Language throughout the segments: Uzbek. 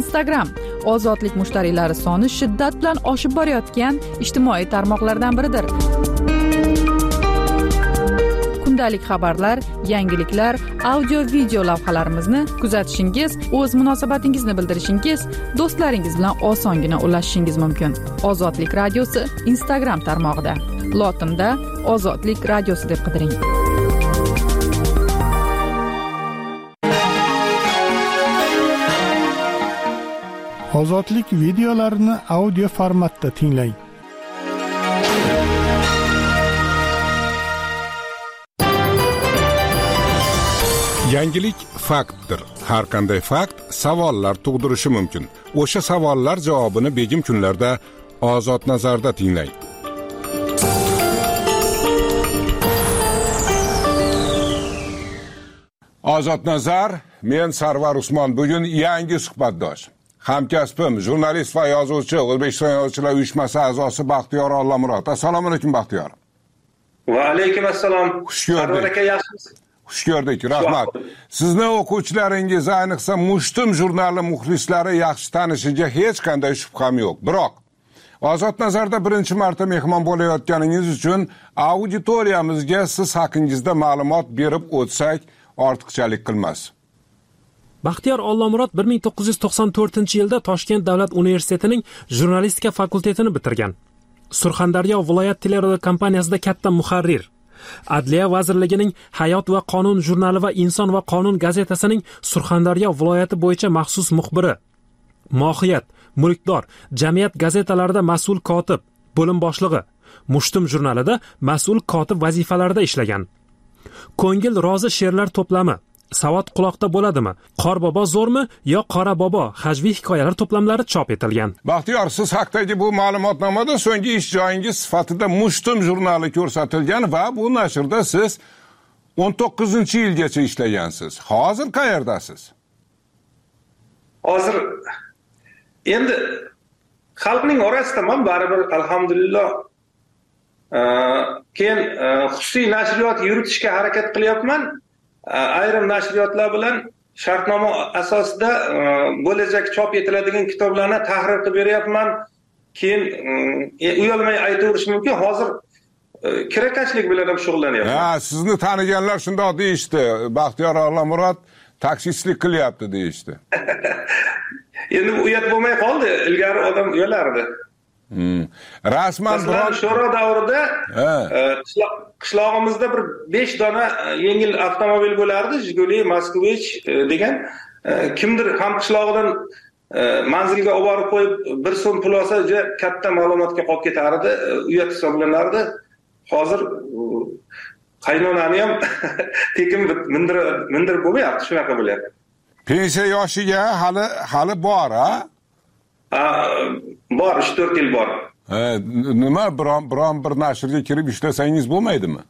Instagram ozodlik mushtariylari soni shiddat bilan oshib borayotgan ijtimoiy tarmoqlardan biridir. Kundalik xabarlar, yangiliklar, audio-video lavhalarimizni kuzatishingiz, o'z munosabatingizni bildirishingiz, do'stlaringiz bilan osongina ulashishingiz mumkin. Ozodlik radiosi Instagram tarmog'ida. Lotinda Ozodlik radiosi deb qidiring. Ozodlik videolarini audio formatda tinglang. Yangilik faktdir. Har qanday fakt savollar tug'dirishi mumkin. O'sha savollar javobini begim kunlarda Ozod nazarda tinglang. Ozod nazar, men Sarvar Usmon. Bugun yangi suhbatdosh. Hamkasbim, jurnalist va yozuvchi, O'zbekiston Yozuvchilar uyushmasi a'zosi Baxtiyor Ollamurod. Assalomu alaykum Baxtiyor. Va alaykum assalom. Xush ko'rdik. Sarvar aka, yaxshimisiz? Xush ko'rdik, rahmat. Sizni o'quvchilaringiz, ayniqsa Mushtum jurnali muxlislari yaxshi tanishiga hech qanday shubham yo'q. Biroq Ozod nazarda birinchi marta mehmon bo'layotganingiz uchun auditoriyamizga siz haqingizda ma'lumot berib o'tsak ortiqchalik qilmas. Baxtiyor Ollamurod 1994-yilda Toshkent davlat universitetining jurnalistika fakultetini bitirgan. Surxondaryo viloyat teleradio kompaniyasida katta muharrir. Adliya vazirligining Hayot va qonun jurnali va Inson va qonun gazetasining Surxondaryo viloyati bo'yicha maxsus muxbiri. Mohiyat, mulkdor, jamiyat gazetalarida mas'ul kotib, bo'lim boshlig'i. Mushtum jurnalida mas'ul kotib vazifalarida ishlagan. Ko'ngil rozi she'rlar to'plami. Savod quloqda bo'ladimi? Qorbobo zo'rmi yo Qora bobo hajviy hikoyalar to'plamlari chop etilgan. Baxtiyor, siz haqdagi bu ma'lumotnomada so'nggi ish joyingiz sifatida Mushtum jurnali ko'rsatilgan va bu nashrda siz 19-yilgacha ishlagansiz. Hozir qayerdasiz? Hozir endi xalqning orasidaman, baribir alhamdulillah. Keyin xususiy nashriyot yuritishga harakat qilyapman. Ayrim nashriyotlar bilan shartnoma asosida bo'lajak chop etiladigan kitoblarni tahrir qilib beryapman. Keyin uyalmay aytaverish mumkin, hozir kirakashlik bilan ham shug'ullanyapman. Ha, sizni taniganlar shundoq deyishdi. Baxtiyor Ollamurod taksistlik qilyapti deyishdi. Endi bu uyat bo'lmay qoldi. Ilgari odam uyalardi. Rasman sho'ro davrida qishlog'imizda bir 5 dona yengil avtomobil bo'lardi, Jiguli, Moskvich degan. Kimdir ham qishlog'idan manzilga olib borib qo'yib 1 so'm pul olsa, juda katta ma'lumotga qolib ketardi, uyat hisoblanardi. Hozir qaynonani ham tekin mindirib bo'lmayapti, shunaqa bo'lyapti. Pensiya yoshiga hali bor, ha? Bor, 3-4 yil bor. Nima biron bir nashrga kirib ishlasangiz bo'lmaydimi?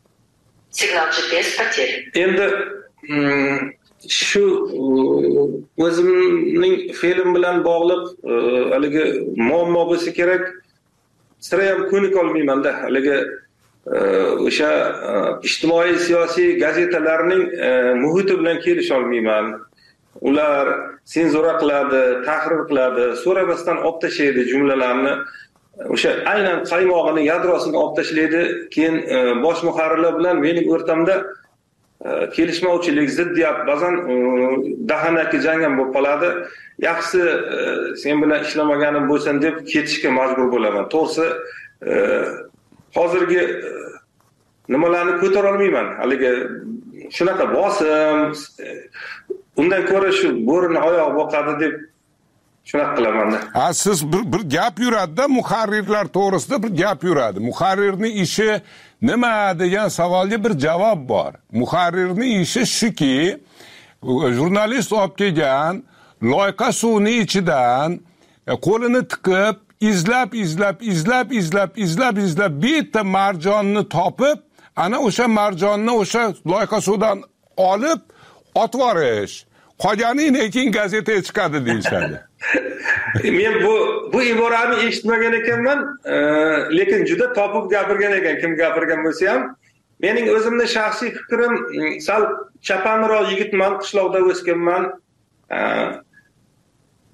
Endi shu o'zimning film bilan bog'liq haligi muammo bo'lsa kerak, sira ham ko'nik olmayman-da. Haligi o'sha ijtimoiy siyosiy gazetalarning muhiti bilan kelisha olmayman. Ular senzura qiladi, tahrir qiladi, so'ramasdan olib tashlaydi jumlalarni. O'sha aynan qaymog'ini, yadrosini olib tashlaydi. Keyin bosh muharrirlar bilan mening o'rtamda kelishmovchilik, ziddiyat, ba'zan dahanaki jang ham bo'lib qoladi. Yaxshisi sen bilan ishlamaгаnim bo'lsin deb ketishga majbur bo'laman. To'g'risi hozirgi nimalarni ko'tara olmayman. Haligi shunaqa bosim, undan ko'ra shu bo'rini oyoq boqadi deb shunaqa qilaman-da. Siz bir gap yuradi-da, muharrirlar to'g'risida bir gap yuradi. Muharrirning ishi nima degan savolga bir javob bor. Muharrirning ishi shuki, jurnalist olib kelgan loyqa suvning ichidan qo'lini tiqib, izlab bitta marjonni topib, ana o'sha marjonni o'sha loyqa suvdan olib otvorish. Qolganini keyin gazetaga chiqadi deyishadi. Men bu iborani eshitmagan ekanman, lekin juda topib gapirgan ekan, kim gapirgan bo'lsa ham. Mening o'zimning shaxsiy fikrim, sal chapanroq yigitman, qishloqda o'sganman.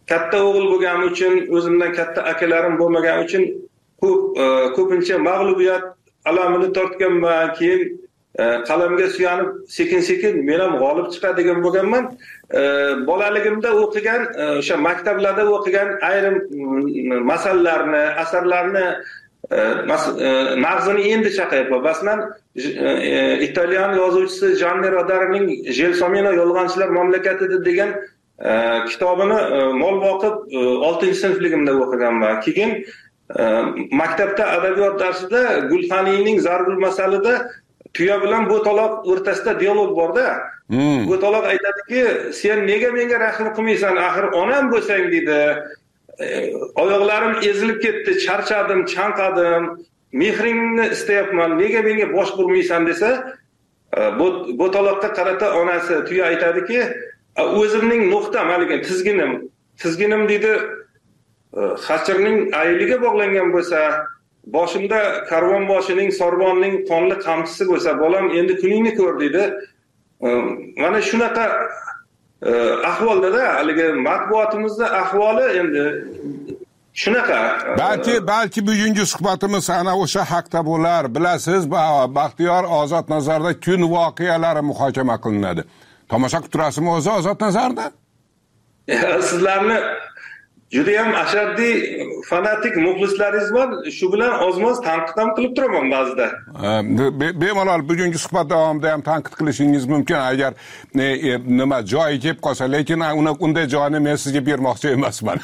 katta o'g'il bo'lganim uchun, o'zimdan katta akalarim bo'lmagani uchun ko'pincha mag'lubiyat alamini tortganman. Keyin qalamga suyanib sekin-sekin men ham g'olib chiqadigan bo'lganman. Bolaligimda o'qigan, o'sha maktablarda o'qigan ayrim masalalarni, asarlarni mag'zini endi chaqayapman. Masalan, italyan yozuvchisi Gianni Rodarining Gelsomino yolg'onchilar mamlakatida degan kitobini mol boqib 6-sinfligimda o'qiganman. Keyin maktabda adabiyot darsida Gulxaniyning Zarbul masalida tuya bilan bo'taloq o'rtasida dialog borda. Bo'taloq aytadiki, sen nega menga rahm qilmaysan? Axir onam bo'lsang dedi. Oyoqlarim ezilib ketdi, charchadim, chanqadim. Mehringni istayapman. Nega menga bosh burmaysan desa, bo'taloqqa qarata onasi tuya aytadiki, o'zimning nuqtam, haligi tizginim dedi, xachirning ayliga bog'langan bo'lsa, boshimda karvonboshining, sorbonning qonli qamchisi bo'lsa, bolam endi kuningni ko'r dedi. Mana shunaqa ahvolda haligi matbuotimizda ahvoli endi shunaqa. Balki bugungi suhbatimiz ana o'sha haqda bo'lar. Bilasiz, Baxtiyor Ozod Nazarda kun voqealari muhokama qilinadi. Tomosha qilib turasizmi o'zi Ozod Nazarda? Sizlarni juda ham ashaddiy fanatik muxlislaringiz bor. Shu bilan ozmoz tanqid ham qilib turaman ba'zida. Bemalol bugungi suhbat davomida ham tanqid qilishingiz mumkin agar nima joyi kelib qolsa, lekin unday joyni men sizga bermoqchi emasman.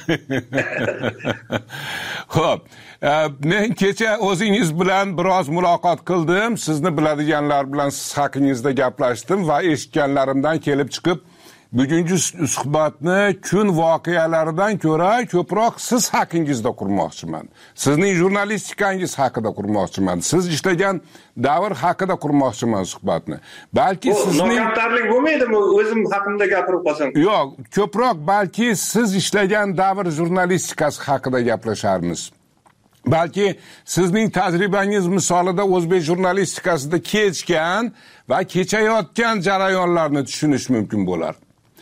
Xo'p, men kecha o'zingiz bilan biroz muloqot qildim. Sizni biladiganlar bilan siz haqingizda gaplashdim va eshitganlarimdan kelib chiqib bugungi suhbatni kun voqealaridan ko'ra ko'proq siz haqingizda qurmoqchiman. Sizning jurnalistikangiz haqida qurmoqchiman. Siz ishlagan davr haqida qurmoqchiman suhbatni. Balki sizning nokamtarlik bo'lmaydimi o'zim haqimda gapirib qolsam? Yo'q, ko'proq balki siz ishlagan davr jurnalistikasi haqida gaplasharmiz. Balki sizning tajribangiz misolida o'zbek jurnalistikasida kechgan va kechayotgan jarayonlarni tushunish mumkin bo'lar.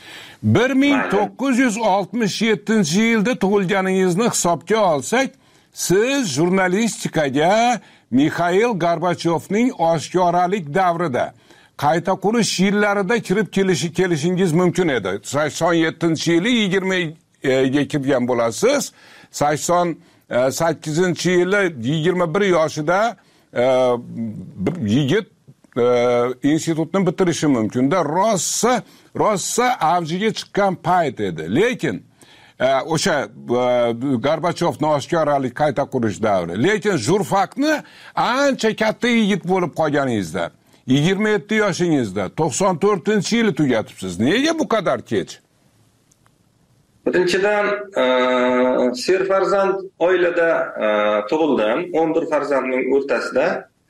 1967-yilda tug'ilganingizni hisobga olsak, siz jurnalistikaga Mikhail Gorbachyovning oshkoralik davrida qayta qurish yillarida kirib kelishingiz mumkin edi. 87-yili 20ga kirgan bo'lasiz. 88-yili 21 yoshida yigit institutni bitirishi mumkin-da, rossa avjiga chiqqan payt edi. Lekin o'sha Gorbachyovni oshkoralik qayta qurish davri. Lekin jurfaqni ancha katta yigit bo'lib qolganingizda, 27 yoshingizda 94-yili tugatibsiz. Nega bu qadar kech? Birinchidan, serfarzand oilada tug'ildim, 11 farzandning o'rtasida.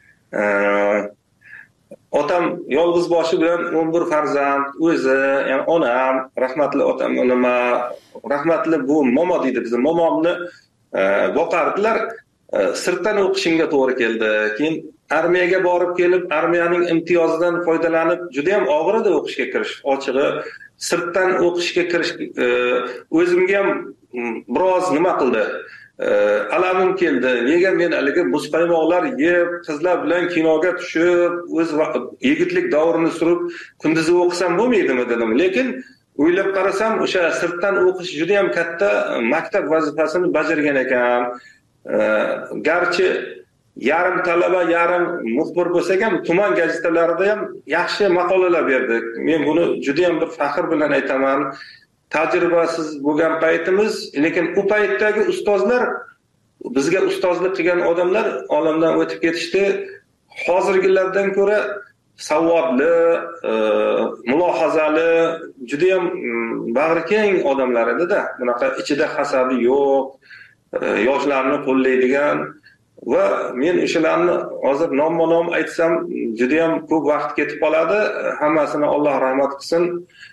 Otam yolg'iz boshi bilan 11 farzand, o'zi, ya'ni onam, rahmatli otam, rahmatli bu momo deydi, bizning momomni boqardilar. Sirtdan o'qishimga to'g'ri keldi. Keyin armiyaga borib kelib, armiyaning imtiyozidan foydalanib, juda ham og'ir edi o'qishga kirish. Ochig'i, sirtdan o'qishga kirish o'zimga ham biroz nima qildi? Alamim keldi. Nega men haligi muzqaymoqlar yeb, qizlar bilan kinoga tushib, o'z yigitlik davrini surib, kunduzi o'qisam bo'lmaydimi dedim. Lekin o'ylab qarasam, o'sha sirtdan o'qish juda ham katta maktab vazifasini bajargan ekan. Garchi yarim talaba, yarim muxbir bo'lsak ham, tuman gazetalarida ham yaxshi maqolalar berdik. Men buni juda ham bir faxr bilan aytaman. Tajribasiz bo'lgan paytimiz, lekin u paytdagi ustozlar, bizga ustozlik qilgan odamlar olamdan o'tib ketishdi. Hozirgilardan ko'ra savodli, mulohazali, juda ham bag'rikeng odamlar edi-da. Bunaqa ichida hasabi yo'q, yoshlarni qo'llaydigan va men o'shalarni hozir nomma-nom aytsam, juda ham ko'p vaqt ketib qoladi. Hammasini Alloh rahmat qilsin.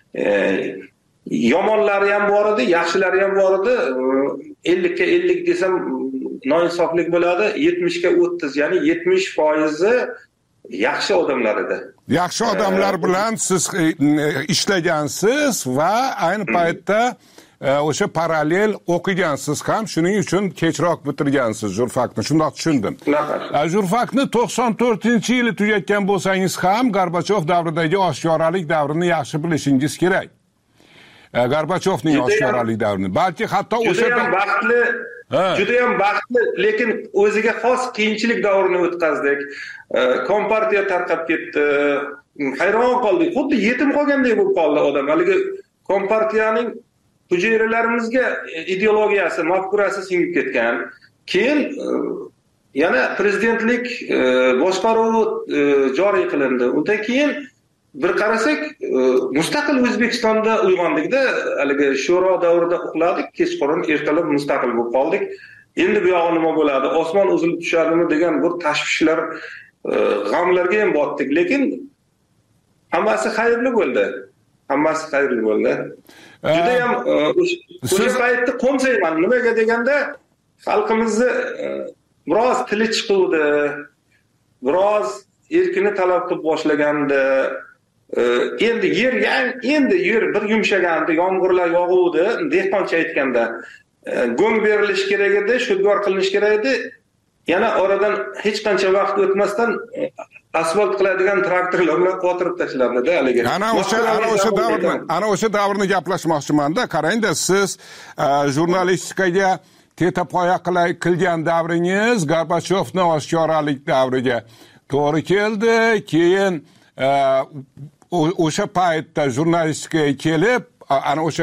Yomonlari ham bor edi, yaxshilari ham bor edi. 50 ga 50 desam noinsoflik bo'ladi. 70 ga 30, ya'ni 70% yaxshi odamlar edi. Yaxshi odamlar bilan siz ishlagansiz va ayni paytda o'sha parallel o'qigansiz ham, shuning uchun kechroq bitirgansiz jurfakni, shundoq tushundim. Jurfakni 94-yili tugatgan bo'lsangiz ham Gorbachov davridagi oshkoralik davrini yaxshi bilishingiz kerak. Gorbachovning oshkoralik davrini, balki hatto o'sha juda ham baxtli, lekin o'ziga xos qiyinchilik davrini o'tkazdik. Kompartiya tarqab ketdi. Hayron qoldik. Xuddi yetim qolgandek bo'lib qoldi odam. Haligi kompartiyaning hujayralarimizga ideologiyasi, mafkurasi singib ketgan. Keyin yana prezidentlik boshqaruvi joriy qilindi. Undan keyin bir qarasak, mustaqil O'zbekistonda uyg'ondikda, haligi sho'ro davrida uxladik, kechqurun ertalab mustaqil bo'lib qoldik. Endi bu yog'i nima bo'ladi? Osmon uzilib tushadimi degan bir tashvishlar, g'amlarga ham botdik, lekin hammasi xayrli bo'ldi. Hammasi xayrli bo'ldi. Juda ham o'sha paytda qo'msayman. Nimaga deganda, xalqimizni biroz tili chiquvdi, biroz erkini talab qilib boshlaganda, endi yer bir yumshagandi, yomg'irlar yog'uvdi, dehqoncha aytganda, go'ng berilish kerak edi, shudgor qilinish kerak edi. Yana oradan hech qancha vaqt o'tmasdan asfalt qiladigan traktorlar bilan qotirib tashlandi-da haligi. Ana o'sha davrni gaplashmoqchiman-da. Qarang-da, siz jurnalistikaga tetapoya qilgan davringiz Gorbachovning oshkoralik davriga to'g'ri keldi. Keyin o'sha paytda jurnalistikaga kelib, ana o'sha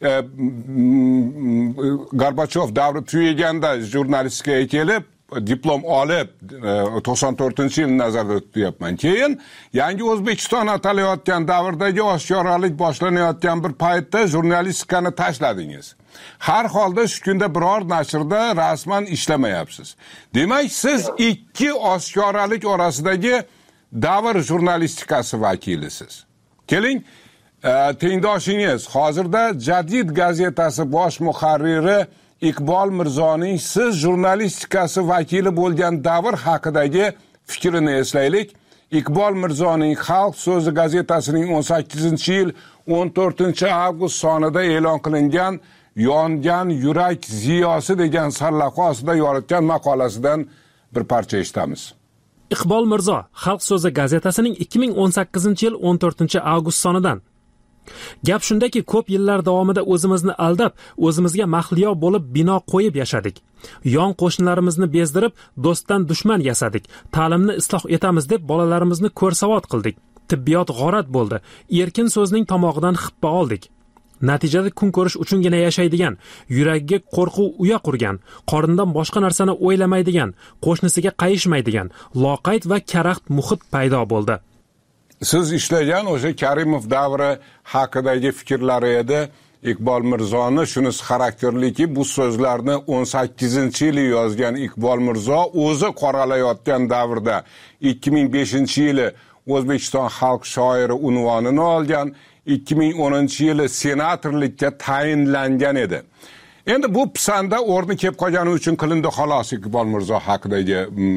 Gorbachov davri tugaganda jurnalistikaga kelib, diplom olib 94-yilni nazarda tutyapman. Keyin yangi O'zbekiston atalayotgan davrdagi oshkoralik boshlanayotgan bir paytda jurnalistikani tashladingiz. Har holda shu kunda biror nashrda rasman ishlamayapsiz. Demak, siz ikki oshkoralik orasidagi davr jurnalistikasi vakilisiz. Keling, tengdoshingiz hozirda Jadid gazetasi bosh muharriri Iqbol Mirzoning siz jurnalistikasi vakili bo'lgan davr haqidagi fikrini eslaylik. Iqbol Mirzoning Xalq so'zi gazetasining 18-yil 14-avgust sonida e'lon qilingan Yongan yurak ziyosi degan sarlavha ostida yoritgan maqolasidan bir parcha eshitamiz. Iqbol Mirzo Xalq so'zi gazetasining 2018-yil 14-avgust sonidan. Gap shundaki, ko'p yillar davomida o'zimizni aldab, o'zimizga mahliyo bo'lib bino qo'yib yashadik. Yon qo'shnilarimizni bezdirib, do'stdan dushman yasadik. Ta'limni isloh etamiz deb bolalarimizni ko'rsavod qildik. Tibbiyot g'orat bo'ldi. Erkin so'zning tomog'idan xippa oldik. Natijada kun ko'rish uchungina yashaydigan, yuragiga qo'rquv uya qurgan, qorindan boshqa narsani o'ylamaydigan, qo'shnisiga qayishmaydigan, loqayd va karaxt muhit paydo bo'ldi. Siz ishlagan o'sha Karimov davri haqidagi fikrlari edi. Iqbol Mirzoni shunisi xarakterliki, bu so'zlarni 18-yili yozgan Iqbol Mirzo o'zi qoralayotgan davrda 2005-yili O'zbekiston xalq shoiri unvonini olgan, 2010-yili senatorlikka tayinlangan edi. Endi bu pisanda o'rni kelib qolgani uchun qilindi xolos Iqbol Mirzo haqidagi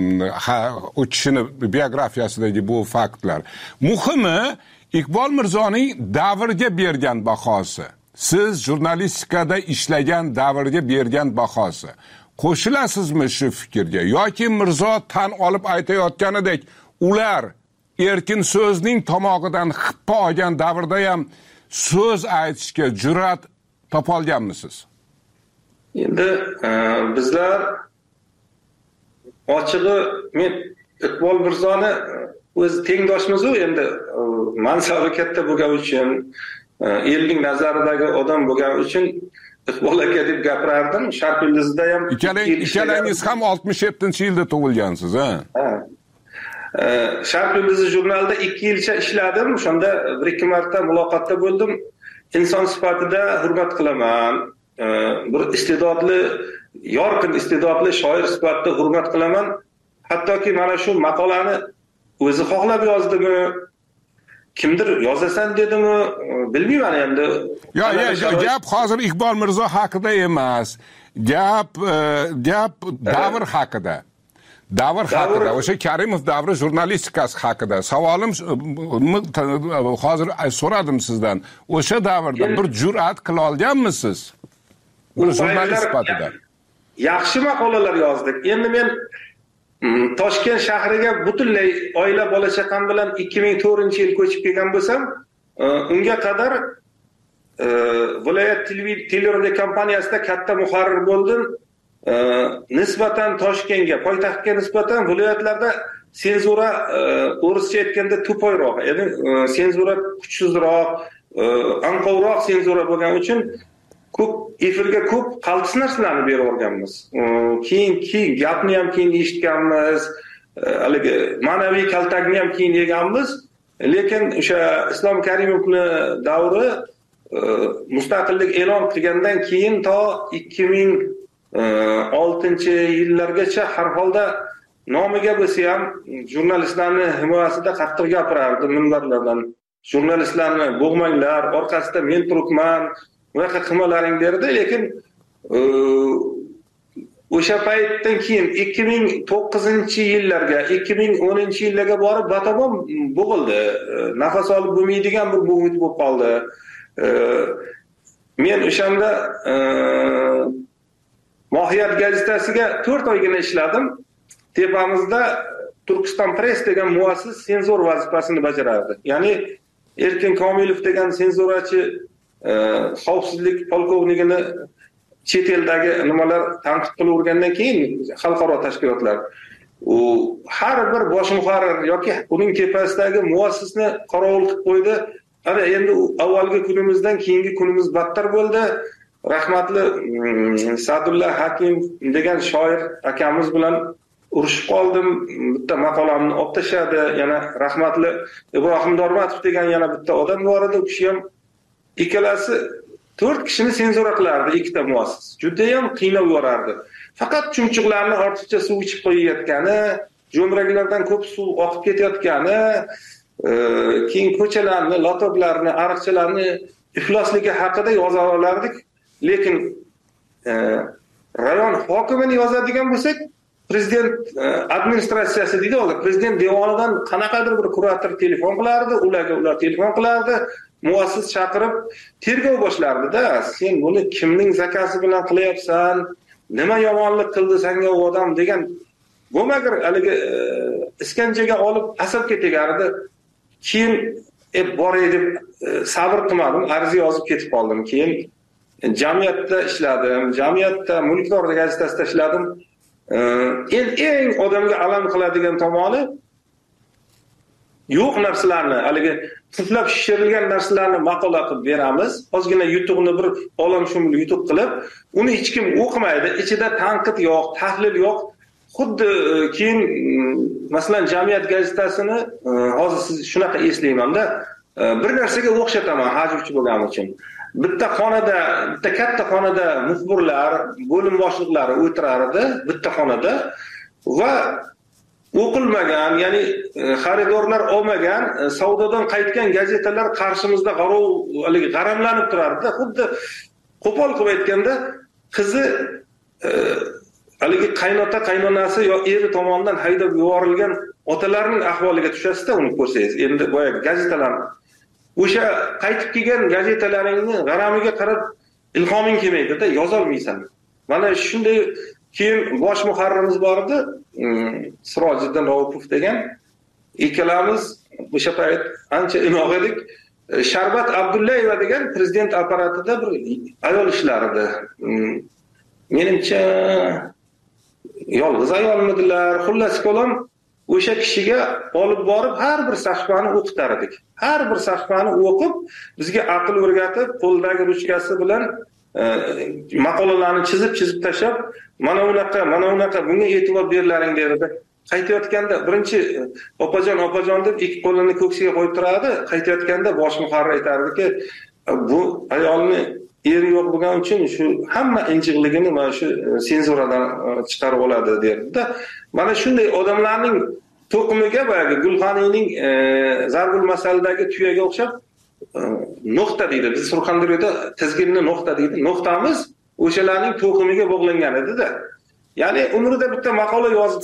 u kishini biografiyasidagi bu faktlar. Muhimi Iqbol Mirzoning davrga bergan bahosi. Siz jurnalistikada ishlagan davrga bergan bahosi. Qo'shilasizmi shu fikrga yoki Mirzo tan olib aytayotganidek, ular erkin so'zning tomog'idan xippa olgan davrda ham so'z aytishga jur'at topolganmisiz? Endi bizlar ochig'i, men Iqbol Mirzoni o'z tengdoshimiz-ku, endi mansabi katta bo'lgani uchun, elning nazaridagi odam bo'lgani uchun Iqbol aka deb gapirardim. Sharq yulduzida ham ikkalangiz ham 67-yilda tug'ilgansiz, ha? Sharq yulduzi jurnalida 2 yilcha ishladim. Shunda 1-2 marta muloqotda bo'ldim. Inson sifatida hurmat qilaman. Bir istedodli, yorqin istedodli shoir sifatida hurmat qilaman. Hattoki mana shu maqolani o'zi xohlab yozdimi, kimdir yozasan dedimi, bilmayman endi. Gap hozir Iqbol Mirzo haqida emas. Gap davr haqida. O'sha Karimov davri jurnalistikasi haqida. Savolim hozir so'radim sizdan. O'sha davrda bir jur'at qila olganmisiz? bir jurnalist sifatida yaxshi maqolalar yozdik. Endi men Toshkent shahriga butunlay oila bola chaqam bilan 2004-yil ko'chib kelgan bo'lsam, unga qadar viloyat televideniya kompaniyasida katta muharrir bo'ldim. Nisbatan Toshkentga, poytaxtga nisbatan viloyatlarda senzura o'rischa aytganda to'poyroq, ya'ni senzura kuchsizroq, anqovroq senzura bo'lgani uchun ko'p efirga ko'p qaltis narsalarni berib o'rganmiz. Keyin gapni ham keyin eshitganmiz, haligi ma'naviy kaltakni ham keyin yeganmiz. Lekin o'sha Islom Karimovning davri mustaqillik e'lon qilgandan keyin to 2006-yillargacha har holda nomiga bo'lsa ham jurnalistlarning himoyasida qattiq gapirardi minbarlardan. Jurnalistlarni bo'g'manglar, orqasida men turibman, bunaqa qilmalaring derdi. Lekin o'sha paytdan keyin 2009-yillarga, 2010-yillarga borib batamom bo'g'ildi. Nafas olib bo'lmaydigan bir muhit bo'lib qoldi. Men o'shanda Mohiyat gazetasiga 4 oygina ishladim. Tepamizda Turkiston Press degan muassis senzor vazifasini bajarardi. Ya'ni Erkin Komilov degan senzurachi xavfsizlik polkovnigini chet eldagi nimalar tanqid qilib o'rgandan keyin xalqaro tashkilotlar u har bir bosh muharrir yoki uning tepasidagi muassisni qorovul qilib qo'ydi. Ana endi avvalgi kunimizdan keyingi kunimiz battar bo'ldi. Rahmatli Sadulla Hakim degan shoir akamiz bilan urushib qoldim. Bitta maqolamni olib tashladi. Yana rahmatli Ibrohim Dormatov degan yana bitta odam bor edi. U kishi ham ikkalasi 4 kishini senzura qilardi, ikkita muassis. Juda ham qiynab yuborardi. Faqat chumchuqlarni ortiqcha suv ichib qo'yayotgani, jo'mraklardan ko'p suv oqib ketayotgani, keyin ko'chalarni, lotoblarni, ariqchalarni iflosligi haqida yoza olardik. Lekin rayon hokimini yozadigan bo'lsak, prezident administratsiyasi deydi, prezident devonidan qanaqadir bir kurator telefon qilardi, ular telefon qilardi, muassis chaqirib tergov boshlardi-da. Sen buni kimning zakasi bilan qilyapsan? Nima yomonlik qildi senga u odam degan bo'lmagir haligi iskanjaga olib asabga tegardi. Keyin boray deb sabr qilmadim, arzi yozib ketib qoldim. Keyin jamiyatda ishladim, jamiyatda Mulkdor gazetasida ishladim. Eng odamga alam qiladigan tomoni yo'q narsalarni, haligi puflab shishirilgan narsalarni maqola qilib beramiz. Ozgina yutuqni bir olamshumul yutuq qilib, uni hech kim o'qimaydi. Ichida tanqid yo'q, tahlil yo'q. Xuddi keyin masalan jamiyat gazetasini hozir siz shunaqa eslayman-da, bir narsaga o'xshataman hajvchi bo'lganim uchun. Bitta katta xonada muxbirlar, bo'lim boshliqlari o'tirardi, bitta xonada va o'qilmagan, ya'ni xaridorlar olmagan, savdodan qaytgan gazetalar qarshimizda g'aramlanib turardi. Xuddi qo'pol qilib aytganda, qizi haligi qaynonasi yo eri tomonidan haydab yuborilgan otalarning ahvoliga tushasizda uni ko'rsangiz. Endi boya gazetalarni o'sha qaytib kelgan gazetalaringni g'aramiga qarab ilhoming kelmaydi-da, yoza olmaysan. Mana shunday. Keyin bosh muharririmiz bor edi, Sirojiddin Raufov degan. Ikkalamiz o'sha payt ancha inoq edik. Sharbat Abdullayeva degan prezident apparatida bir ayol ishlardi. Menimcha yolg'iz ayolmidilar, xullas ko'lam o'sha kishiga olib borib har bir sahifani o'qitar edik. Har bir sahifani o'qib, bizga aql o'rgatib, qo'ldagi ruchkasi bilan maqolalarni chizib tashlab, mana unaqa bunga e'tibor berlaring derdi. Qaytayotganda birinchi opajon deb ikki qo'lini ko'ksiga qo'yib turadi. Qaytayotganda bosh muharrir aytardiki, bu ayolni eri yo'q bo'lgani uchun shu hamma injiqligini mana shu senzuradan chiqarib oladi derdi-da. Mana shunday odamlarning to'qimiga boyagi Gulxaniyning Zarbul Masalidagi tuyaga o'xshab nuqta deydi. Biz Surxondaryoda tizginni nuqta deydi. Nuqtamiz o'shalarning to'qimiga bog'langan edi-da. Ya'ni umrida bitta maqola yozib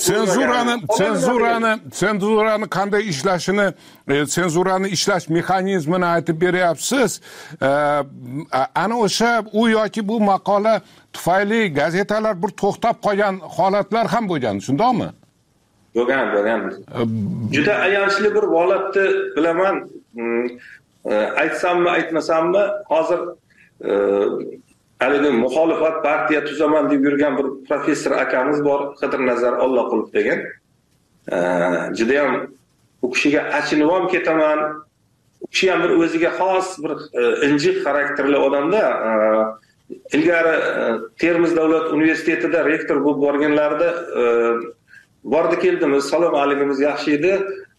senzurani qanday ishlashini, senzurani ishlash mexanizmini aytib beryapsiz. Ana o'sha u yoki bu maqola tufayli gazetalar bir to'xtab qolgan holatlar ham bo'lgan, shundaymi? Bo'lgan. Juda ayanchli bir holatni bilaman. Aytsammi, aytmasammi, hozir haligi muxolifat partiya tuzaman deb yurgan bir professor akamiz bor, Qidirnazar Alloqulov degan. Juda ham u kishiga achinib ham ketaman. U kishi ham bir o'ziga xos bir injiq xarakterli odamda. Ilgari Termiz davlat universitetida rektor bo'lib borganlarida bordi keldimiz, salom aligimiz yaxshi edi.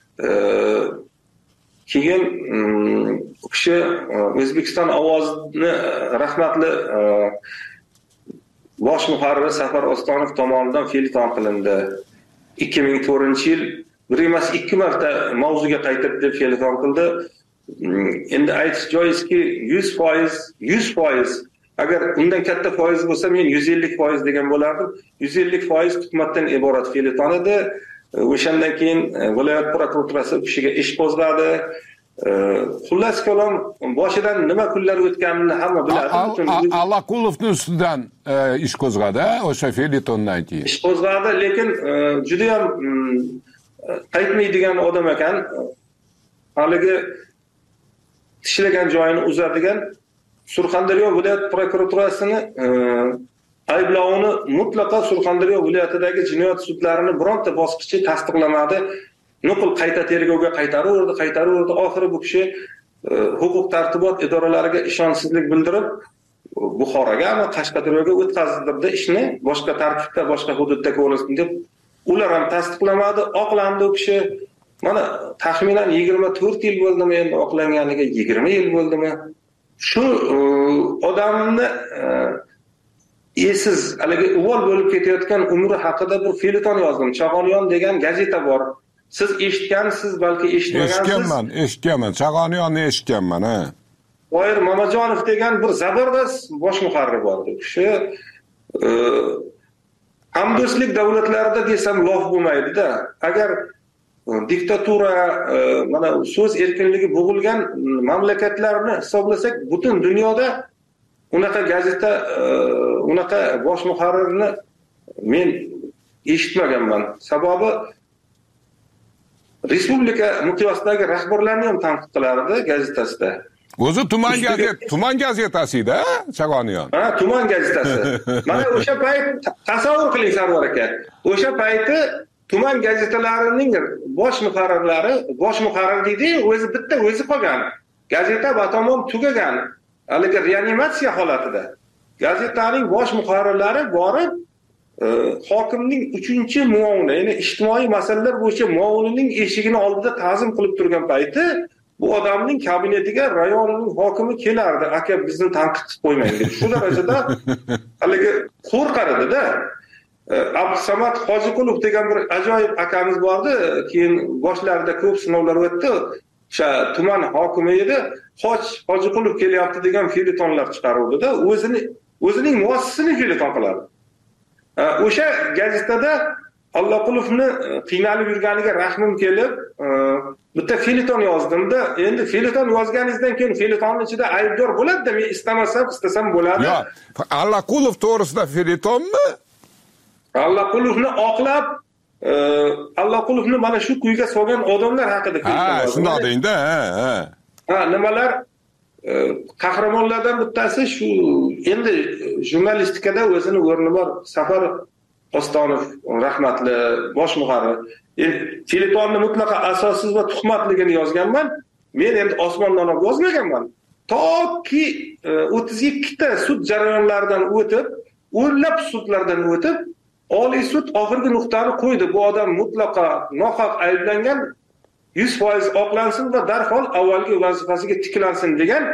Keyin u kishi O'zbekiston ovozini rahmatli bosh muharrir Safar Ostonov tomonidan feliton qilindi. 2004-yil bir emas 2 marta mavzuga qaytib deb feliton qildi. Endi aytish joizki 100% agar undan katta foiz bo'lsa men 150% degan bo'lardim. 150% tuhmatdan iborat feliton edi. O'shandan keyin viloyat prokuraturasi u kishiga ish qo'zg'adi. Xullas kalom boshidan nima kunlar o'tganini hamma biladi. Allaqulovning ustidan ish qo'zg'adi o'sha felitondan keyin. Ish qo'zg'adi, lekin juda ham qaytmaydigan odam ekan. Haligi tishlagan joyini uzadigan. Surxondaryo viloyat prokuraturasini ayblovini mutlaqo Surxondaryo viloyatidagi jinoyat sudlarini bironta bosqichi tasdiqlamadi. Nuqul qayta tergovga qaytaraverdi. Oxiri bu kishi huquq tartibot idoralariga ishonchsizlik bildirib Buxorogami, Qashqadaryoga o'tkazdirdi ishni, boshqa tartibda, boshqa hududda ko'rilsin deb. Ular ham tasdiqlamadi, oqlandi u kishi. Mana taxminan 24 yil bo'ldimi endi oqlanganiga, 20 yil bo'ldimi? Shu odamni esiz, haligi uvol bo'lib ketayotgan umri haqida bir feliton yozdim. Chag'oniyon degan gazeta bor. Siz eshitgansiz, balki eshitmagansiz. Eshitganman. Chag'oniyonni eshitganman, ha. Boyir Mamajonov degan bir zabardast bosh muharrir bor. U kishi hamdo'stlik davlatlarida desam lof bo'lmaydi-da. Agar diktatura, mana so'z erkinligi bo'g'ilgan mamlakatlarni hisoblasak, butun dunyoda unaqa gazeta, unaqa bosh muharrirni men eshitmaganman. Sababi respublika miqyosidagi rahbarlarni ham tanqid qilardi gazetasida. O'zi tuman gazetasi-da, Chag'oniyon. Ha, tuman gazetasi. Mana o'sha payt tasavvur qiling Sarvar aka. O'sha payti tuman gazetalarining bosh muharrir deydi, o'zi qolgan. Gazeta batamom tugagan. Haligi reanimatsiya holatida. Gazetaning bosh muharrirlari borib, hokimning 3-muavini, ya'ni ijtimoiy masalalar bo'yicha muavinining eshigini oldida ta'zim qilib turgan payti bu odamning kabinetiga rayonning hokimi kelardi. Aka, bizni tanqid qilib qo'ymang deb. Shu darajada haligi qo'rqar edi-da. Abdusamad Hojiqulov degan bir ajoyib akamiz bordi. Keyin boshlarida ko'p sinovlar o'tdi. O'sha tuman hokimi edi. Hojiqulov kelyapti degan felitonlar chiqaruvdi-da, o'zining muassisini feliton qiladi. O'sha gazetada Alloqulovni qiynalib yurganiga rahmim kelib, bitta feliton yozdim-da. Endi feliton yozganingizdan keyin felitonning ichida aybdor bo'ladi-da, men istasam bo'ladi. Yo'q, Allaqulov to'g'risida felitonmi? Alloqulovni oqlab, Alloqulovni mana shu kuyga solgan odamlar haqida feliton yozdim. Ha, shunday deydi, ha. Nimalar? Qahramonlardan bittasi shu, endi jurnalistikada o'zini o'rni bor. Safar Ostonov rahmatli bosh muharrir. Feletonni mutlaqo asossiz va tuhmatligini yozganman. Men endi osmondan olib yozmaganman. Toki 32 ta sud jarayonlaridan o'tib, o'nlab sudlardan o'tib, Oliy sud oxirgi nuqtani qo'ydi. Bu odam mutlaqo nohaq ayblangan, 100% oqlansin va darhol avvalgi vazifasiga tiklansin degan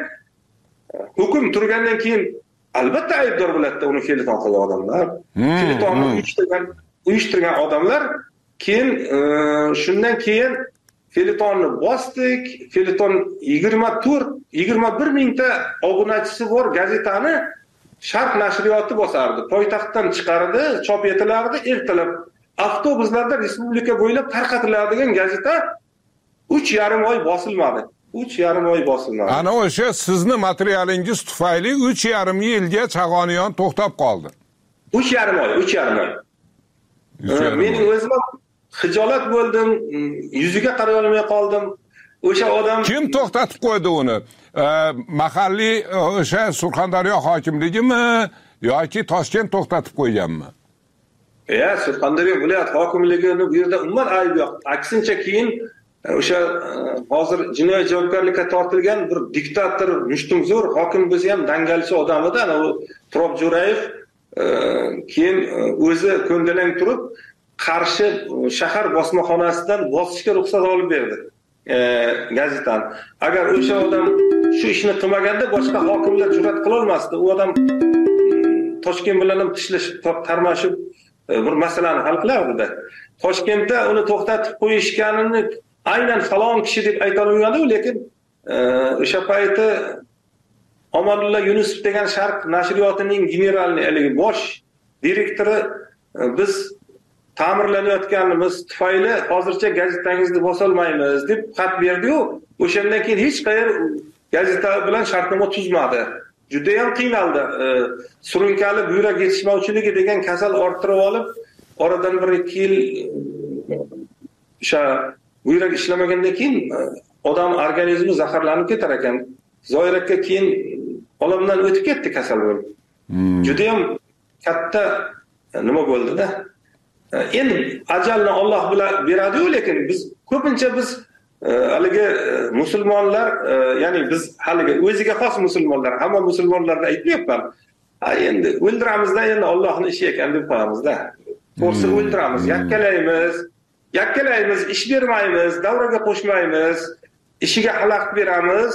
hukm turgandan keyin albatta aybdor bo'ladi uni feliton qilgan odamlar. Felitonni uyushtirgan odamlar keyin shundan keyin felitonni bosdik. Feliton 21 mingta obunachisi bor gazetani Sharq nashriyoti bosardi. Poytaxtdan chiqardi, chop etilardi, ertalab avtobuslarda respublika bo'ylab tarqatiladigan gazeta 3,5 oy bosilmadi. 3,5 oy bosilmadi. Ana o'sha sizni materialingiz tufayli 3,5 yilga Chag'oniyon to'xtab qoldi. 3,5 oy. Mening o'zim xijolat bo'ldim, yuziga qaray olmay qoldim. O'sha odam kim to'xtatib qo'ydi uni? Mahalliy o'sha Surxondaryo hokimligimi yoki Toshkent to'xtatib qo'yganmi? Surxondaryo viloyat hokimligini bu yerda umuman ayb yo'q. Aksincha keyin o'sha hozir jinoiy javobgarlikka tortilgan bir diktator, mushtumzo'r hokim bo'lsa ham dangalchi odam edi, ana u Turob Jo'rayev keyin o'zi ko'ndalang turib Qarshi shahar bosmaxonasidan bosishga ruxsat olib berdi gazetani. Agar o'sha odam shu ishni qilmaganda boshqa hokimlar jur'at qila olmasdi. U odam Toshkent bilan ham tishlashib, tarmashib bir masalani hal qilardi-da. Toshkentda uni to'xtatib qo'yishganini aynan falon kishi deb ayta olmadi, lekin o'sha payti Omonullo Yunusov degan Sharq nashriyotining generalni, bosh direktori biz ta'mirlanayotganimiz tufayli hozircha gazetangizni bosolmaymiz deb xat berdi-yu, o'shandan keyin hech qayer gazeta bilan shartnoma tuzmadi. Juda ham qiynaldi. Surunkali buyrak yetishmovchiligi degan kasal orttirib olib, oradan 1-2 yil o'sha buyrak ishlamagandan keyin odam organizmi zaharlanib ketar ekan. Zoir aka keyin olamdan o'tib ketdi kasal bo'lib. Juda ham katta nima bo'ldi-da. Endi ajalni Alloh bilan beradi-yu, lekin biz ko'pincha haligi musulmonlar, ya'ni biz haligi o'ziga xos musulmonlar, hamma musulmonlarni aytmayapman. Endi o'ldiramizda, endi Allohning ishi ekan deb qo'yamiz-da. To'g'risi o'ldiramiz, yakkalaymiz, ish bermaymiz, davraga qo'shmaymiz, ishiga xalaqit beramiz,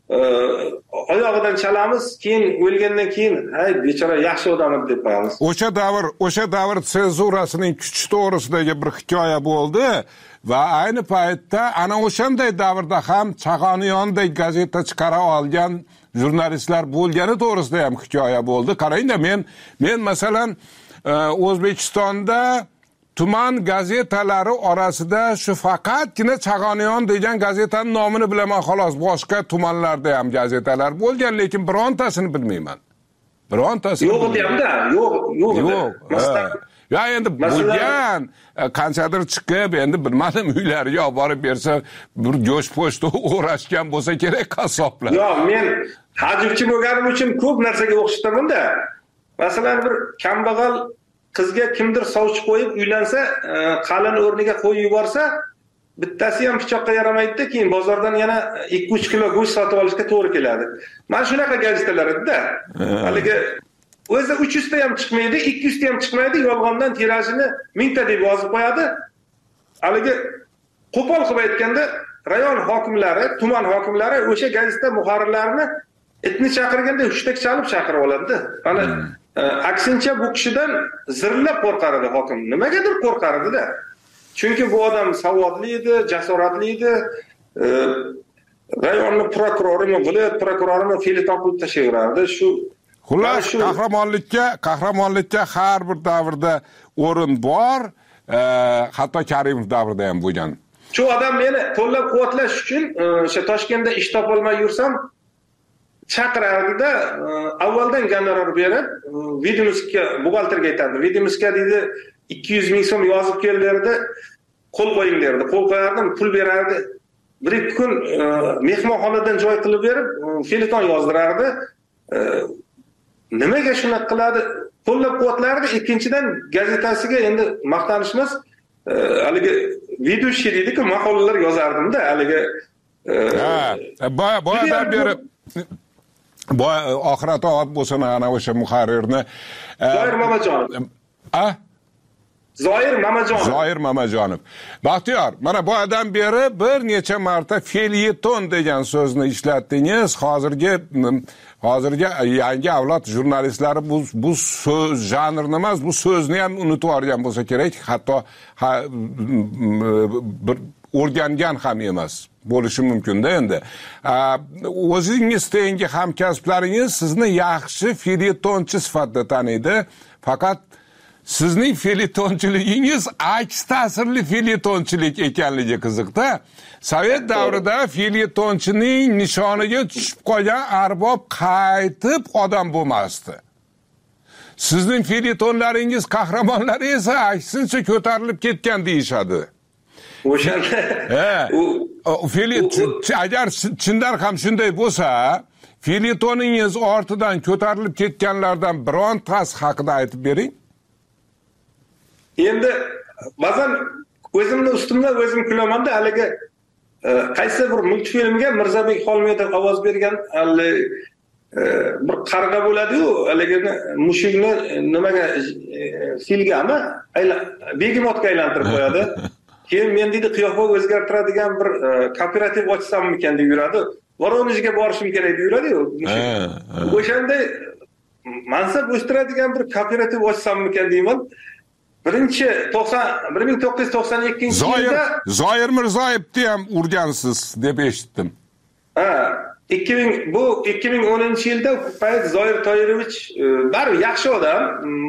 oyog'idan chalamiz, keyin o'lgandan keyin hay bechora yaxshi odam deb qo'yamiz. O'sha davr senzurasining kuchi to'g'risidagi bir hikoya bo'ldi va ayni paytda ana o'shanday davrda ham Chag'oniyondek gazeta chiqara olgan jurnalistlar bo'lgani to'g'risida ham hikoya bo'ldi. Qarang-da, men masalan O'zbekistonda tuman gazetalari orasida shu faqatgina Chag'oniyon degan gazetaning nomini bilaman xolos. Boshqa tumanlarda ham gazetalar bo'lgan, lekin birontasini bilmayman. Birontasini yo'q deyapti, yo'q. Ya endi bo'lgan qanchadir chiqib, endi bilmadim uylariga olib borib bersa, bir go'sht po'shti o'rashgan bo'lsa kerak qassoblar. Yo'q, men hajibchi bo'lganim uchun ko'p narsaga o'xshataman-da. Masalan, bir kambag'al qizga kimdir sovchi qo'yib uylansa, qalin o'rniga qo'yib yuborsa, bittasi ham pichoqqa yaramaydi-da, keyin bozordan yana 2-3 kilo go'sht sotib olishga to'g'ri keladi. Mana shunaqa gazetalar edi-da. Haligi o'zi 300 ta ham chiqmaydi, 200 ta ham chiqmaydi, yolg'ondan tirajini 1000 ta deb yozib qo'yadi. Haligi qo'pol qilib aytganda, rayon hokimlari, tuman hokimlari o'sha gazeta muharrirlarini itni chaqirganda hushtak chalib chaqirib oladi-da. Mana aksincha bu kishidan zirillab qo'rqar edi hokim. Nimagadir qo'rqar edi-da. Chunki bu odam savodli edi, jasoratli edi. Rayonning prokurorimi, viloyat prokurorini feliton qilib tashlayverardi. Shu xullas qahramonlikka har bir davrda o'rin bor, hatto Karimov davrida ham bo'lgan. Shu odam meni qo'llab-quvvatlash uchun o'sha Toshkentda ish topolmay yursam chaqirardi-da, avvaldan gonorar berib, Videomuskka buxgalterga aytadi. Videomuskka deydi 200 ming so'm yozib kel derdi, qo'l qo'ying derdi. Qo'l qo'yardim, pul berardi. 1-2 kun mehmonxonadan joy qilib berib, feliton yozdirardi. Nimaga shuni qiladi? Qo'llab-quvvatlardi. Ikkinchidan gazetasiga endi maqtanish emas, haligi vedushi deydi-ku, maqolalar yozardim-da, haligi boyadan berib oxirat oat bo'lsin ana o'sha muharrirni Zoir Mamajonov. Baxtiyor, mana boyadan beri bir necha marta felyeton degan so'zni ishlatdingiz. Hozirgi yangi avlod jurnalistlari bu so'z janrini emas, bu so'zni ham unutib olgan bo'lsa kerak, hatto bir o'rgangan ham emas. bo'lishi mumkin-da endi. O'zingiz tenggi hamkasblaringiz sizni yaxshi felyetonchi sifatida taniydi, faqat sizning felyetonchiligingiz aks ta'sirli felyetonchilik ekanligi qiziqda. Sovet davrida felyetonchining nishoniga tushib qolgan arbob qaytib odam bo'lmasdi. Sizning felyetonlaringiz qahramonlari esa aksincha ko'tarilib ketgan deyishadi. O'shanda agar chindan ham shunday bo'lsa, felyetoningiz ortidan ko'tarilib ketganlardan birontasi haqida aytib bering. Endi ba'zan o'zimni ustimdan o'zim kulaman-da, haligi qaysi bir multfilmga Mirzabek Xolmedov ovoz bergan bir qarg'a bo'ladi-yu, haligi mushukni nimaga filgami begemotga aylantirib qo'yadi. Keyin men deydi qiyofa o'zgartiradigan bir kooperativ ochsammikan deb yuradi. Voronejga borishim kerak deb yuradi-yu. O'shanda mansab o'stiradigan bir kooperativ ochsammikan deyman. 1992-yilda Zoir Mirzoyevni ham urgansiz deb eshitdim. 2010-yilda payt Zoir Toyirovich baribir yaxshi odam.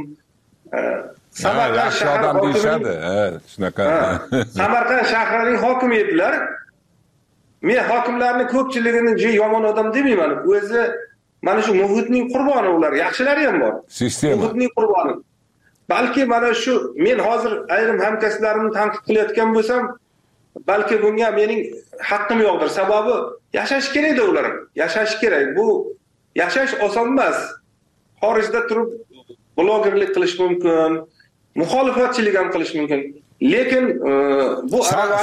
Samarqand shahar deyishadi. Shunaqa. Samarqand shahrining hokimi edilar. Men hokimlarning ko'pchiligini yomon odam demayman. O'zi mana shu muhitning qurboni ular, yaxshilari ham bor. Sistema. Muhitning qurboni. Balki mana shu men hozir ayrim hamkasblarimni tanqid qilayotgan bo'lsam, balki bunga mening haqqim yo'qdir. Sababi yashash kerak-da ular. Yashash kerak. Bu yashash oson emas. Xorijda turib blogerlik qilish mumkin, muxolifatchilik ham qilish mumkin. Lekin bu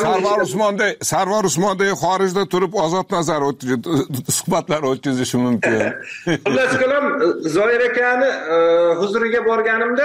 Sarvar Usmonday xorijda turib ozod nazar suhbatlar o'tkazishi mumkin. Xullas kalom, Zoir akani huzuriga borganimda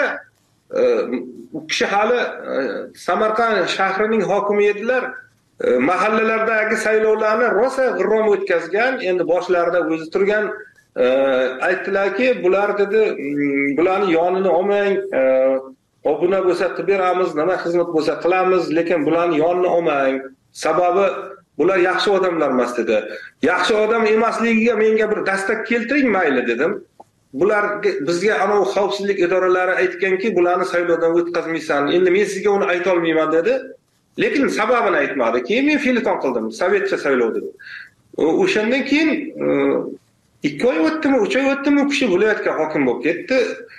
u kishi hali Samarqand shahrining hokimi edilar. Mahallalardagi saylovlarni rosa g'irrom o'tkazgan. Endi boshlarida o'zi turgan aytdilarki, bular dedi, bularni yonini olmang, obuna bo'lsa qilib beramiz, nima xizmat bo'lsa qilamiz, lekin bularni yonini olmang. Sababi bular yaxshi odamlar emas dedi. Yaxshi odam emasligiga menga bir dastak keltiring mayli dedim. Bular bizga ana xavfsizlik idoralari aytganki, bularni saylovdan o'tkazmaysan. Endi men sizga uni ayta olmayman dedi. Lekin sababini aytmadi. Keyin men felyeton qildim. Sovetcha saylov dedi. O'shandan keyin 2 oy o'tdimi, 3 oy o'tdimi, u kishi viloyatga hokim bo'lib ketdi.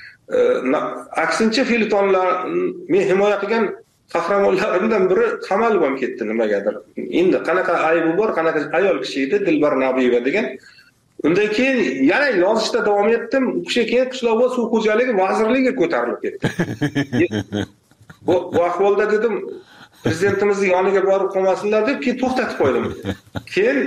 Aksincha felyetonlar men himoya qilgan qahramonlarimdan biri qamalib ham ketdi nimagadir. Endi qanaqa aybi bor, qanaqa ayol kishi edi, Dilbar Nabiyeva degan. Undan keyin yana yozishda davom etdim. U kishi keyin qishloq va suv xo'jaligi vazirligiga ko'tarilib ketdi. Bu ahvolda dedim, prezidentimizni yoniga borib qolmasinlar deb keyin to'xtatib qo'ydim. Keyin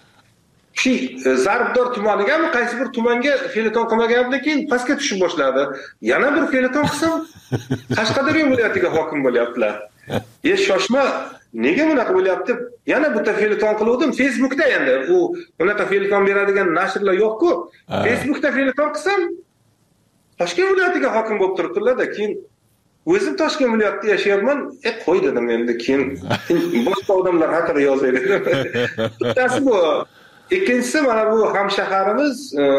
Zarbdor tumanigami, qaysi bir tumanga felyeton qilmaganimdan keyin pastga tushib boshladi. Yana bir felyeton qilsam, Qashqadaryo viloyatiga hokim bo'lyaptilar. Shoshma, nega bunaqa bo'lyapti? Yana bitta felyeton qildim. Facebookda endi u bunaqa felyeton beradigan nashrlar yo'q-ku. Facebookda felyeton qilsam, Toshkent viloyatiga hokim bo'lib turibdilar-da, keyin o'zim Toshkent viloyatida yashayapman. Qo'y dedim endi, keyin boshqa odamlar haqida yozay dedim. Bittasi bu. Ikkinchisi mana bu hamshaharimiz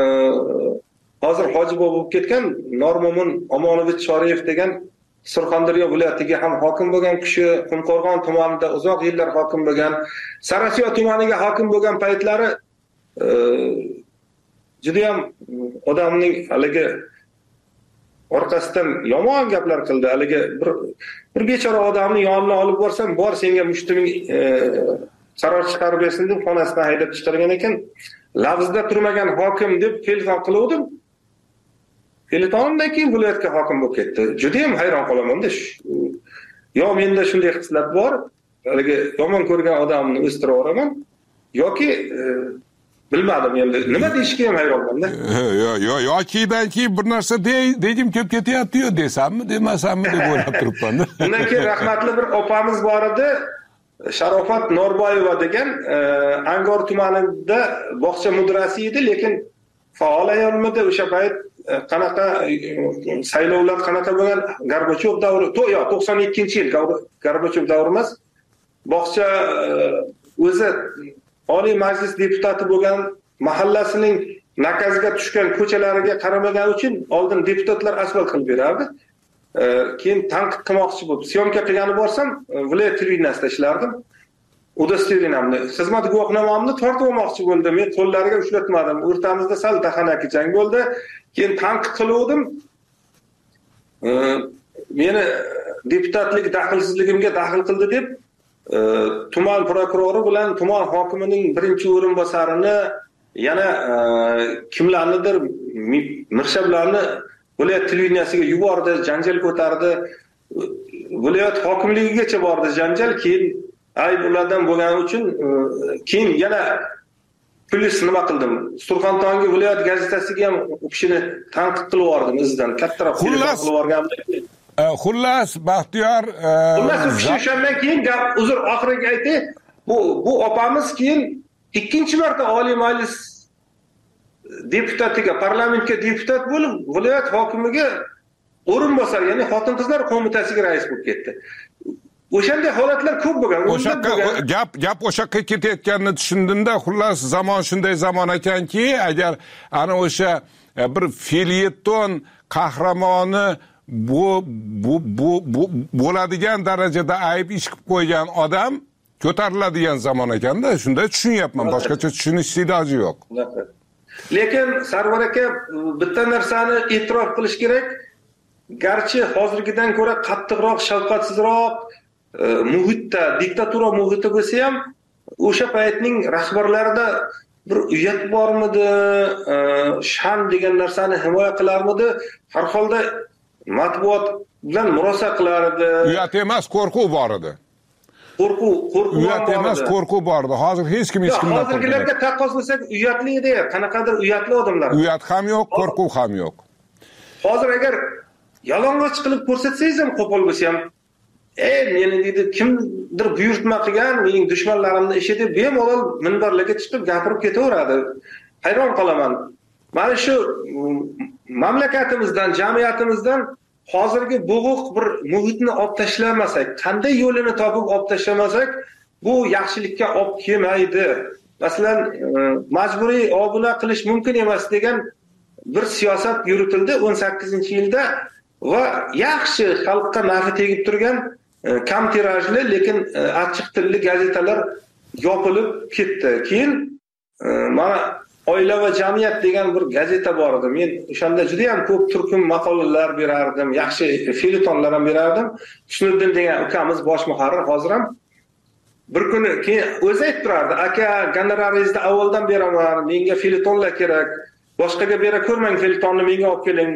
hozir hoji bo'lib ketgan Normo'min Omonovich Choriyev degan Surxondaryo viloyatiga ham hokim bo'lgan kishi, Qumqo'rg'on tumanida uzoq yillar hokim bo'lgan, Sarasiyo tumaniga hokim bo'lgan paytlari juda ham odamning haligi orqasidan yomon gaplar qildi. Haligi bir bechora odamni yoniga olib borsam, bor senga mushtiming qaror chiqarib bersin deb xonasidan haydab chiqargan ekan. Lavzda turmagan hokim deb felyeton qiluvdim. Felyetondan keyin viloyatga hokim bo'lib ketdi. Juda ham hayron qolaman-da. Yo menda shunday xislat bor, haligi yomon ko'rgan odamni o'stiraveraman, yoki bilmadim endi nima deyishga ham hayronman-da. Yokidan keyin bir narsa degim kelib ketyapti-yu desammi, demasammi deb o'ylab turibman-da. Undan keyin rahmatli bir opamiz bor edi. Sharofat Norboyeva degan Angor tumanida bog'cha mudirasi edi, lekin faol ayolmidi o'sha payt. Qanaqa saylovlar qanaqa bo'lgan? Gorbachev davri, 92-yil Gorbachev davri emas. Bog'cha o'zi Oliy Majlis deputati bo'lgan mahallasining nakaziga tushgan ko'chalariga qaramagani uchun oldin deputatlar asfalt qilib berardi. Keyin tanqid qilmoqchi bo'lib, syomka qilgani borsam, viloyat televideniyasida ishlardim. Udosterinamni, xizmat guvohnomamni tortib olmoqchi bo'ldi. Men qo'llariga ushlatmadim. O'rtamizda sal dahanaki jang bo'ldi. Keyin tanqid qildim. Meni deputatlik daxlsizligimga daxl qildi deb tuman prokurori bilan tuman hokimining birinchi o'rinbosarini yana kimlarnidir mirshablarni viloyat televideniyasiga yubordi, janjal ko'tardi. Viloyat hokimligigacha bordi janjal. Keyin ayb ulardan bo'lgani uchun keyin yana polis nima qildim? Surxondaryo viloyat gazetasiga ham u kishini tanqid qilib yubordim izidan. Kattaroq qilib yuborgandim. Xullas, Baxtiyor, xullas o'shandan keyin gap uzr oxiriga aytay, bu opamiz keyin ikkinchi marta Oliy Majlis deputatiga, parlamentga deputat bo'lib, viloyat hokimiga o'rinbosar, ya'ni Xotin-qizlar qo'mitasiga rais bo'lib ketdi. O'shanda holatlar ko'p bo'lgan. Gap o'sha yoqqa ketayotganini tushundimda, xullas zamon shunday zamon ekanki, agar ana o'sha bir felyeton qahramoni bu bo'ladigan darajada ayb ish qilib qo'ygan odam ko'tariladigan zamon ekanda, shunday tushunyapman. Boshqacha tushunish iloji yo'q. Lekin Sarvar aka, bitta narsani e'tirof qilish kerak. Garchi hozirgidan ko'ra qattiqroq, shafqatsizroq muhitda, diktatura muhiti bo'lsa ham, o'sha paytning rahbarlarida bir uyat bormidi, shan degan narsani himoya qilarmidi? Har holda matbuot bilan murosa qilardi. Uyat emas, qo'rquv bor edi. Qo'rquv uyat emas, qo'rquv bor edi. Hozir hech kim qo'rqmaydi. Hozirgilarga taqqoslasak, uyatli edi, qanaqadir uyatli odamlar. Uyat ham yo'q, qo'rquv ham yo'q. Hozir agar yalang'och qilib ko'rsatsangiz ham, qo'pol bo'lsa ham, meni deydi, kimdir buyurtma qilgan, mening dushmanlarimning ishi deb bemalol minbarlarga chiqib gapirib ketaveradi. Hayron qolaman. Mana shu mamlakatimizdan, jamiyatimizdan hozirgi bo'g'iq bir muhitni olib tashlamasak, qanday yo'lini topib olib tashlamasak, bu yaxshilikka olib kelmaydi. Masalan, majburiy obuna qilish mumkin emas degan bir siyosat yuritildi 18-yilda va yaxshi xalqqa nafi tegib turgan kam tirajli, lekin achchiq tilli gazetalar yopilib ketdi. Keyin mana Oila va jamiyat degan bir gazeta bor edi. Men o'shanda juda ham ko'p turkum maqolalar berardim, yaxshi felyetonlar ham berardim. Husniddin degan ukamiz bosh muharrir hozir ham bir kuni keyin o'zi aytib turardi, aka, gonoraringizni avvaldan beraman, menga felyetonlar kerak, boshqaga bera ko'rmang felyetonni, menga olib keling,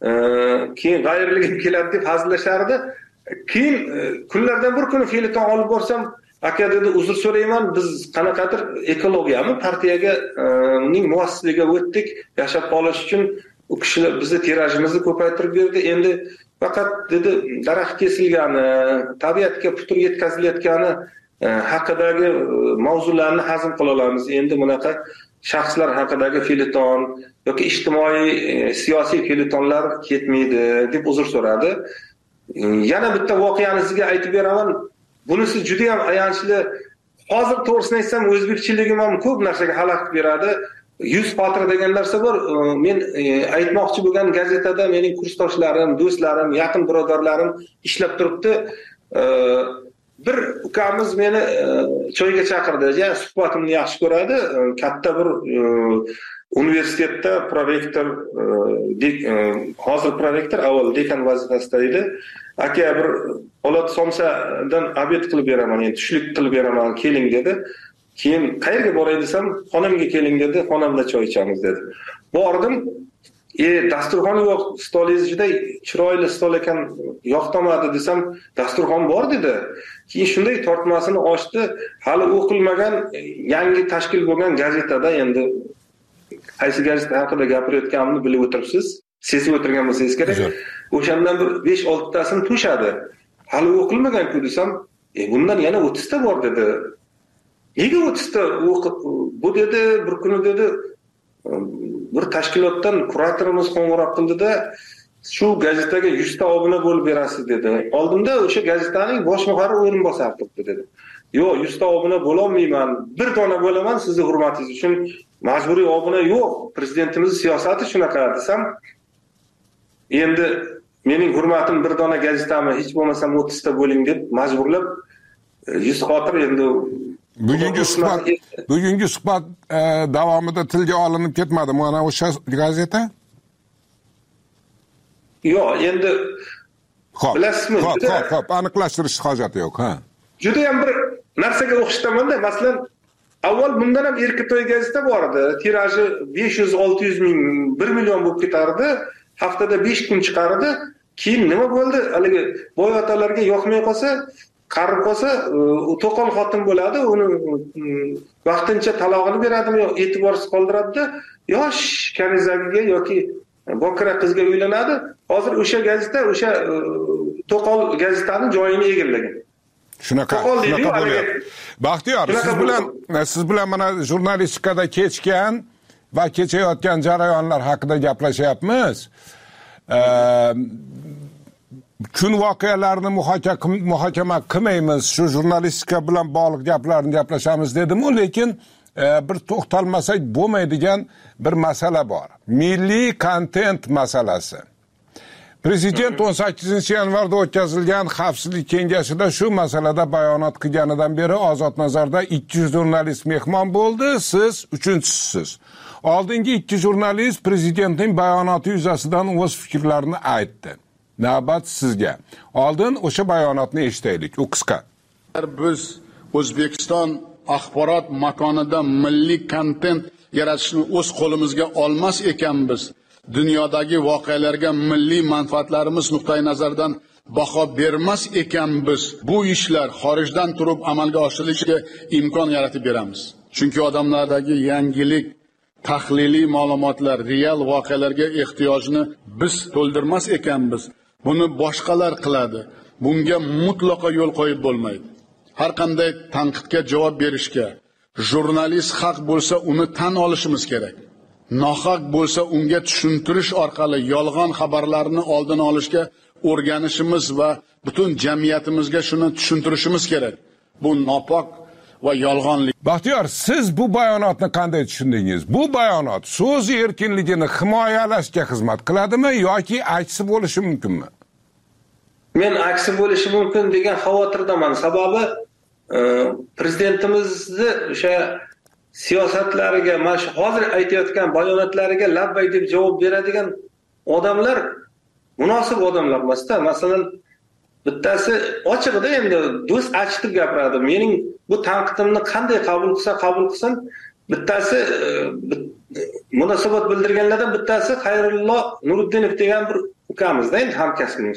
keyin g'ayirligim keladi deb hazillashardi. Keyin kunlardan bir kuni felyeton olib borsam, aka dedi, uzr so'rayman, biz qanaqadir ekologiyami partiyaga ning muassisligiga o'tdik, yashab qolish uchun u kishilar bizni tirajimizni ko'paytirib berdi. Endi faqat dedi, daraxt kesilgani, tabiatga putur yetkazilayotgani haqidagi mavzularni hazm qila olamiz. Endi bunaqa shaxslar haqidagi felyeton yoki ijtimoiy siyosiy felyetonlar ketmaydi deb uzr so'radi. Yana bitta voqeani sizga aytib beraman. Bunisi juda ham ayanchli. Hozir to'g'risini aytsam, o'zbekchiligim ham ko'p narsaga xalaqit beradi. 100 xotir degan narsa bor. Men aytmoqchi bo'lgan gazetada mening kursdoshlarim, do'stlarim, yaqin birodarlarim ishlab turibdi. Bir ukamiz meni choyga chaqirdi. Ya suhbatimni yaxshi ko'radi. Katta bir universitetda prorektor, hozir prorektor, avval dekan vazifasida edi. Aka, bir Po'lat Somsadan obed qilib beraman, endi tushlik qilib beraman, keling dedi. Keyin qayerga boray desam, xonamga keling dedi, xonamda choy ichamiz dedi. Bordim, dasturxon yo'q, stolingiz juda chiroyli stol ekan, yoqtamadi desam, dasturxon bor dedi. Keyin shunday tortmasini ochdi, hali o'qilmagan, yangi tashkil bo'lgan gazetada, endi qaysi gazeta haqida gapirayotganimni bilib o'tiribsiz, sezib o'tirgan bo'lsangiz kerak. O'shandan bir 5-6 tasini to'shadi. Hali o'qilmagan-ku desam, bundan yana 30 ta bor dedi. Nega 30 ta bu dedi, bir kuni dedi, bir tashkilotdan kuratorimiz qo'ng'iroq qildi-da, shu gazetaga 100 ta obuna bo'lib berasiz dedi. Oldimda o'sha gazetaning bosh muharrir o'rinbosari turibdi dedi. yo'q 100 ta obuna bo'lolmayman, bir dona bo'laman sizni hurmatingiz uchun, majburiy obuna yo'q, prezidentimiz siyosati shunaqa desam, endi mening hurmatim bir dona gazetami, hech bo'lmasa 30 ta bo'ling deb majburlab 100 xotir endi bugungi suhbat davomida tilga olinib ketmadi mana o'sha gazeta? Yo'q, endi bilasizmi? Xo'p, aniqlashtirish hojati yo'q, ha. Juda ham bir narsaga o'xshatamanda, masalan, avval bundan ham Erkitoy gazeta bor edi. Tiraji 500-600 ming, 1 million bo'lib ketardi. Haftada 5 kun chiqardi. Keyin nima bo'ldi? Haligi boy otalarga yoqmay qolsa, qarib qolsa, to'qol xotin bo'ladi, uni vaqtincha talog'ini beradimi yo e'tiborsiz qoldiradi-da, yosh kanizagiga yoki bokira qizga uylanadi. Hozir o'sha gazeta, o'sha to'qol gazetaning joyini egallagan. Shunaqa bo'lyapti. Baxtiyor, siz bilan mana jurnalistikada kechgan va kechayotgan jarayonlar haqida gaplashyapmiz. Kun voqealarini muhokama qilmaymiz, shu jurnalistika bilan bog'liq gaplarni gaplashamiz dedim-ku, lekin bir to'xtalmasak bo'lmaydigan bir masala bor. Milliy kontent masalasi. Prezident 18-yanvarda o'tkazilgan Xavfsizlik kengashida shu masalada bayonot qilganidan beri Ozod nazarda 200 jurnalist mehmon bo'ldi, siz 3-chisiz. Oldingi 2 jurnalist prezidentning bayonoti yuzasidan o'z fikrlarini aytdi. Navbat sizga. Oldin o'sha bayonotni eshitaylik, u qisqa. Biz O'zbekiston axborot makonida milliy kontent yaratishni o'z qo'limizga olmas ekanmiz. Dunyodagi voqealarga milliy manfaatlarimiz nuqtai nazaridan baho bermas ekanmiz. Bu ishlar xorijdan turib amalga oshirilishiga imkon yaratib beramiz. Chunki odamlardagi yangilik, tahliliy ma'lumotlar, real voqealarga ehtiyojni biz to'ldirmas ekanmiz. Buni boshqalar qiladi. Bunga mutlaqo yo'l qo'yib bo'lmaydi. Har qanday tanqidga javob berishga, jurnalist haq bo'lsa uni tan olishimiz kerak. Nohaq bo'lsa unga tushuntirish orqali yolg'on xabarlarni oldini olishga o'rganishimiz va butun jamiyatimizga shuni tushuntirishimiz kerak. Bu nopok va yolg'onlik. Baxtiyor, siz bu bayonotni qanday tushundingiz? Bu bayonot so'z erkinligini himoyalashga xizmat qiladimi yoki aksi bo'lishi mumkinmi? Men aksi bo'lishi mumkin degan xavotirdaman. Sababi prezidentimizni o'sha siyosatlariga, mana shu hozir aytayotgan bayonotlariga labbay deb javob beradigan odamlar munosib odamlar emas-da. Masalan, bittasi ochiqda endi do'st achitib gapiradi. Mening bu tanqidimni qanday qabul qilsin, bittasi munosabat bildirganlardan bittasi Xayrullo Nuriddinov degan bir ukamizda, endi hamkasbimiz.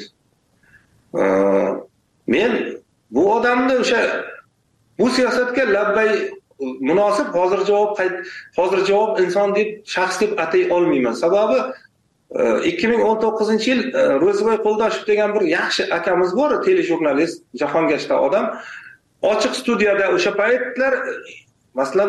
Men bu odamni o'sha bu siyosatga labbay munosib hozir javob inson deb shaxs deb atay olmayman. Sababi 2019-yil Ro'ziboy Qo'ldoshev degan bir yaxshi akamiz bor, telejurnalist, jahongashta odam. Ochiq studiyada o'sha paytlar, masalan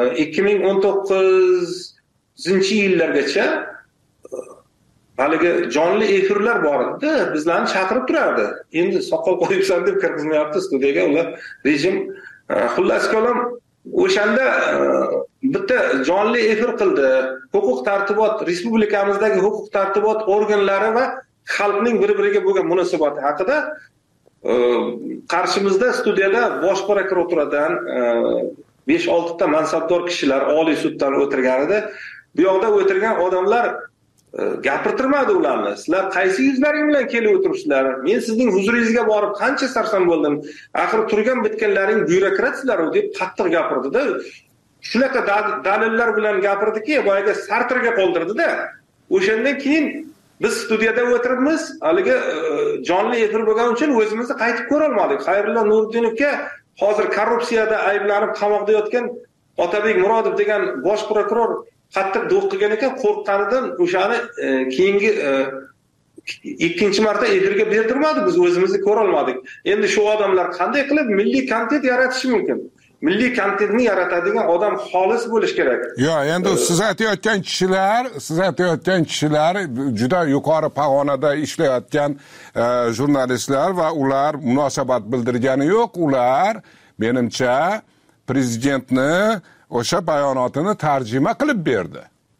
2019-yillargacha haligi jonli efirlar bor edi, bizlarni chaqirib turardi. Endi soqol qo'yibsan deb kirgizmayapti studiyaga, ular rejim. Xullas kalom, o'shanda bitta jonli efir qildi. Huquq tartibot, respublikamizdagi huquq tartibot organlari va xalqning bir-biriga bo'lgan munosabati haqida qarshimizda studiyada bosh prokuraturadan 5-6 ta mansabdor kishilar Oliy suddan o'tirgan edi. Bu yoqda o'tirgan odamlar gapirtirmadi ularni. Sizlar qaysi yuzlaring bilan kelib o'tiribsizlar? Men sizning huzuringizga borib qancha sarson bo'ldim. Axir turgan bitganlaring byurokratsizlar deb qattiq gapirdi-da. Shunaqa dalillar bilan gapirdiki, boyaga Sartrga qoldirdi-da. O'shandan keyin biz studiyada o'tiribmiz, haligi jonli efir bo'lgani uchun o'zimizni qaytib ko'ra olmadik. Xayrullo Nuriddinovga hozir korrupsiyada ayblanib qamoqda yotgan Otabek Murodov degan bosh prokuror qattiq do'q qilgan ekan, qo'rqqanidan o'shani keyingi ikkinchi marta efirga bertirmadi, biz o'zimizni ko'ra olmadik. Endi shu odamlar qanday qilib milliy kontent yaratishi mumkin? Milliy kontentni yaratadigan odam xolis bo'lish kerak. Yo'q, endi siz aytayotgan kishilar juda yuqori pog'onada ishlayotgan jurnalistlar va ular munosabat bildirgani yo'q. Ular menimcha prezidentni o'sha bayonotini tarjima qilib berdi.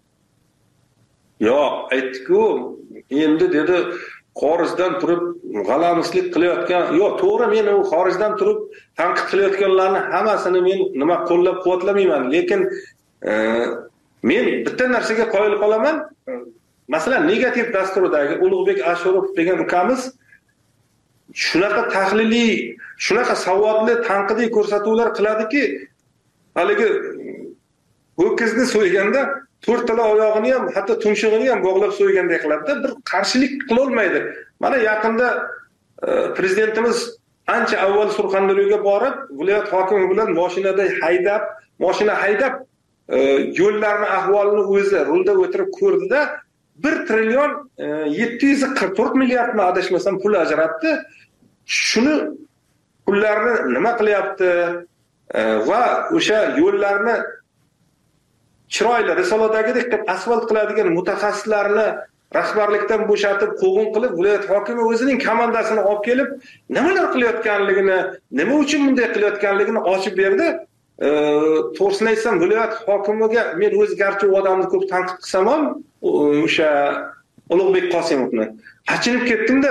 Yo'q, aytdi-ku, endi dedi xorijdan turib g'alamislik qilayotgan, yo'q, to'g'ri, men u xorijdan turib tanqid qilayotganlarni hammasini men nima qo'llab-quvvatlamayman, lekin men bitta narsaga qoyil qolaman. Masalan, negativ dasturidagi Ulug'bek Ashurov degan ukamiz shunaqa tahliliy, shunaqa savodli tanqidiy ko'rsatuvlar qiladiki, haligi ho'kizni so'yganda to'rttala oyog'ini ham, hatto tumshug'ini ham bog'lab so'yganday qiladi-da, bir qarshilik qila olmaydi. Mana yaqinda prezidentimiz ancha avval Surxondaryoga borib, viloyat hokimi bilan mashina haydab yo'llarning ahvolini o'zi rulda o'tirib ko'rdi-da, 1 trillion 744 milliardmi adashmasam pul ajratdi. Shuni pullarni nima qilyapti va o'sha yo'llarni chiroyli risoladagidek qilib asfalt qiladigan mutaxassislarni rahbarlikdan bo'shatib, qo'g'in qilib, viloyat hokimi o'zining komandasini olib kelib, nimalar qilayotganligini, nima uchun bunday qilayotganligini ochib berdi. To'g'risini aytsam, viloyat hokimiga men o'z garchi u odamni ko'p tanqid qilsam ham, o'sha Ulug'bek Qosimovni achinib ketdim-da,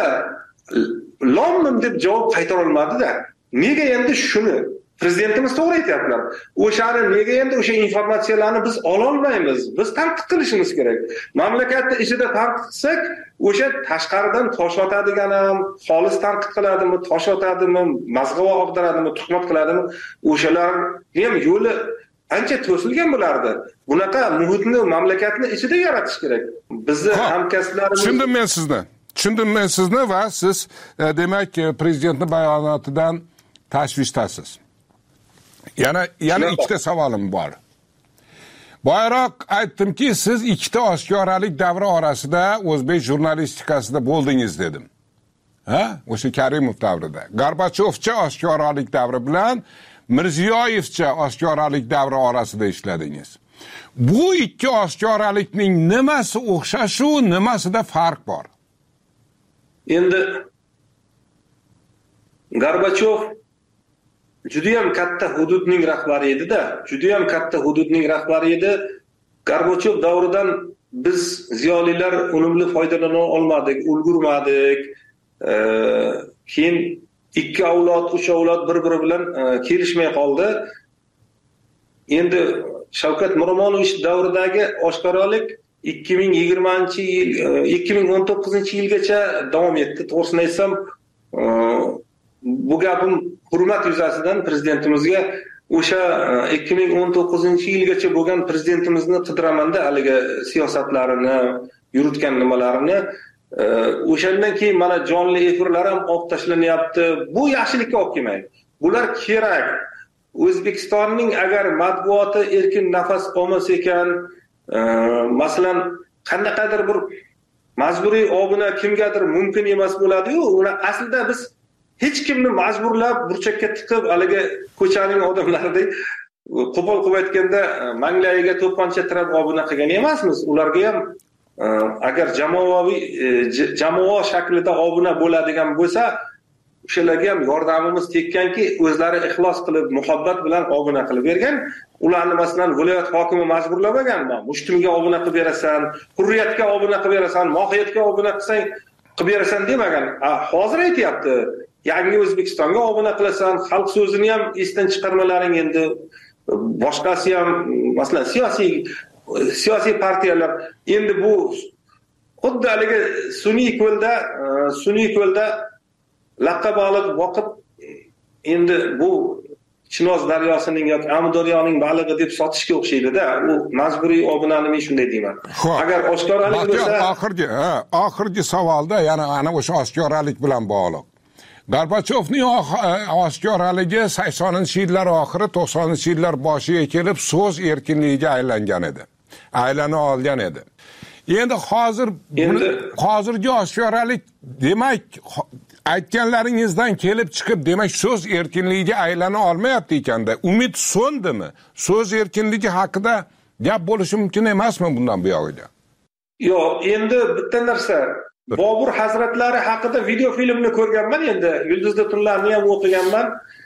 lomim deb javob qaytara olmadi-da. Nega endi shuni prezidentimiz to'g'ri aytayaptilar. O'shani nega endi o'sha informatsiyalarni biz ola olmaymiz? Biz tanqid qilishimiz kerak. Mamlakatning ichida tanqid qilsak, o'sha tashqaridan tosh otadigan ham, xolis tanqid qiladimi, tosh otadimi, mazg'ava og'diradimi, tuhmat qiladimi, o'shalarni ham yo'li ancha to'silgan bo'lardi. Bunaqa muhitni mamlakatning ichida yaratish kerak. Bizni hamkasblarimiz Tushundim men sizni va siz demak prezidentning bayonotidan tashvishdasiz. Yana ikkita savolim bor. Boyroq aytdimki, siz ikkita oshkoralik davri orasida o'zbek jurnalistikasida bo'ldingiz dedim. O'sha Karimov davrida. Gorbachyovcha oshkoralik davri bilan Mirziyoyevcha oshkoralik davri orasida ishladingiz. Bu ikki oshkoralikning nimasi o'xshash-u, nimasida farq bor? Endi Gorbachyov judayam katta hududning rahbari edi-da, Gorbachyov davridan biz ziyolilar unumli foydalana olmadik, ulgurmadik. Keyin 2 avlod, 3 avlod bir-biri bilan kelishmay qoldi. Endi Shavkat Miromonovich davridagi oshkoralik 2020-yil, 2019-yilgacha davom etdi. To'g'risini aytsam, bu gapim hurmat yuzasidan prezidentimizga o'sha 2019-yilgacha bo'lgan prezidentimizni qidiraman-da, haligi siyosatlarini, yuritgan nimalarini. O'shandan keyin mana jonli efirlar ham olib tashlanyapti. Bu yaxshilikka olib kelmaydi. Bular kerak. O'zbekistonning agar matbuoti erkin nafas olmas ekan, masalan, qandaydir bir majburiy obuna kimgadir mumkin emas bo'ladi-yu, uni aslida biz hech kimni majburlab burchakka tiqib, haligi ko'chaning odamlaridek qo'pol qilib aytganda manglayiga to'pponcha tirab obuna qilgan emasmiz. Ularga ham agar jamoa shaklida obuna bo'ladigan bo'lsa, o'shalarga ham yordamimiz tekkanki, o'zlari ixlos qilib, muhabbat bilan obuna qilib bergan. Ularni masalan viloyat hokimi majburlamagan, mushtumga obuna qilib berasan, hurriyatga obuna qilib berasan, mohiyatga obuna qilsang qilib berasan demagan. Hozir aytayapti, yangi O'zbekistonga obuna qilasan, xalq so'zini ham esdan chiqarmalaring endi boshqasi ham, masalan, siyosiy partiyalar endi bu xuddi haligi sun'iy ko'lda laqqa baliq boqib, endi bu Chinoz daryosining yoki Amudaryoning balig'i deb sotishga o'xshaydi-da. U majburiy obunani men shunday deyman. Agar oshkoralik bo'lsa, oxirgi savolda yana ana o'sha oshkoralik bilan bog'liq. Gorbachyovning oshkoraligi 80-yillar oxiri, 90-yillar boshiga kelib so'z erkinligiga aylana olgan edi. Endi hozirgi oshkoralik demak aytganlaringizdan kelib chiqib, demak so'z erkinligiga aylana olmayapti ekanda. Umid so'ndimi? So'z erkinligi haqida gap bo'lishi mumkin emasmi bundan buyog'iga? Yo'q, endi bitta narsa, Bobur hazratlari haqida video filmni ko'rganman, endi Yulduzli tunlarni ham o'qiganman.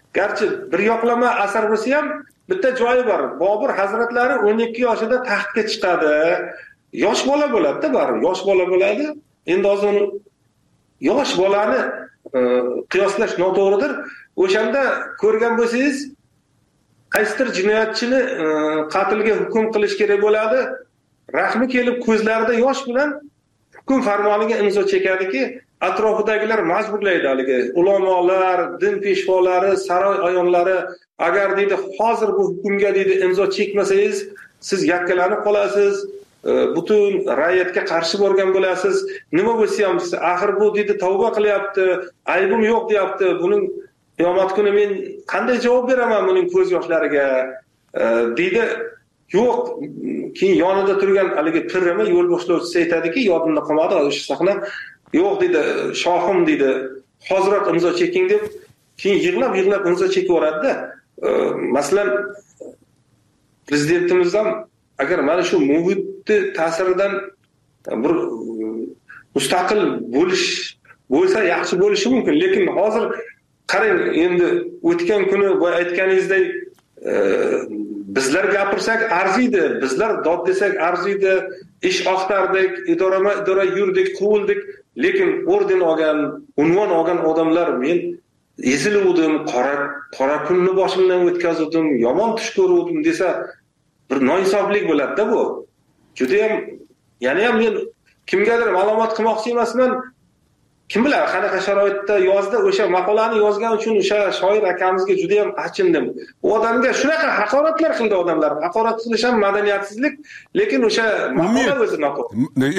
garchi bir yoqlama asar bo'lsa ham bitta joyi bor. Bobur hazratlari 12 yoshida taxtga chiqadi. Yosh bola bo'ladi-da, baribir yosh bola bo'ladi. Endi hozir yosh bolani qiyoslash noto'g'ridir. O'shanda ko'rgan bo'lsangiz, qaysidir jinoyatchini qatlga hukm qilish kerak bo'ladi. Rahmi kelib ko'zlarida yosh bilan hukm farmoniga imzo chekadiki, atrofidagilar majburlaydi haligi ulamolar, din peshvolari, saroy ayonlari, agar deydi hozir bu hukmga deydi imzo chekmasangiz, siz yakkalanib qolasiz, butun ra'yatga qarshi bo'lgan bo'lasiz. Nima bo'lsa ham axir bu deydi tavba qilyapti, aybim yo'q deyapti. Buning qiyomat kuni men qanday javob beraman buning ko'z yoshlariga? Deydi. Yo'q, keyin yonida turgan haligi pirimi yo'l boshlovchisi aytadiki, yodimda qolmadi o'sha sahna. Yo'q deydi, shohim deydi, hoziroq imzo cheking deb, keyin yig'lab imzo chekib yuboradi-da. Masalan, prezidentimiz ham agar mana shu muhitni ta'siridan bir mustaqil bo'lsa yaxshi bo'lishi mumkin, lekin hozir qarang, endi o'tgan kuni boya aytganingizdek bizlar gapirsak arziydi, bizlar dod desak arziydi, ish oqtardik, idora yurdik, quvildik, lekin orden olgan, unvon olgan odamlar men eziluvdim, qora kunni boshimdan o'tkazdim, yomon tush ko'ruvdim desa bir noinsoflik bo'ladi-da bu. Juda ham, yana ham men kimgadir ma'lumot qilmoqchi emasman. Kim bilar, qanaqa sharoitda yozdi, o'sha maqolani yozgan uchun o'sha shoir akamizga juda ham achindim. U odamga shunaqa haqoratlar qildi odamlar. Haqorat qilish ham madaniyatsizlik, lekin o'sha maqola o'zi noto'g'ri.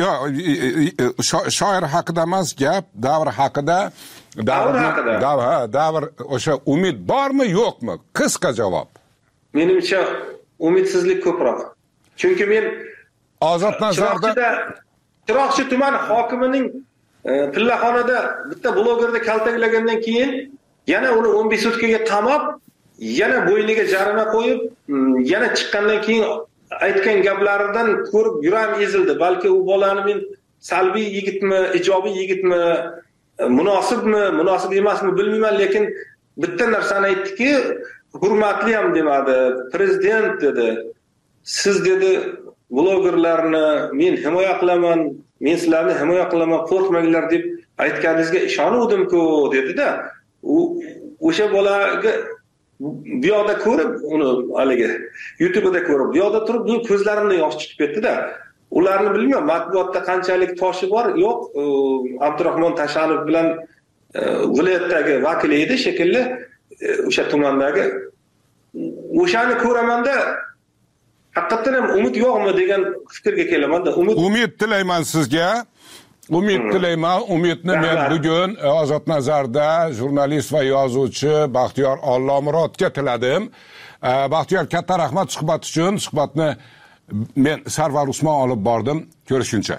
Shoir haqida emas gap, davr haqida. Davr o'sha umid bormi, yo'qmi? Qisqa javob. Menimcha umidsizlik ko'proq. Chunki men Ozod nazarda Chiroqchi tuman hokimining pillaxonada bitta blogerni kaltaklagandan keyin yana uni 15 sutkaga qamab, yana bo'yniga jarima qo'yib, yana chiqqandan keyin aytgan gaplaridan ko'rib yuram ezildi. Balki u bolani men salbiy yigitmi, ijobiy yigitmi, munosibmi, munosib emasmi bilmayman, lekin bitta narsani aytdiki, hurmatli ham demadi. Prezident dedi, siz dedi blogerlarni men himoya qilaman, men sizlarni himoya qilaman, qo'rqmanglar deb aytganingizga ishonuvdim-ku dedi-da. O'sha bolaga bu yoqda ko'rib, uni haligi YouTube'da ko'rib, bu yoqda turib, men ko'zlarimdan yosh chiqib ketdi-da. Ularni bilmayman, matbuotda qanchalik toshi bor, yo'q. Abdurahmon Tashanov bilan viloyatdagi vakil edi shekilli, o'sha tumandagi. O'shani ko'ramanda haqiqatan ham umid yo'qmi degan fikrga kelaman-da. Umid tilayman sizga. Umid tilayman. Umidni men bugun Ozod nazarda jurnalist va yozuvchi Baxtiyor Ollomurodga tiladim. Baxtiyor, katta rahmat suhbat uchun. Suhbatni men Sarvar Usmon olib bordim. Ko'rishguncha.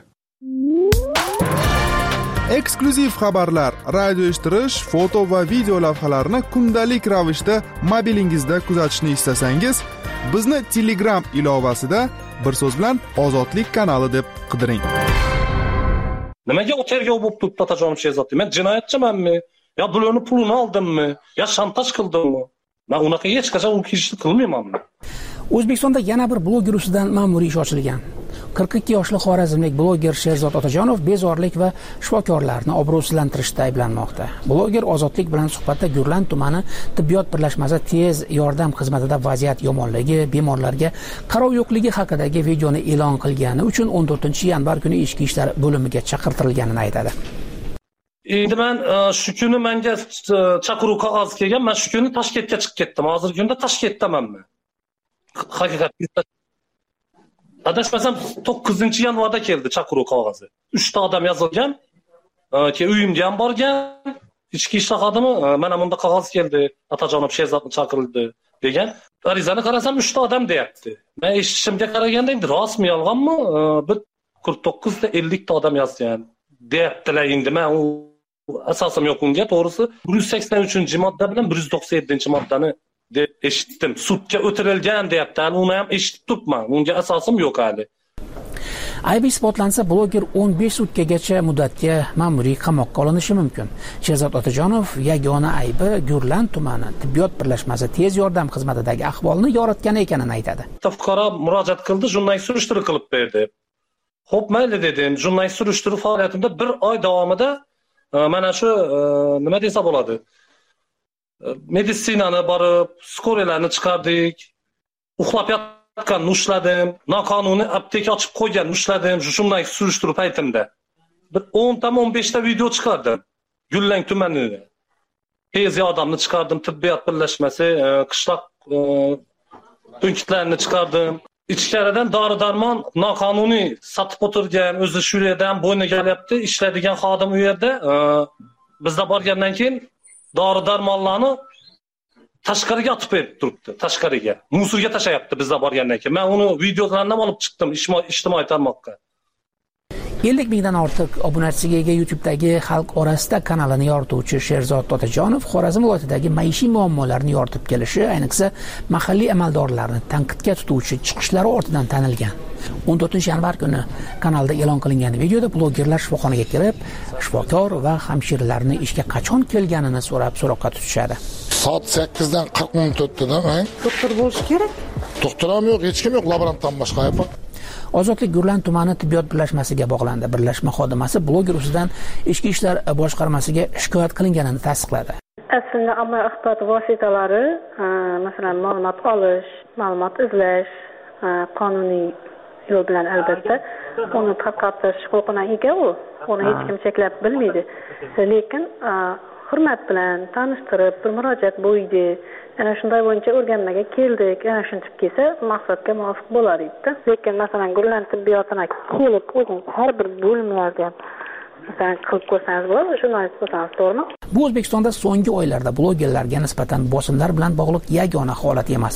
Eksklyuziv xabarlar, radio eshittirish, foto va video lavhalarni kundalik ravishda mobilingizda kuzatishni istasangiz, bizni Telegram ilovasida bir so'z bilan Ozodlik kanali deb qidiring. Nimaga o tergov bo'lib turibdi Otajon Shehzodni? Men jinoyatchimanmi? Yo bularni pulini oldimmi? Yo shantaj qildimmi? Men unaqa hech qachon u kirishni qilmayman. O'zbekistonda yana bir bloger ustidan ma'muriy ish ochilgan. 42 yoshli xorazmlik bloger Sherzod Otajonov bezorilik va shifokorlarni obro'sizlantirishda ayblanmoqda. Bloger Ozodlik bilan suhbatda Gurlan tumani tibbiyot birlashmasi tez yordam xizmatida vaziyat yomonligi, bemorlarga qarov yo'qligi haqidagi videoni e'lon qilgani uchun 14-yanvar kuni ichki ishlar bo'limiga chaqirtirilganini aytadi. Endi men shu kuni menga chaqiruv qog'ozi kelgan, men shu kuni Toshkentga chiqib ketdim. Hozirgi kunda Toshkentdamanman. Haqiqatda adashmasam 9-yanvarda keldi chaqiruv qog'ozi. 3 ta odam yozilgan, keyin uyimga ham borgan, ichki ishlar xodimi mana bunda qog'oz keldi, Otajonov Sherzodni chaqirildi degan. Arizani qarasam 3 ta odam deyapti. Men eshitishimga qaraganda endi rostmi, yolg'onmi? Bir 49 ta 50 ta odam yozgan deyaptilar. Endi men u asosim yo'q unga, to'g'risi 183-modda bilan 197-moddani deb eshitdim. Sudga o'tirilgan deyapti. Uni ham eshitib turibman. Unga asosim yo'q hali. Aybi isbotlansa, bloger 15 sutkagacha muddatga ma'muriy qamoqqa olinishi mumkin. Sherzod Otajonov yagona aybi Gurlan tumani tibbiyot birlashmasi tez yordam xizmatidagi ahvolni yoritgani ekanini aytadi. Fuqaro murojaat qildi, jurnalist surishtiruv qilib berdi. Xo'p, mayli dedim. Jurnalist surishtiruv faoliyatimda 1 oy davomida mana shu nima desa bo'ladi? Meditsinani borib, skoriyalarni chiqardik. Uxlab yotgan ushladim, noqonuniy apteka ochib qo'ygan ushladim, jurnalist surishtiruv paytimda. Bir 10-15 ta video chiqardim. Gullang tumanida. Tez yordamni chiqardim, tibbiyot birlashmasi, qishloq punktlarini chiqardim. Ichkaridan dori-darmon noqonuniy sotib o'tirgan, o'zi shu yerdan bo'yniga olyapti, ishlaydigan xodim u yerda. Bizda borgandan keyin dori-darmonlarni tashqariga otib berib turibdi, tashqariga. Musorga tashayapti bizda borgandan keyin. Men uni videolarini olib chiqdim ijtimoiy tarmoqqa. 50 mingdan ortiq obunachisiga ega YouTube'dagi xalq orasida kanalini yorituvchi Sherzod Otajonov Xorazm viloyatidagi maishiy muammolarni yoritib kelishi, ayniqsa mahalliy amaldorlarni tanqidga tutuvchi chiqishlari ortidan tanilgan. 14-yanvar kuni kanalda e'lon qilingan videoda blogerlar shifoxonaga kirib, shifokor va hamshiralarni ishga qachon kelganini so'rab so'roqqa tutishadi. Soat 8 dan 40 minut o'tdi-da, doktor bo'lish kerak. Doktor ham yo'q, hech kim yo'q, laborantdan boshqa aypa. Ozodlik Gurlan tumani tibbiyot birlashmasiga bog'landi. Birlashma xodimasi bloger ustidan ichki ishlar boshqarmasiga shikoyat qilinganini tasdiqladi. Aslida ommaviy axborot vositalari, masalan, ma'lumot olish, ma'lumot izlash, qonuniy yo'l bilan albatta uni tarqatish huquqiga ega u. Uni hech kim cheklab bilmaydi. Lekin hurmat bilan tanishtirib, bir murojaat bo'ydi. Ana shunday bo'yicha o'rganmaga keldik. Ana shunchalik kelsa, maqsadga muvofiq bo'lar edi. Lekin masalan, Gurlan tibbiyotına kelib, o'zing har bir bo'limlarga masalan qilib ko'rsangiz bo'ladi, jurnalist bo'lsangiz, to'g'rimi? Bu O'zbekistonda so'nggi oylarda blogerlarga nisbatan bosimlar bilan bog'liq yagona holat emas.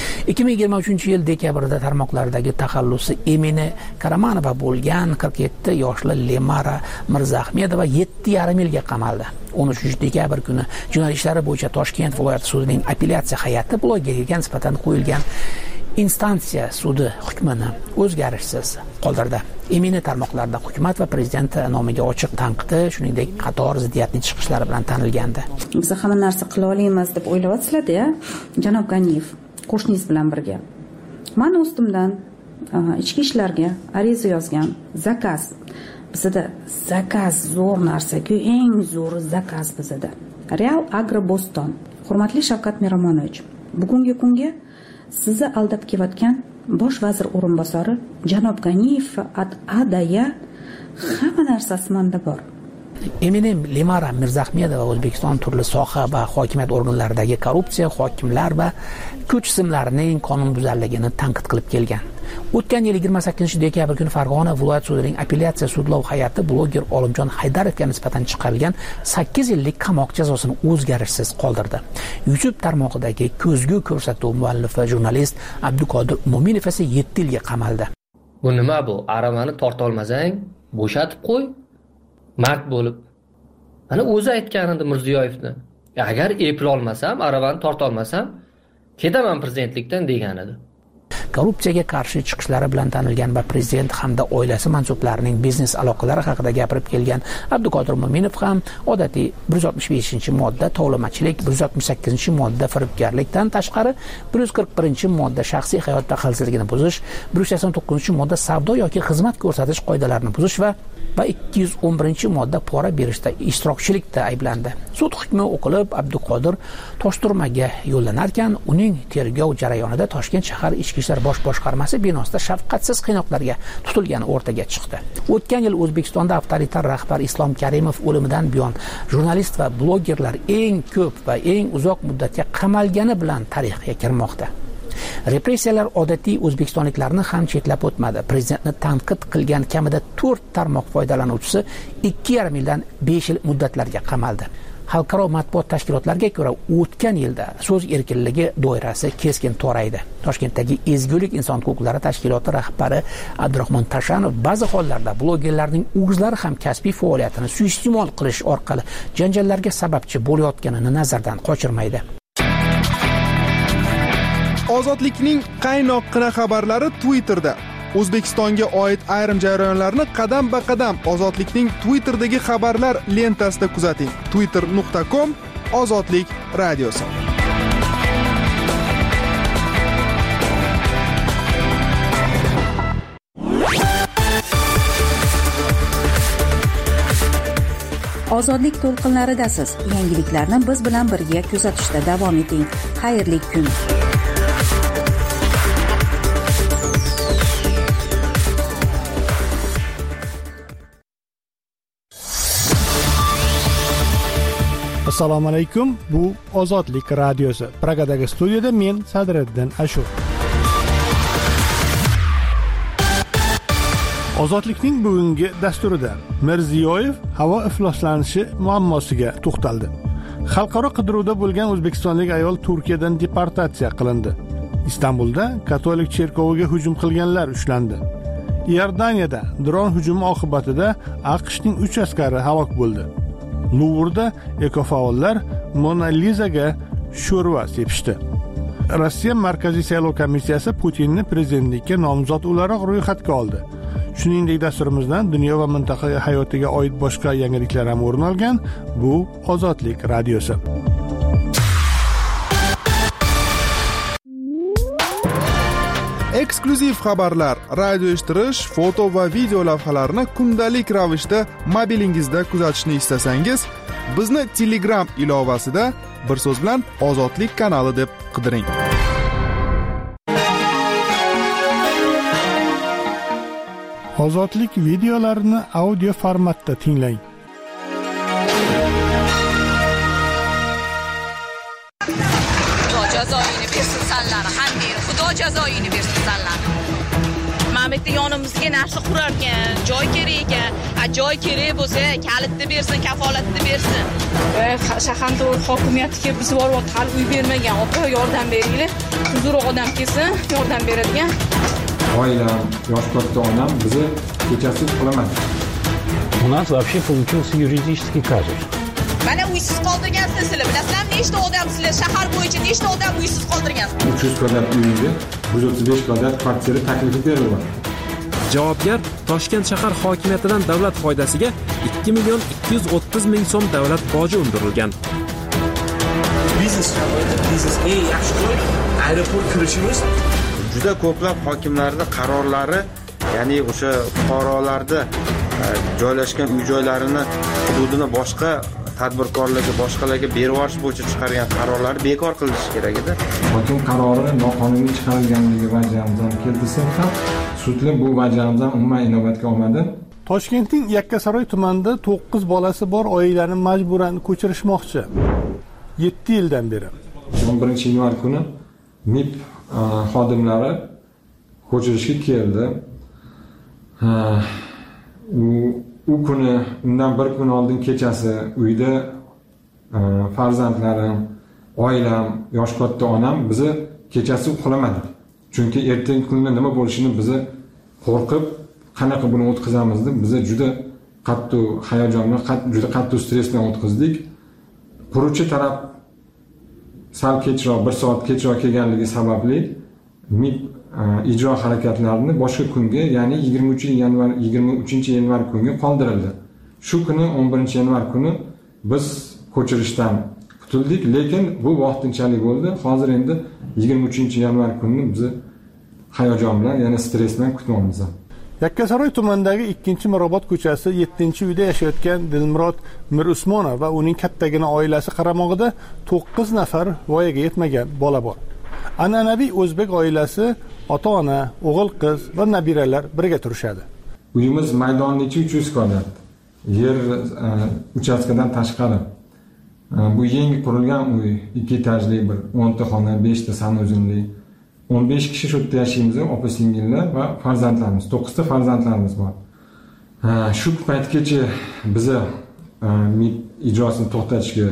2023-yil dekabrda tarmoqlardagi taxallusi Emine Karamanova bo'lgan 47 yoshli Lemara Mirzahmedova 7,5 yilga qamaldi. 13 dekabr kuni jinoyat ishlari bo'yicha Toshkent viloyat sudining apellyatsiya hay'ati blogerga nisbatan qo'yilgan instansiya sudi hukmini o'zgarishsiz qoldirdi. Emine tarmoqlarda hukumat va prezident nomiga ochiq tanqidi, shuningdek qator ziddiyatli chiqishlari bilan tanilgandi. Biz hamma narsa qila olamiz deb o'ylayapsizlar-da, janob Ganiyev, qo'shningiz bilan birga. Men ustimdan ichki ishlarga ariza yozgan, zakaz. Bizda zakaz zo'r narsa-ku, eng zo'ri zakaz bizda. Real Agroboston. Hurmatli Shavkat Miromonovich, bugungi kunga sizni aldab kelayotgan bosh vazir o'rinbosari janob Ganiyev adaya hamma narsasi menda bor. Emine Lemara Mirzahmedova O'zbekiston turli soha va hokimiyat organlaridagi korrupsiya, hokimlar va kuch tizimlarining qonunbuzarligini tanqid qilib kelgan. O'tgan yil 28 dekabr kuni Farg'ona viloyat sudining apellyatsiya sudlov hay'ati bloger Olimjon Haydarovga nisbatan chiqarilgan 8 yillik qamoq jazosini o'zgarishsiz qoldirdi. YouTube tarmog'idagi ko'zgu ko'rsatuv muallifi jurnalist Abduqodir Mo'minov esa 7 yilga qamaldi. Bu nima bu? Aravani torta olmasang, bo'shatib qo'y. Mard bo'lib. Mana o'zi aytgan edi Mirziyoyevni. Agar eplay olmasam, aravani torta olmasam, ketaman prezidentlikdan degan edi. Korrupsiyaga qarshi chiqishlari bilan tanilgan va prezident hamda oilasi mansublarining biznes aloqalari haqida gapirib kelgan Abduqodir Mo'minov ham odatiy 165-modda tovlamachilik, 168-modda firibgarlikdan tashqari 141-modda shaxsiy hayot daxlsizligini buzish, 189-modda savdo yoki xizmat ko'rsatish qoidalarini buzish va 211-modda pora berishda ishtirokchilikda ayblandi. Sud hukmi o'qilib, Abduqodir Toshturmaga yo'llanarkan, uning tergov jarayonida Toshkent shahar ichki ishlar bosh boshqarmasi binosida shafqatsiz qiynoqlarga tutilgani o'rtaga chiqdi. O'tgan yil O'zbekistonda avtoritar rahbar Islom Karimov o'limidan buyon jurnalist va blogerlar eng ko'p va eng uzoq muddatga qamalgani bilan tarixga kirmoqda. Repressiyalar odatiy o'zbekistonliklarni ham chetlab o'tmadi. Prezidentni tanqid qilgan kamida 4 tarmoq foydalanuvchisi 2,5 yildan 5 yil muddatlarga qamaldi. Xalqaro matbuot tashkilotlariga ko'ra, o'tgan yilda so'z erkinligi doirasi keskin toraydi. Toshkentdagi Ezgulik inson huquqlari tashkiloti rahbari Abdurahmon Tashanov ba'zi hollarda blogerlarning o'zlari ham kasbiy faoliyatini suiiste'mol qilish orqali janjallarga sababchi bo'layotganini nazardan qochirmaydi. Ozodlikning qaynoqqina xabarlari Twitterda. O'zbekistonga oid ayrim jarayonlarni qadam-ba-qadam Ozodlikning Twitter'dagi xabarlar lentasida kuzating. twitter.com/ozodlik radiosi. Ozodlik to'lqinlaridasiz. Yangiliklarni biz bilan birga kuzatishda davom eting. Xayrli kun. Assalomu alaykum. Bu Ozodlik radiosi. Pragadagi studiyada men Sadriddin Ashur. Ozodlikning bugungi dasturida Mirziyoyev havo ifloslanishi muammosiga to'xtaldi. Xalqaro qidiruvda bo'lgan o'zbekistonlik ayol Turkiyadan deportatsiya qilindi. Istanbulda katolik cherkoviga hujum qilganlar ushlandi. Iordaniyada dron hujumi oqibatida AQShning 3 askari halok bo'ldi. Luvrda ekofaollar Mona Lizaga sho'rva sepishdi. Rossiya Markaziy saylov komissiyasi Putinni prezidentlikka nomzod o'laroq ro'yxatga oldi. Shuningdek, dasturimizdan dunyo va mintaqa hayotiga oid boshqa yangiliklar ham o'rin olgan. Bu Ozodlik radiosi. Eksklyuziv xabarlar, radio eshittirish, foto va video lavhalarni kundalik ravishda mobilingizda kuzatishni istasangiz, bizni Telegram ilovasida bir so'z bilan Ozodlik kanali deb qidiring. Ozodlik videolarini audio formatda tinglang. Xudo jazoini bersin sanlar, hamma Xudo jazoini bersin sanlar. Mamlakat yonimizga narsa qurarkan, joy kerak ekan. Joy kerak bo'lsa, kalitni bersin, kafolatni bersin. Shahar hokimiyatiga biz borib hali uy bermagan, opa yordam beringlar. Huzurroq odam kelsin, yordam beradigan. Oilam, yosh katta onam bizni kechasi qilamadi. У нас вообще получился юридический казус. Mana uysiz qoldirgansizlar, sizlar bilasizlar, nechta odam sizlar shahar bo'yicha nechta odam uysiz qoldirgansizlar? 300 kvadrat uyga 135 kvadrat kvartira taklif berilgan. Javobgar Toshkent shahar hokimiyatidan davlat foydasiga 2.230.000 so'm davlat boji undirilgan. Biznes eng yaxshi joy aeroport kirishimiz. Juda ko'plab hokimlarning qarorlari, ya'ni o'sha fuqarolarda joylashgan uy-joylarini hududini boshqa tadbirkorlarga, boshqalarga berib yuborish bo'yicha chiqargan qarorlar bekor qilinishi kerak edi. Hokim qarori noqonuniy chiqarilganligi vajiyatdan keltirsa ham sudlar bu vajiyatdan umuman inobatga olmadi. Toshkentning Yakkasaroy tumanida 9 bolasi bor oilani majburan ko'chirishmoqchi. 7 yildan beri. 11-yanvar kuni MIP xodimlari ko'chirishga keldi. U kuni undan bir kun oldin kechasi uyda farzandlarim, oilam, yosh katta onam bizni kechasi uxlamadi. Chunki ertangi kunda nima bo'lishini bizni qo'rqib, qanaqa buni o'tkazamiz deb bizni juda qattiq hayajonli, juda qattiq stressdan o'tkazdik. Quruvchi taraf sal kechroq, 1 soat kechroq kelganligi sababli MIP ijro harakatlarini boshqa kunga, ya'ni 23-yanvar kunga qoldirildi. Shu kuni 11-yanvar kuni biz ko'chirishdan qutuldik, lekin bu vaqtinchalik bo'ldi. Hozir endi 23-yanvar kunini biz hayajon bilan, ya'ni stress bilan kutmoqmiz. Yakkasaroy tumanidagi 2-Mirobod ko'chasi 7-uyda yashayotgan Dilmurod Mirusmonov va uning kattagina oilasi qaramog'ida 9 nafar voyaga yetmagan bola bor. An'anaviy o'zbek oilasi ota-ona, o'g'il qiz va nabiralar birga turishadi. Uyimiz maydoni 300 kvadrat. Yer uchastkadan tashqari. Bu yangi qurilgan uy, 2 etajli bir 10 ta xona, 5 ta sanuzunli. 15 kishi shu yerda yashaymiz, opa-singillar va farzandlarimiz, 9 ta farzandlarimiz bor. Shu paytgacha biz MIP ijrosini to'xtatishga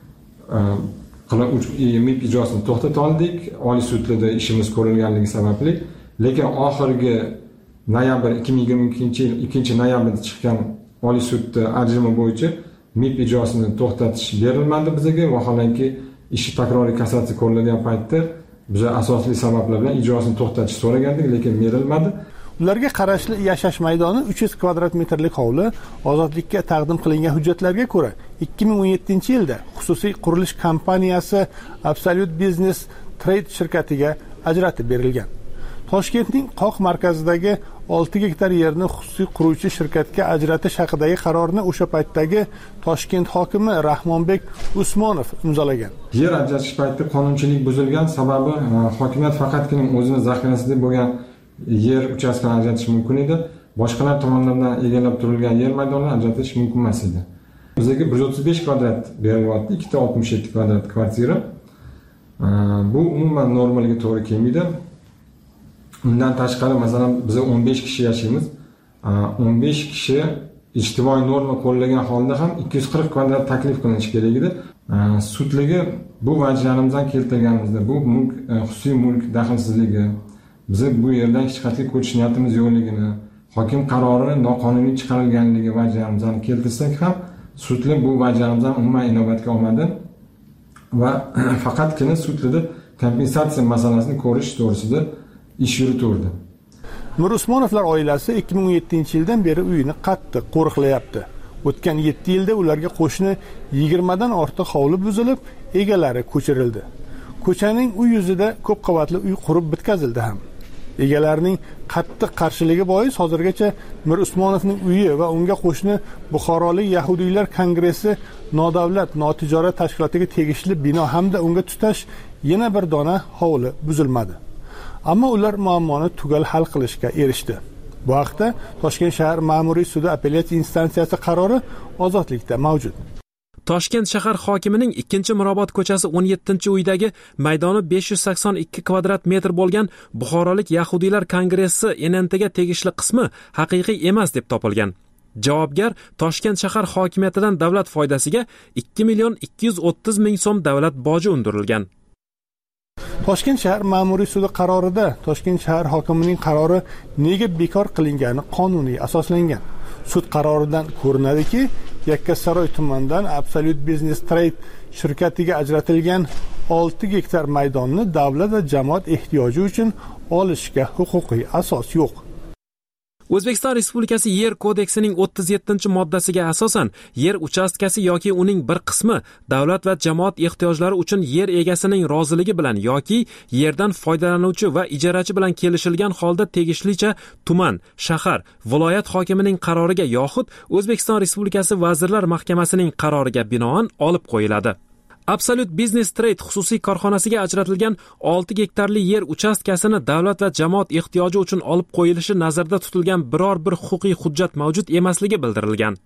MIP ijrosini to'xtata oldik. Oliy sudda ishimiz ko'rilganligi sababli, lekin oxirgi noyabr 2022 yil 2-noyabrda chiqqan Oliy sudda ajrimi bo'yicha MIP ijrosini to'xtatish berilmadi bizga. Vaholanki ishi takroriy kassatsiya ko'rilgan paytda biz asosli sabablar bilan ijrosini to'xtatish so'ragandik, lekin berilmadi. Ularga qarashli yashash maydoni 300 kvadrat metrlik hovli ozodlikka taqdim qilingan hujjatlarga ko'ra 2017-yilda xususiy qurilish kompaniyasi Absolute Business Trade shirkatiga ajratib berilgan. Toshkentning Qoq markazidagi 6 gektar yerni xususiy quruvchi shirkatga ajratish haqidagi qarorni o'sha paytdagi Toshkent hokimi Rahmonbek Usmonov imzolagan. Yer ajratish paytida qonunchilik buzilgan, sababi hokimiyat faqatgina o'zini zaxirasida bo'lgan yer uchastkalarini ajratish mumkin edi. Boshqalar tomonidan egallab turilgan yer maydonlarini ajratish mumkin emas edi. Bizga 135 kvadrat berilyapti, ikkita 67 kvadrat kvartira. Bu umuman normalga to'g'ri kelmaydi. Undan tashqari, masalan, biz 15 kishi yashaymiz. 15 kishi ijtimoiy norma qo'llagan holda ham 240 kvadrat taklif qilinishi kerak edi. Sudligi bu vajlarimizdan keltirganimizda, bu mulk, xususiy mulk daxlsizligi, biz bu yerdan hech qanday ko'chish niyatimiz yo'qligini, hokim qarori noqonuniy chiqarilganligi vajlarimizdan keltirsak ham, sudlar bu vajlarimizdan umuman inobatga olmadi va faqatgina sudlarda kompensatsiya masalasini ko'rish to'g'risida ish yuritaverdi. Nur Usmonovlar oilasi 2017-yildan beri uyini qattiq qo'riqlayapti. O'tgan 7 yilda ularga qo'shni 20 dan ortiq hovli buzilib, egalari ko'chirildi. Ko'chaning uy yuzida ko'p qavatli uy qurib bitkazildi ham. Egalarining qattiq qarshiligi bois hozirgacha Mir Usmonovning uyi va unga qo'shni Buxorolik Yahudiylar kongressi nodavlat notijorat tashkilotiga tegishli bino hamda unga tutash yana bir dona hovli buzilmadi. Ammo ular muammoni tugal hal qilishga erishdi. Bu haqda Toshkent shahar ma'muriy sudi apellyatsiya instansiyasi qarori ozodlikda mavjud. Toshkent shahar hokimining 2-Mirobod ko'chasi 17-uydagi maydoni 582 kvadrat metr bo'lgan Buxorolik Yahudiylar kongressi NNTga tegishli qismi haqiqiy emas deb topilgan. Javobgar Toshkent shahar hokimiyatidan davlat foydasiga 2,230,000 so'm davlat boji undirilgan. Toshkent shahar ma'muriy sudi qarorida Toshkent shahar hokimining qarori nega bekor qilingani qonuniy asoslangan. Sud qaroridan ko'rinadiki, Yakkasaroy tumanidan Absolute Business Trade shirkatiga ajratilgan 6 gektar maydonni davlat va jamoat ehtiyoji uchun olishga huquqiy asos yo'q. O'zbekiston Respublikasi Yer kodeksining 37-moddasiga asosan yer uchastkasi yoki uning bir qismi davlat va jamoat ehtiyojlari uchun yer egasining roziligi bilan yoki yerdan foydalanuvchi va ijarachi bilan kelishilgan holda tegishlicha tuman, shahar, viloyat hokimining qaroriga yoxud O'zbekiston Respublikasi Vazirlar Mahkamasining qaroriga binoan olib qo'yiladi. Absolute Business Trade xususiy korxonasiga ajratilgan 6 gektarli yer uchastkasini davlat va jamoat ehtiyoji uchun olib qo'yilishi nazarda tutilgan biror bir huquqiy hujjat mavjud emasligi bildirilgan.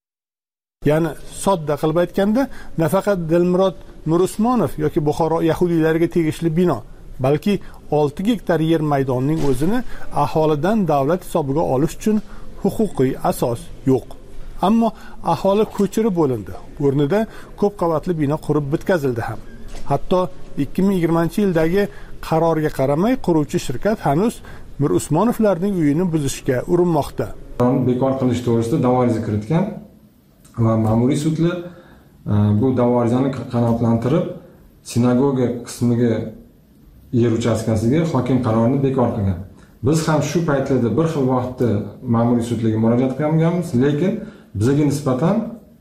Ya'ni sodda qilib aytganda, nafaqat Dilmurod Nurusmonov yoki Buxoro yahudiylariga tegishli bino, balki 6 gektar yer maydonining o'zini aholidan davlat hisobiga olish uchun huquqiy asos yo'q. Ammo aholi ko'chirib bo'lindi. O'rnida ko'p qavatli bino qurib bitkazildi ham. Hatto 2020-yildagi qarorga qaramay quruvchi shirkat hanuz Mir Usmonovlarning uyini buzishga urinmoqda. Bekor qilish to'g'risida da'vo ariza kiritgan va ma'muriy sudlar bu da'vo arizani qanoatlantirib, sinagoga qismiga yer uchastkasiga hokim qarorini bekor qilgan. Biz ham shu paytlarda bir xil vaqtda ma'muriy sudlarga murojaat qilganmiz, lekin bizga nisbatan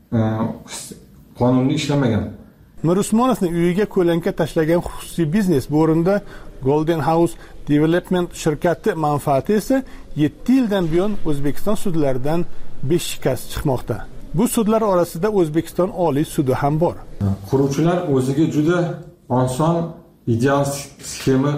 qonuniy ishlamagan. Mir Usmonovning uyiga ko'lanka tashlagan xususiy biznes bu o'rinda Golden House Development shirkati manfaati esa 7 yildan buyon O'zbekiston sudlaridan 5 shikast chiqmoqda. Bu sudlar orasida O'zbekiston Oliy sudi ham bor. Quruvchilar o'ziga juda oson ideal sxema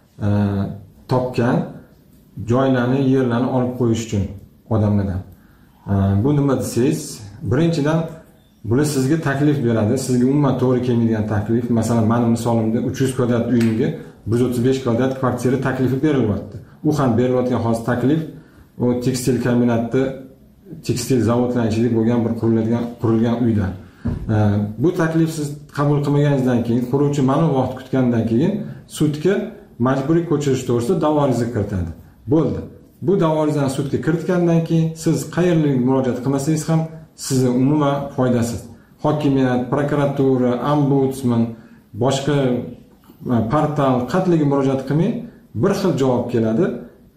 topgan joylarni, yerlarni olib qo'yish uchun odamlardan. Bu nima desangiz, birinchidan bular sizga taklif beradi, sizga umuman to'g'ri kelmaydigan taklif. Masalan, mening misolimda 300 kvadrat uyimga 135 kvadrat kvartira taklifi berilyapti. U ham berilayotgan hozir taklif o tekstil kombinatda, tekstil zavodlanishida bo'lgan bir qurilgan uyda. Bu taklif siz qabul qilmaganingizdan keyin, quruvchi mana vaqt kutgandan keyin sudga majburiy ko'chirish to'g'risida da'vo ariza kiritadi. Bo'ldi. Bu da'vo arizani sudga kiritgandan keyin siz qayerga murojaat qilmasangiz ham sizga umuman foydasiz. Hokimiyat, prokuratura, ombudsman, boshqa portal qatliga murojaat qilmay bir xil javob keladi.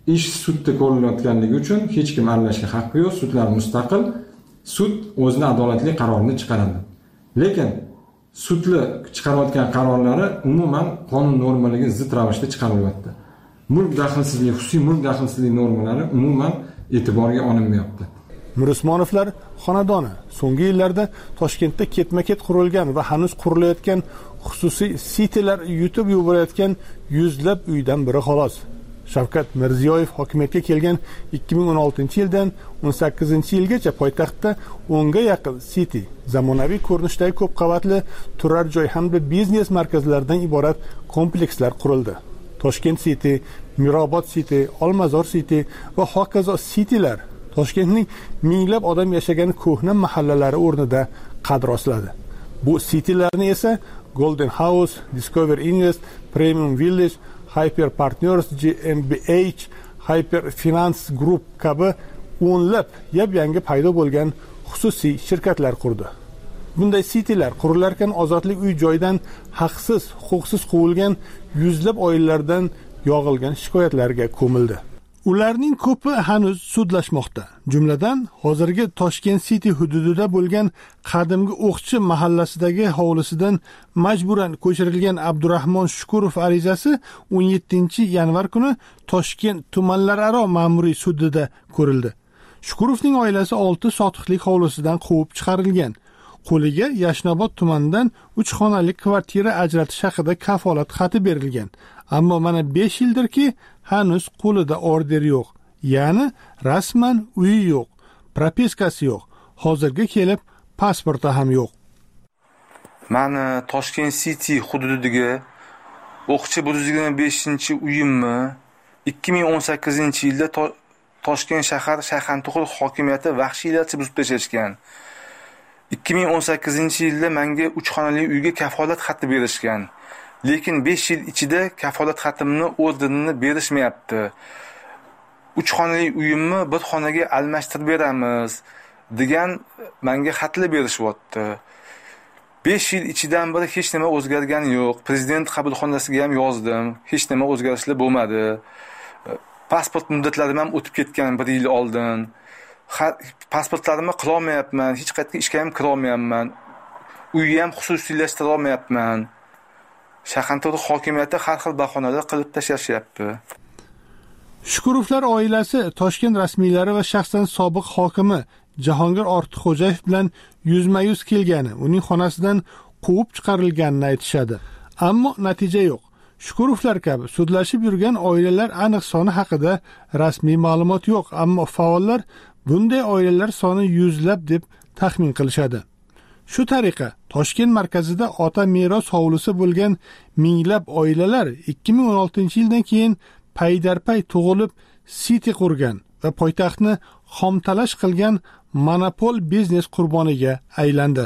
ish sudda ko'rilayotganligi uchun hech kim aralashishga haqqi yo'q. Sudlar mustaqil, sud o'zini adolatli qarorini chiqaradi. Lekin sudlar chiqarayotgan qarorlari umuman qonun normalariga zid ravishda chiqarilyapti. Mulk daxlsizligi, xususiy mulk daxlsizligi normalari umuman e'tiborga olinmayapti. Mirusmonovlar xonadoni so'nggi yillarda Toshkentda ketma-ket qurilgan va hanuz qurilayotgan xususiy sitelar yutib yuborayotgan yuzlab uydan biri xolos. Shavkat Mirziyoyev hokimiyatga kelgan 2016-yildan 18-yilgacha poytaxtda 10 ga yaqin siti, zamonaviy ko'rinishdagi ko'p qavatli turar joy hamda biznes markazlaridan iborat komplekslar qurildi. Toshkent City, Mirobod City, Olmazor City va hokazo sitilar Toshkentning minglab odam yashagan ko'hna mahallalari o'rnida qad rostladi. Bu sitilarni esa Golden House, Discover Invest, Premium Village, Hyper Partners GmbH, Hyper Finance Group kabi o'nlab yangi paydo bo'lgan xususiy shirkatlar qurdi. Bunday sitilar qurilarkan ozodlik uy joydan haqsiz, huquqsiz quvilgan yuzlab oilalardan yog'ilgan shikoyatlarga ko'mildi. Ularning ko'pi hanuz sudlashmoqda. Jumladan, hozirgi Toshkent City hududida bo'lgan qadimgi O'qchi mahallasidagi hovlisidan majburan ko'chirilgan Abdurahmon Shukurov arizasi 17-yanvar kuni Toshkent tumanlararo ma'muriy sudida ko'rildi. Shukurovning oilasi 6 sotixlik hovlisidan quvib chiqarilgan. Qo'liga Yashnobod tumanidan 3 xonali kvartira ajratish haqida kafolat xati berilgan. Ammo mana 5 yildirki hanuz qo'lida order yo'q. Ya'ni rasman uyi yo'q, propiskasi yo'q. Hozirga kelib pasporti ham yo'q. Mani Toshkent City hududidagi O'qchi 125-uyimni 2018-yilda Toshkent shahar Shayxontohur hokimiyati vahshiylarcha buzib tashlashgan. 2018-yilda menga 3 xonali uyga kafolat xati berishgan. Lekin 5 yil ichida kafolat xatimni orderini berishmayapti. 3 xonali uyimni bir xonaga almashtirib beramiz degan menga xatlar berishyapti. 5 yil ichidan beri hech nima o'zgargani yo'q. Prezident qabulxonasiga ham yozdim. Hech nima o'zgarishlar bo'lmadi. Pasport muddatlarim ham o'tib ketgan 1 yil oldin. Pasportlarimni qila olmayapman, hech qayerga ishga ham kira olmayapman. Uyni ham xususiylashtirib olmayapman. Shayxontohur hokimiyati har xil bahonalar qilib tashlashyapti. Shukurovlar oilasi Toshkent rasmiylari va shaxsan sobiq hokimi Jahongir Ortiqxo'jayev bilan yuzma-yuz kelgani, uning xonasidan quvib chiqarilganini aytishadi. Ammo natija yo'q. Shukurovlar kabi sudlashib yurgan oilalar aniq soni haqida rasmiy ma'lumot yo'q, ammo faollar bunday oilalar soni yuzlab deb taxmin qilishadi. Shu tariqa Toshkent markazida ota meros hovlisi bo'lgan minglab oilalar 2016-yildan keyin paydarpay tug'ilib siti qurgan va poytaxtni xomtalash qilgan monopol biznes qurboniga aylandi.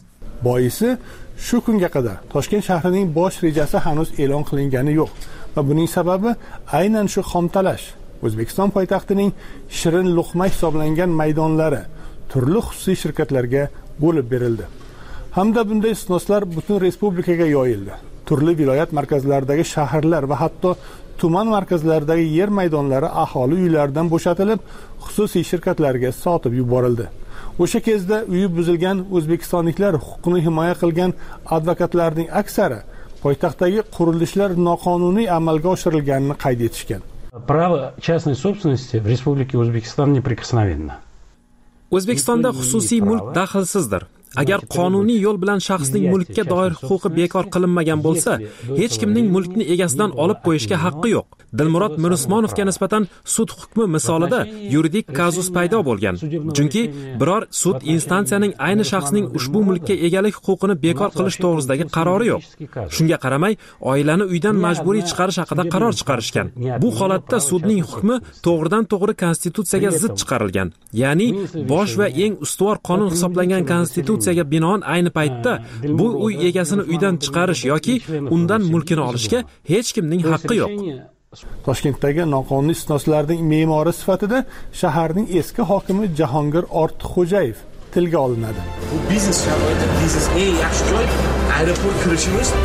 Boisi shu kunga qadar Toshkent shahrining bosh rejasi hanuz e'lon qilingani yo'q va buning sababi aynan shu xomtalash. O'zbekiston poytaxtining shirin luqma hisoblangan maydonlari turli xususiy shirkatlarga bo'lib berildi. Hamda bunday istisnolar butun respublikaga yoyildi. Turli viloyat markazlaridagi shaharlar va hatto tuman markazlaridagi yer maydonlari aholi uylaridan bo'shatilib, xususiy shirkatlarga sotib yuborildi. O'sha kezda uyi buzilgan o'zbekistonliklar huquqini himoya qilgan advokatlarning aksari poytaxtdagi qurilishlar noqonuniy amalga oshirilganini qayd etishgan. Право частной собственности в Республике Узбекистан неприкосновенно. O'zbekistonda xususiy mulk daxlsizdir. Agar qonuniy yo'l bilan shaxsning mulkka doir huquqi bekor qilinmagan bo'lsa, hech kimning mulkni egasidan olib qo'yishga haqqi yo'q. Dilmurod Mirusmonovga nisbatan sud hukmi misolida yuridik kazus paydo bo'lgan. Chunki biror sud instansiyaning ayni shaxsning ushbu mulkka egalik huquqini bekor qilish to'g'risidagi qarori yo'q. Shunga qaramay, oilani uydan majburiy chiqarish haqida qaror chiqarishgan. Bu holatda sudning hukmi to'g'ridan-to'g'ri konstitutsiyaga zid chiqarilgan. Ya'ni bosh va eng ustuvor qonun hisoblangan konstitutsiyaga binoan ayni paytda bu uy egasini uydan chiqarish yoki undan mulkini olishga hech kimning haqqi yo'q. Toshkentdagi noqonuniy istisnolarning me'mori sifatida shaharning eski hokimi Jahongir Ortiqxo'jayev tilga olinadi. Bu biznes sharoiti, biznes eng yaxshi joy aeroport kirishimiz.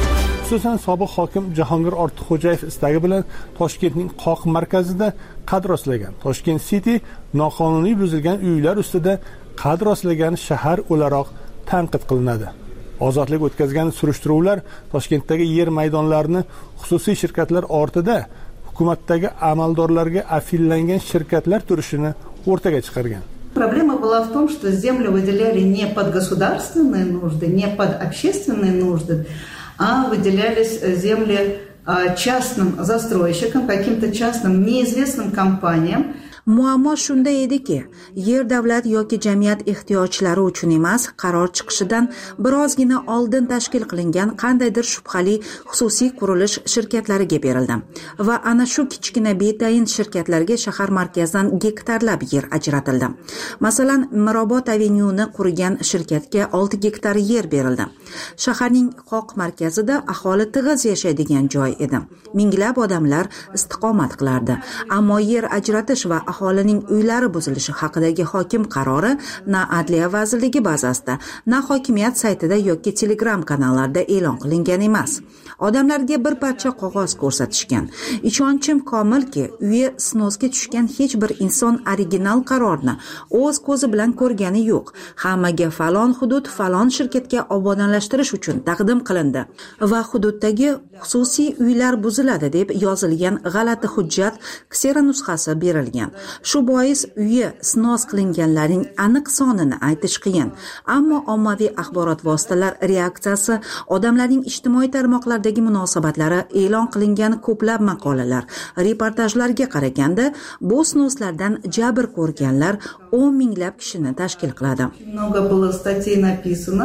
xususan sobiq hokim Jahongir Ortiqxo'jayev istagi bilan Toshkentning qoq markazida qad rostlagan Toshkent City noqonuniy buzilgan uylar ustida qad rostlagan shahar o'laroq tanqid qilinadi. Ozodlik o'tkazgan surishtiruvlar Toshkentdagi yer maydonlarini xususiy shirkatlar ortida hukumatdagi amaldorlarga afillangan shirkatlar turishini o'rtaga chiqargan. Проблема была в том, что землю выделяли не под государственные нужды, не под общественные нужды, а выделялись земли частным застройщикам, каким-то частным неизвестным компаниям. Muammo shunda ediki, yer davlat yoki jamiyat ehtiyojlari uchun emas, qaror chiqishidan birozgina oldin tashkil qilingan qandaydir shubhali xususiy qurilish shirkatlariga berildi va ana shu kichkina betayin shirkatlarga shahar markazidan gektarlab yer ajratildi. Masalan, Mirobod avenyuni qurgan shirkatga 6 gektar yer berildi. Shaharning qoq markazida aholi tig'iz yashaydigan joy edi. Minglab odamlar istiqomat qilardi, ammo yer ajratish va aholining uylari buzilishi haqidagi hokim qarori na Adliya vazirligi bazasida, na hokimiyat saytida yoki Telegram kanallarida e'lon qilingan emas. Odamlarga bir parcha qog'oz ko'rsatishgan. Ishonchim komilki, uyi snosga tushgan hech bir inson original qarorni o'z ko'zi bilan ko'rgani yo'q. Hammaga falon hudud falon shirkatga obodonlashtirish uchun taqdim qilindi va hududdagi xususiy uylar buziladi deb yozilgan g'alati hujjat ksera nusxasi berilgan. Shu bois uyi snos qilinganlarning aniq sonini aytish qiyin, ammo ommaviy axborot vositalar reaksiyasi, odamlarning ijtimoiy tarmoqlardagi munosabatlari, e'lon qilingan ko'plab maqolalar, reportajlarga qaraganda, bu snoslardan jabr ko'rganlar 10 minglab kishini tashkil qiladi. Много было статей написано,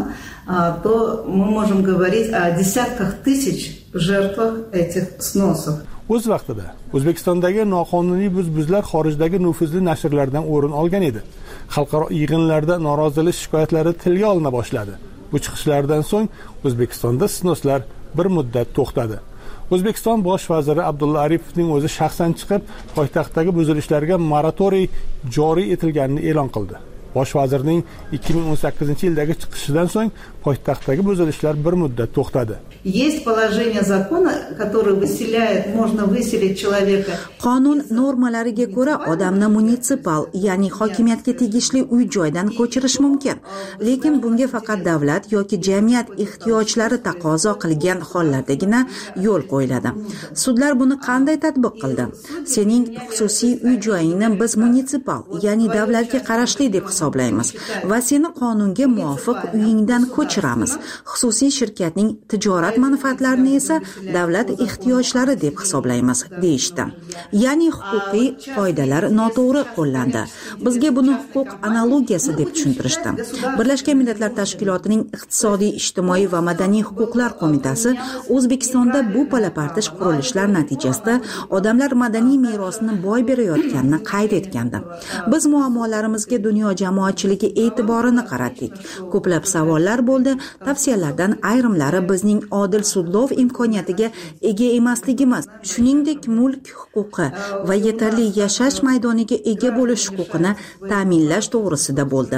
то мы можем говорить о десятках тысяч жертвах этих сносов. O'z vaqtida O'zbekistondagi noqonuniy buzlar xorijdagi nufuzli nashrlardan o'rin olgan edi. Xalqaro yig'inlarda norozilik shikoyatlari tilga olina boshladi. Bu chiqishlardan so'ng O'zbekistonda snoslar bir muddat to'xtadi. O'zbekiston bosh vaziri Abdulla Aripovning o'zi shaxsan chiqib, poytaxtdagi buzilishlarga moratoriy joriy etilganini e'lon qildi. Bosh vazirning 2018-yildagi chiqishidan so'ng poytaxtdagi buzilishlar bir muddat to'xtadi. Есть положение закона, которое выселяет, можно выселить человека. Qonun normalariga ko'ra odamni munitsipal, ya'ni hokimiyatga tegishli uy-joydan ko'chirish mumkin. Lekin bunga faqat davlat yoki jamiyat ehtiyojlari taqozo qilgan hollardagina yo'l qo'yiladi. Sudlar buni qanday tatbiq qildi? Sening xususiy uy-joyingni biz munitsipal, ya'ni davlatga qarashli deb hisoblaymiz va seni qonunga muvofiq uyingdan ko'chiramiz. Xususiy shirkatning tijorat manfaatlarini esa davlat ehtiyojlari deb hisoblaymiz, deyishdi. Ya'ni huquqiy qoidalar noto'g'ri qo'llandi. Bizga buni huquq analogiyasi deb tushuntirishdi. Birlashgan Millatlar Tashkilotining Iqtisodiy, ijtimoiy va madaniy huquqlar qo'mitasi O'zbekistonda bu palapartish qurilishlar natijasida odamlar madaniy merosini boy berayotganini qayd etgandi. Biz muammolarimizga dunyo jamoatchiligi e'tiborini qaratdik. Ko'plab savollar bo'ldi. Tavsiyalardan ayrimlari bizning odil sudlov imkoniyatiga ega emasligimiz, shuningdek mulk huquqi va yetarli yashash maydoniga ega bo'lish huquqini ta'minlash to'g'risida bo'ldi.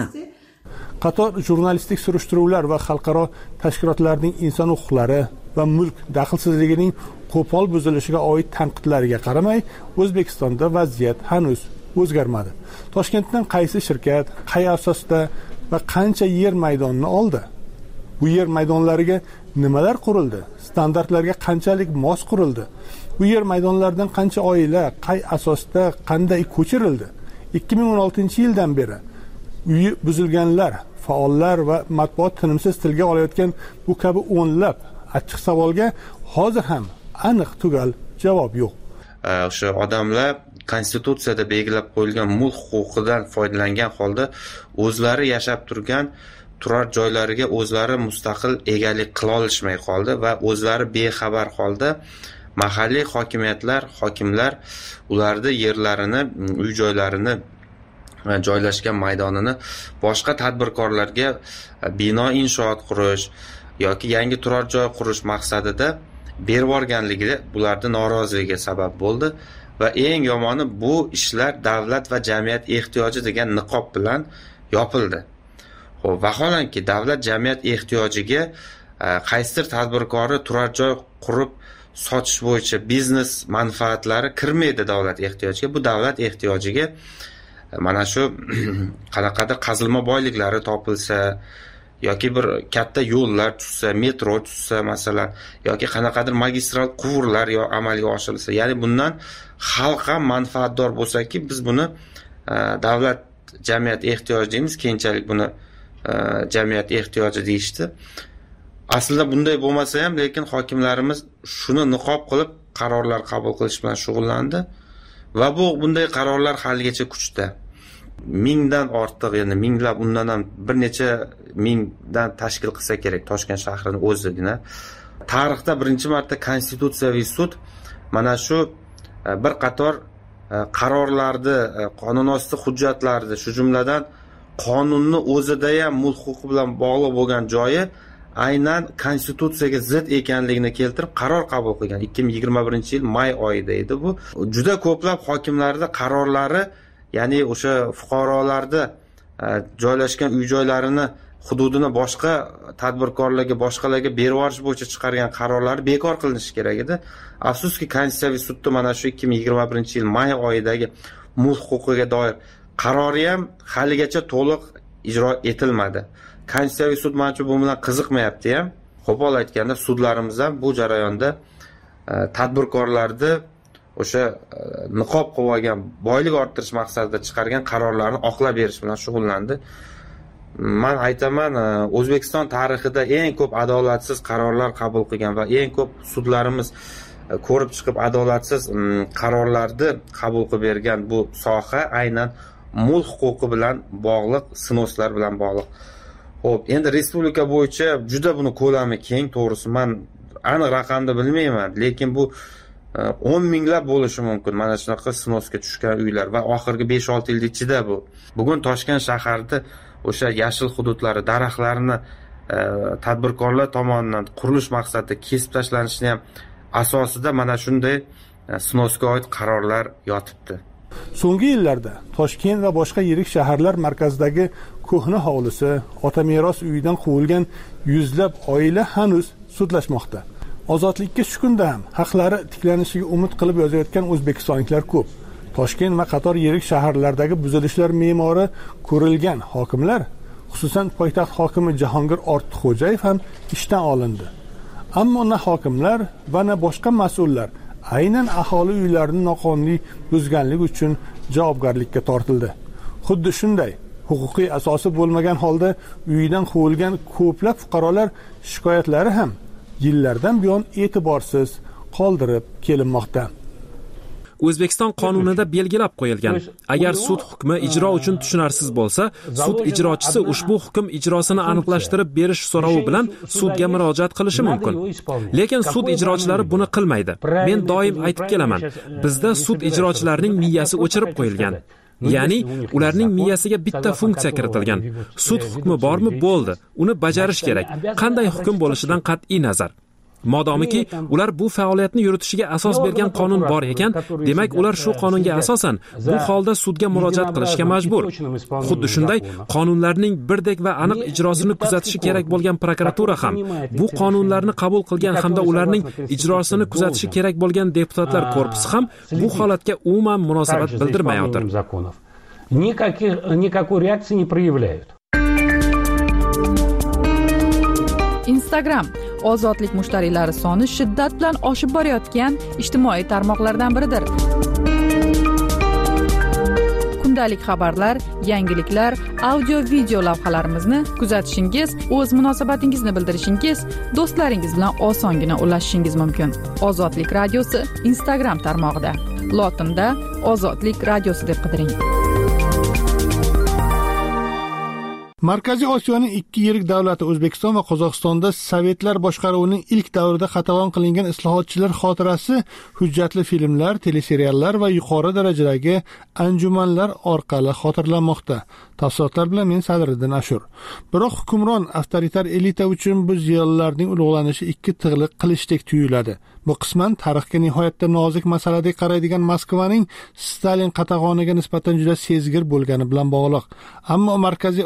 Qator jurnalistik surishtiruvlar va xalqaro tashkilotlarning inson huquqlari va mulk daxlsizligining qo'pol buzilishiga oid tanqidlariga qaramay, O'zbekistonda vaziyat hanuz o'zgarmadi. Toshkentdan qaysi shirkat, qay asosda va qancha yer maydonini oldi? Bu yer maydonlariga nimalar qurildi? Standartlarga qanchalik mos qurildi? Bu yer maydonlaridan qancha oila, qay asosda, qanday ko'chirildi? 2016-yildan beri uyi buzilganlar, faollar va matbuot tinimsiz tilga olayotgan bu kabi o'nlab achchiq savolga hozir ham aniq tugal javob yo'q. O'sha odamlar konstitutsiyada belgilab qo'yilgan mulk huquqidan foydalangan holda o'zlari yashab turgan turar joylariga o'zlari mustaqil egalik qila olishmay qoldi va o'zlari bexabar holda mahalliy hokimiyatlar, hokimlar ularda yerlarini, uy-joylarini, joylashgan maydonini boshqa tadbirkorlarga bino inshoot qurish yoki yangi turar joy qurish maqsadida berib yuborganligi bularning noroziligiga sabab bo'ldi va eng yomoni bu ishlar davlat va jamiyat ehtiyoji degan niqob bilan yopildi. Xo'p, vaholanki davlat jamiyat ehtiyojiga qaysidir tadbirkori turar joy qurib sotish bo'yicha biznes manfaatlari kirmaydi davlat ehtiyojiga. Bu davlat ehtiyojiga mana shu qanaqadir qazilma boyliklari topilsa yoki bir katta yo'llar tushsa, metro tushsa masalan, yoki qanaqadir magistral quvurlar amalga oshirilsa, ya'ni bundan xalq ham manfaatdor bo'lsa-ki, biz buni davlat jamiyat ehtiyoji deymiz, keyinchalik buni jamiyat ehtiyoji deyishdi. Aslida bunday bo'lmasa ham, lekin hokimlarimiz shuni niqob qilib qarorlar qabul qilish bilan shug'ullandi va bunday qarorlar haligacha kuchda. Mingdan ortiq, ya'ni minglab, undan ham bir necha mingdan tashkil qilsa kerak Toshkent shahrini o'zigina. Tarixda birinchi marta Konstitutsiyaviy sud mana shu bir qator qarorlarni, qonunosti hujjatlarni, shu jumladan qonunni o'zida ham mulk huquqi bilan bog'liq bo'lgan joyi aynan konstitutsiyaga zid ekanligini keltirib qaror qabul qilgan. 2021 yil may oyida edi bu. Juda ko'plab hokimlarda qarorlari, ya'ni o'sha fuqarolarda joylashgan uy-joylarini hududini boshqa tadbirkorlarga, boshqalarga berib yuborish bo'yicha chiqargan qarorlari bekor qilinishi kerak edi. Afsuski, Konstitutsiyaviy sudda mana shu 2021 yil may oyidagi mulk huquqiga doir qarori ham haligacha to'liq ijro etilmadi. Konstitutsiyaviy sud menimcha bu bilan qiziqmayapti ham. Qo'pol aytganda, sudlarimiz ham bu jarayonda tadbirkorlarni o'sha niqob qilib olgan, boylik orttirish maqsadida chiqargan qarorlarni oqlab berish bilan shug'ullandi. Men aytaman, O'zbekiston tarixida eng ko'p adolatsiz qarorlar qabul qilgan va eng ko'p sudlarimiz ko'rib chiqib adolatsiz qarorlarni qabul qilib bergan bu soha aynan mulk huquqi bilan bog'liq, snoslar bilan bog'liq. Xo'p, endi respublika bo'yicha juda buni ko'lami keng, to'g'risi men aniq raqamni bilmayman, lekin bu 10 minglab bo'lishi mumkin mana shunaqa snosga tushgan uylar va oxirgi 5-6 yil ichida bu. Bugun Toshkent shahrida o'sha yashil hududlari, daraxtlarni tadbirkorlar tomonidan qurilish maqsadida kesib tashlanishini ham asosida mana shunday snosga oid qarorlar yotibdi. So'nggi yillarda Toshkent va boshqa yirik shaharlar markazidagi ko'hna hovlisi, ota meros uyidan quvilgan yuzlab oila hanuz sudlashmoqda. Ozodlikka shu kunda ham haqlari tiklanishiga umid qilib yozayotgan o'zbekistonliklar ko'p. Toshkent va qator yirik shaharlardagi buzilishlar me'mori ko'rilgan hokimlar, xususan poytaxt hokimi Jahongir Ortiqxo'jayev ham ishdan olindi. Ammo na hokimlar va na boshqa mas'ullar aynan aholi uylarini noqonuniy buzganlik uchun javobgarlikka tortildi. Xuddi shunday huquqiy asosi bo'lmagan holda uyidan quvilgan ko'plab fuqarolar shikoyatlari ham yillardan buyon e'tiborsiz qoldirib kelinmoqda. O'zbekiston qonunida belgilab qo'yilgan, agar sud hukmi ijro uchun tushunarsiz bo'lsa, sud ijrochisi ushbu hukm ijrosini aniqlashtirib berish so'rovi bilan sudga murojaat qilishi mumkin. Lekin sud ijrochilari buni qilmaydi. Men doim aytib kelaman, bizda sud ijrochilarining miyasi o'chirib qo'yilgan. Ya'ni ularning miyasiga bitta funksiya kiritilgan. Sud hukmi bormi, bo'ldi. Uni bajarish kerak. Qanday hukm bo'lishidan qat'iy nazar. Modomiki ular bu faoliyatni yuritishiga asos bergan qonun bor ekan, demak ular shu qonunga asosan bu holda sudga murojaat qilishga majbur. Xuddi shunday qonunlarning birdek va aniq ijrosini kuzatishi kerak bo'lgan prokuratura ham, bu qonunlarni qabul qilgan hamda ularning ijrosini kuzatishi kerak bo'lgan deputatlar korpusi ham bu holatga umuman munosabat bildirmayotir. Никакой реакции не проявляют. Instagram ozodlik mushtariylari soni shiddat bilan oshib borayotgan ijtimoiy tarmoqlardan biridir. Kundalik xabarlar, yangiliklar, audio-video lavhalarimizni kuzatishingiz, o'z munosabatingizni bildirishingiz, do'stlaringiz bilan osongina ulashishingiz mumkin. Ozodlik radiosi Instagram tarmog'ida. Lotinda Ozodlik radiosi deb qidiring. Markaziy Osiyoning ikki yirik davlati O'zbekiston va Qozog'istonda sovetlar boshqaruvining ilk davrida qatag'on qilingan islohotchilar xotirasi hujjatli filmlar, teleseriallar va yuqori darajadagi anjumanlar orqali xotirlanmoqda. Tafsilotlar bilan men Sadriddin Ashur. Biroq hukmron avtoritar elita uchun bu ziyolilarning ulug'lanishi ikki tig'liq qilishdek tuyuladi. Bu qisman tarixga nihoyatda nozik masaladek qaraydigan Moskvaning Stalin qatag'oniga nisbatan juda sezgir bo'lgani bilan bog'liq. Ammo Markaziy Osiyoda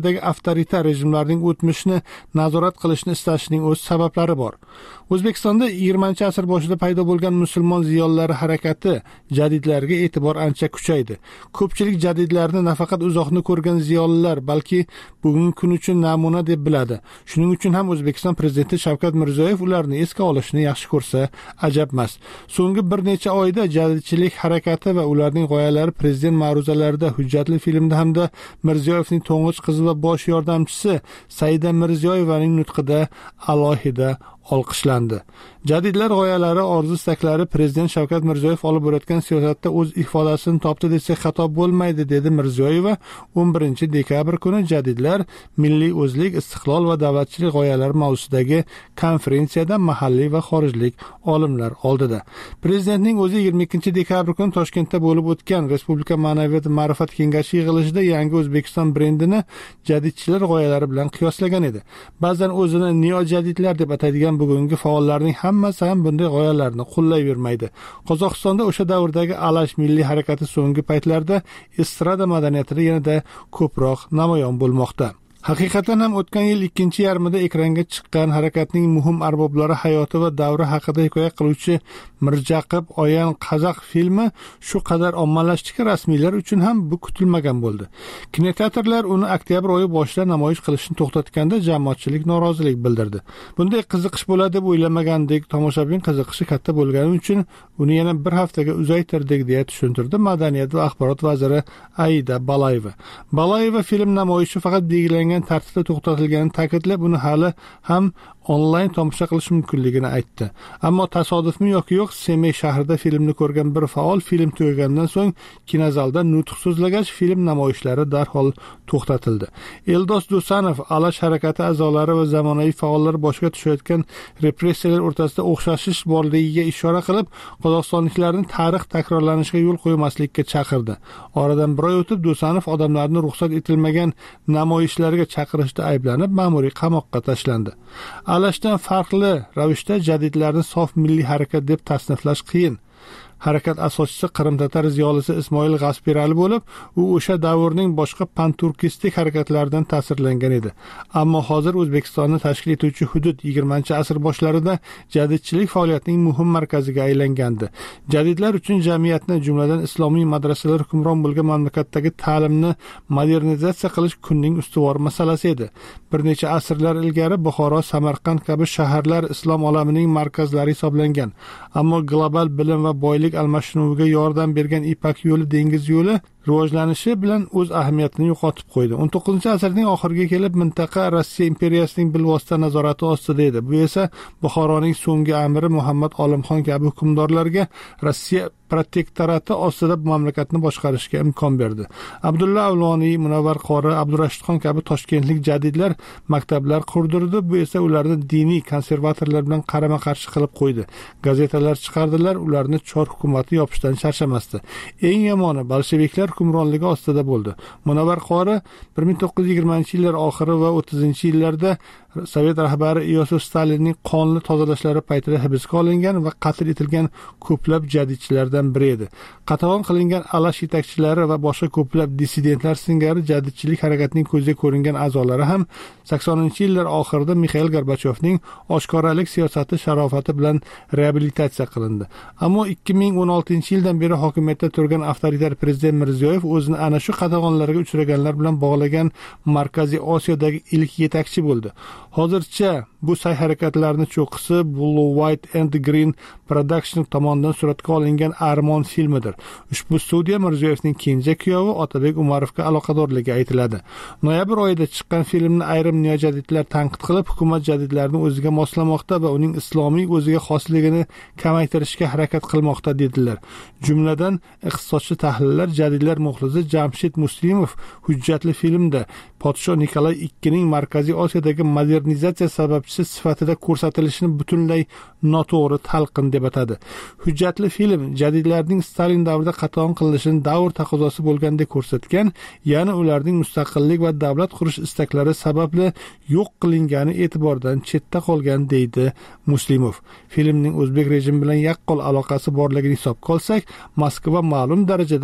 dunyodagi avtoritar rejimlarning o'tmishni nazorat qilishni istashining o'z sabablari bor. O'zbekistonda 20-asr boshida paydo bo'lgan musulmon ziyolilari harakati jadidlarga e'tibor ancha kuchaydi. Ko'pchilik jadidlarni nafaqat uzoqni ko'rgan ziyolilar, balki bugungi kun uchun namuna deb biladi. Shuning uchun ham O'zbekiston prezidenti Shavkat Mirziyoyev ularni esga olishni yaxshi ko'rsa ajab emas. So'nggi bir necha oyda jadidchilik harakati va ularning g'oyalari prezident ma'ruzalarida, hujjatli filmda hamda Mirziyoyevning to'ng'ich qizi va bosh yordamchisi Saida Mirziyoyevaning nutqida alohida olqishlandi. Jadidlar g'oyalari, orzu-istaklari prezident Shavkat Mirziyoyev olib borayotgan siyosatda o'z ifodasini topdi desak xato bo'lmaydi, dedi Mirziyoyeva 11 dekabr kuni jadidlar, milliy o'zlik, istiqlol va davlatchilik g'oyalari mavzusidagi konferensiyada mahalliy va xorijlik olimlar oldida. Prezidentning o'zi 22 dekabr kuni Toshkentda bo'lib o'tgan Respublika ma'naviyat va ma'rifat kengashi yig'ilishida yangi O'zbekiston brendini jadidchilar g'oyalari bilan qiyoslagan edi. Ba'zan o'zini neojadidlar deb ataydigan bugungi faollarning hammasi ham bunday g'oyalarni qo'llayvermaydi. Qozog'istonda o'sha davrdagi Alash milliy harakati so'nggi paytlarda estrada madaniyatida yanada ko'proq namoyon bo'lmoqda. Haqiqatan ham o'tgan yil ikkinchi yarmida ekranga chiqqan harakatning muhim arboblari hayoti va davri haqida hikoya qiluvchi Mirjaqib Oyan Qazaq filmi shu qadar ommalashdiki, rasmiylar uchun ham bu kutilmagan bo'ldi. Kinoteatrlar uni oktyabr oyi boshida namoyish qilishni to'xtatganda jamoatchilik norozilik bildirdi. Bunday qiziqish bo'ladi deb o'ylamagandik. Tomoshabin qiziqishi katta bo'lgani uchun uni yana bir haftaga uzaytirdik, deya tushuntirdi Madaniyat va axborot vaziri Aida Balayeva. Balayeva film namoyishi faqat belgilangan tartibda to'xtatilganini ta'kidlab, uni hali ham onlayn tomosha qilish mumkinligini aytdi. Ammo tasodifmi yoki yo'q, Semey shahrida filmni ko'rgan bir faol film tugagandan so'ng kinozalda nutq so'zlagach, film namoyishlari darhol to'xtatildi. Eldos Dusanov Alash harakati a'zolari va zamonaviy faollar boshiga tushayotgan repressiyalar o'rtasida o'xshashish borligiga ishora qilib, qozog'istonliklarning tarix takrorlanishiga yo'l qo'ymaslikka chaqirdi. Oradan bir oy o'tib, Dusanov odamlarni ruxsat etilmagan namoyishlarga chaqirishda ayblanib, ma'muriy qamoqqa tashlandi. Alashdan farqli ravishda jadidlarni sof milliy harakat deb tasniflash qiyin. Harakat asoschisi Qrim-tatar ziyolisi Ismoil G'aspirali bo'lib, u o'sha davrning boshqa panturkistik harakatlaridan ta'sirlangan edi. Ammo hozir O'zbekistonni tashkil etuvchi hudud 20-asr boshlarida jadidchilik faoliyatining muhim markaziga aylangandi. Jadidlar uchun jamiyatni, jumladan islomiy madrasalar hukmron bo'lgan mamlakatdagi ta'limni modernizatsiya qilish kunning ustuvor masalasi edi. Bir necha asrlar ilgari Buxoro, Samarqand kabi shaharlar islom olamining markazlari hisoblangan. Ammo global bilim va boylik almashinuviga yordam bergan Ipak yo'li, dengiz yo'li rivojlanishi bilan o'z ahamiyatini yo'qotib qo'ydi. 19-asrning oxiriga kelib mintaqa Rossiya imperiyasining bilvosita nazorati ostida edi. Bu esa Buxoroning so'nggi amiri Muhammad Olimxon kabi hukmdorlarga Rossiya protektorati ostida mamlakatni boshqarishga imkon berdi. Abdulla Avloniy, Munavvar qori, Abdurashidxon kabi toshkentlik jadidlar maktablar qurdirdi. Bu esa ularni diniy konservatorlar bilan qarama-qarshi qilib qo'ydi. Gazetalar chiqardilar, ularni chor hukumati yopishdan charchamasdi. Eng yomoni bolsheviklar hukmronligi ostida bo'ldi. Munavvar qori 1920-yillar oxiri va 30-yillarda Sovet rahbari Iosif Stalinning qonli tozalashlari paytida hibsga olingan va qatl etilgan ko'plab jadidchilardan biri edi. Qatag'on qilingan Alash yetakchilari va boshqa ko'plab dissidentlar singari jadidchilik harakatining ko'zga ko'ringan a'zolari ham 80-yillar oxirida Mikhail Gorbachyovning oshkoralik siyosati sharofati bilan reabilitatsiya qilindi. Ammo 2016-yildan beri hokimiyatda turgan avtoritar prezident Mirziyoyev o'zini ana shu qatag'onlarga uchraganlar bilan bog'lagan Markaziy Osiyodagi ilk yetakchi bo'ldi. Hozircha bu sa'y harakatlarni cho'qqisi Blue, White and Green Production tomonidan suratga olingan Armon filmidir. Ushbu studiya Mirziyoyevning kenja kuyovi Otabek Umarovga aloqadorligi aytiladi. Noyabr oyida chiqqan filmni ayrim neojadidlar tanqid qilib, hukumat jadidlarni o'ziga moslamoqda va uning islomiy o'ziga xosligini kamaytirishga harakat qilmoqda dedilar. Jumladan iqtisodchi tahlillar jadidlar muxlisi Jamshid Muslimov hujjatli filmda podsho Nikolay II ning Markaziy Osiyodagi modernizatsiya sababchisi sifatida ko'rsatilishini butunlay noto'g'ri talqin deb atadi. Hujjatli film jadidlarning Stalin davrida qatag'on qilinishini davr taqozosi bo'lgandek ko'rsatgan, ya'ni ularning mustaqillik va davlat qurish istaklari sababli yo'q qilingani e'tibordan chetda qolgan, deydi Muslimov. Filmning o'zbek rejimi bilan yaqqol aloqasi borligini hisobga olsak, Moskva ma'lum darajada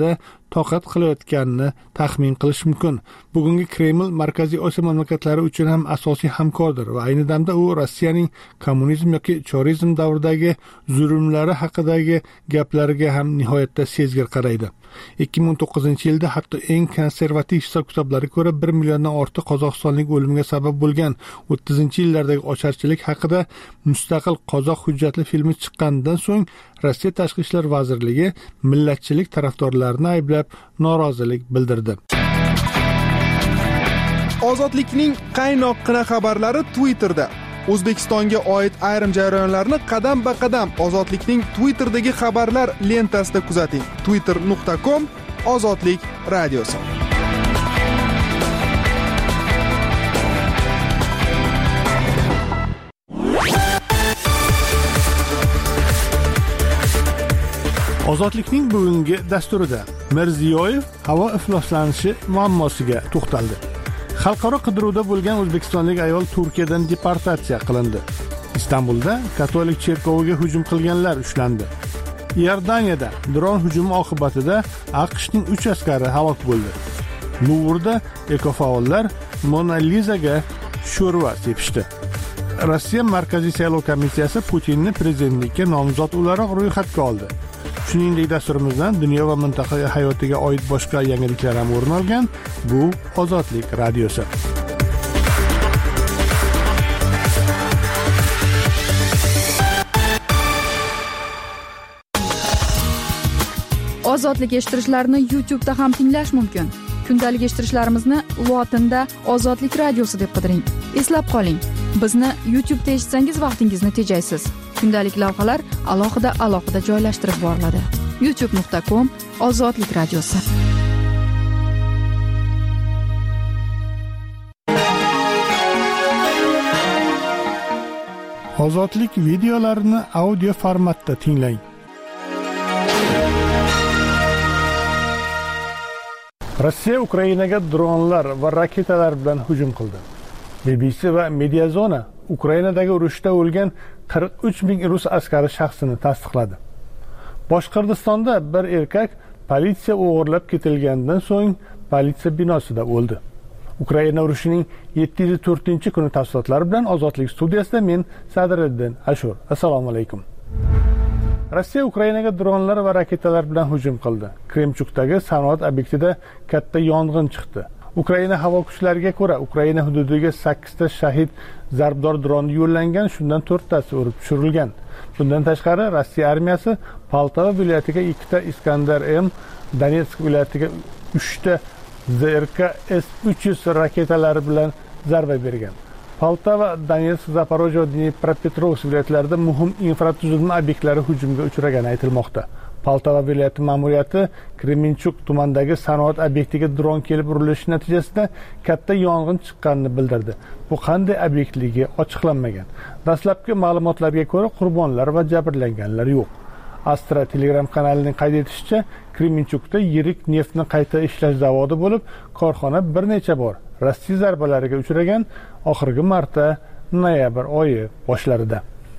toqat qilayotganini taxmin qilish mumkin. Bugungi Kreml Markaziy Osiyo mamlakatlari uchun ham asosiy hamkordir va ayni damda u Rossiyaning kommunizm yoki chorizm davridagi zulmlari haqidagi gaplariga ham nihoyatda sezgir qaraydi. 2009-yilda hatto eng konservativ hisob-kitoblarga ko'ra 1 milliondan ortiq qozog'istonlik o'limiga sabab bo'lgan 30-yillardagi ocharchilik haqida mustaqil qozoq hujjatli filmi chiqqanidan so'ng Rossiya Tashqi ishlar vazirligi millatchilik tarafdorlarini ayblab norozilik bildirdi. Ozodlikning qaynoqqina xabarlari Twitterda. O'zbekistonga oid ayrim jarayonlarni qadam-ba-qadam Ozodlikning Twitter'dagi xabarlar lentasida kuzating. twitter.com Ozodlik radiosi. Ozodlikning bugungi dasturida Mirziyoyev havo ifloslanishi muammosiga to'xtaldi. Xalqaro qidiruvda bo'lgan o'zbekistonlik ayol Turkiyadan deportatsiya qilindi. Istanbulda katolik cherkoviga hujum qilganlar ushlandi. Iordaniyada dron hujumi oqibatida AQShning 3 askari halok bo'ldi. Luvrda ekofaollar Mona Lizaga sho'rva sepishdi. Rossiya Markaziy saylov komissiyasi Putinni prezidentlikka nomzod o'laroq ro'yxatga oldi. Shuningdek, dasturimizdan dunyo va mintaqa hayotiga oid boshqa yangiliklar ham o'rin olgan. Bu Ozodlik radiosi. Ozodlik eshittirishlarni YouTube'da ham tinglash mumkin. Kundalik eshittirishlarimizni lotinda Ozodlik radiosi deb qidiring. Eslab qoling, bizni YouTube'da eshitsangiz vaqtingizni tejaysiz. Kundalik lavhalar alohida joylashtirib boriladi. youtube.com Ozodlik radiosi. Ozodlik videolarini audio formatda tinglang. Rossiya Ukrainaga dronlar va raketalar bilan hujum qildi. BBC va Mediazona Ukrainadagi urushda o'lgan 43 ming rus askari shaxsini tasdiqladi. Boshqirdistonda bir erkak politsiya o'g'irlab ketilganidan so'ng politsiya binosida o'ldi. Ukraina urushining 704-kuni tafsilotlari bilan Ozodlik studiyasida men Sadriddin Ashur. Assalomu alaykum. Rossiya Ukrainaga dronlar va raketalar bilan hujum qildi. Kremchukdagi sanoat obyektida katta yong'in chiqdi. Ukraina havo kuchlariga ko'ra, Ukraina hududiga 8 ta shahid zarbdor dron yo'llangan, shundan 4 tasi urib tushirilgan. Bundan tashqari, Rossiya armiyasi Poltava viloyatiga 2 ta Iskandar M, Donetsk viloyatiga 3 ta ZRK S-300 raketalari bilan zarba bergan. Poltava, Donetsk, Zaporojye va Dnepropetrovsk viloyatlarida muhim infratuzilma obyektlari hujumga uchragani aytilmoqda. Poltava viloyati ma'muriyati Kremenchuk tumanidagi sanoat obyektiga dron kelib urilishi natijasida katta yong'in chiqqanini bildirdi. Bu qanday obyektligi ochiqlanmagan. Dastlabki ma'lumotlarga ko'ra, qurbonlar va jabrlanganlar yo'q. Astra Telegram kanalining qayd etishicha, Kremenchukda yirik neftni qayta ishlash zavodi bo'lib, korxona bir necha bor Rossiya zarbalariga uchragan, oxirgi marta noyabr oyi boshlarida.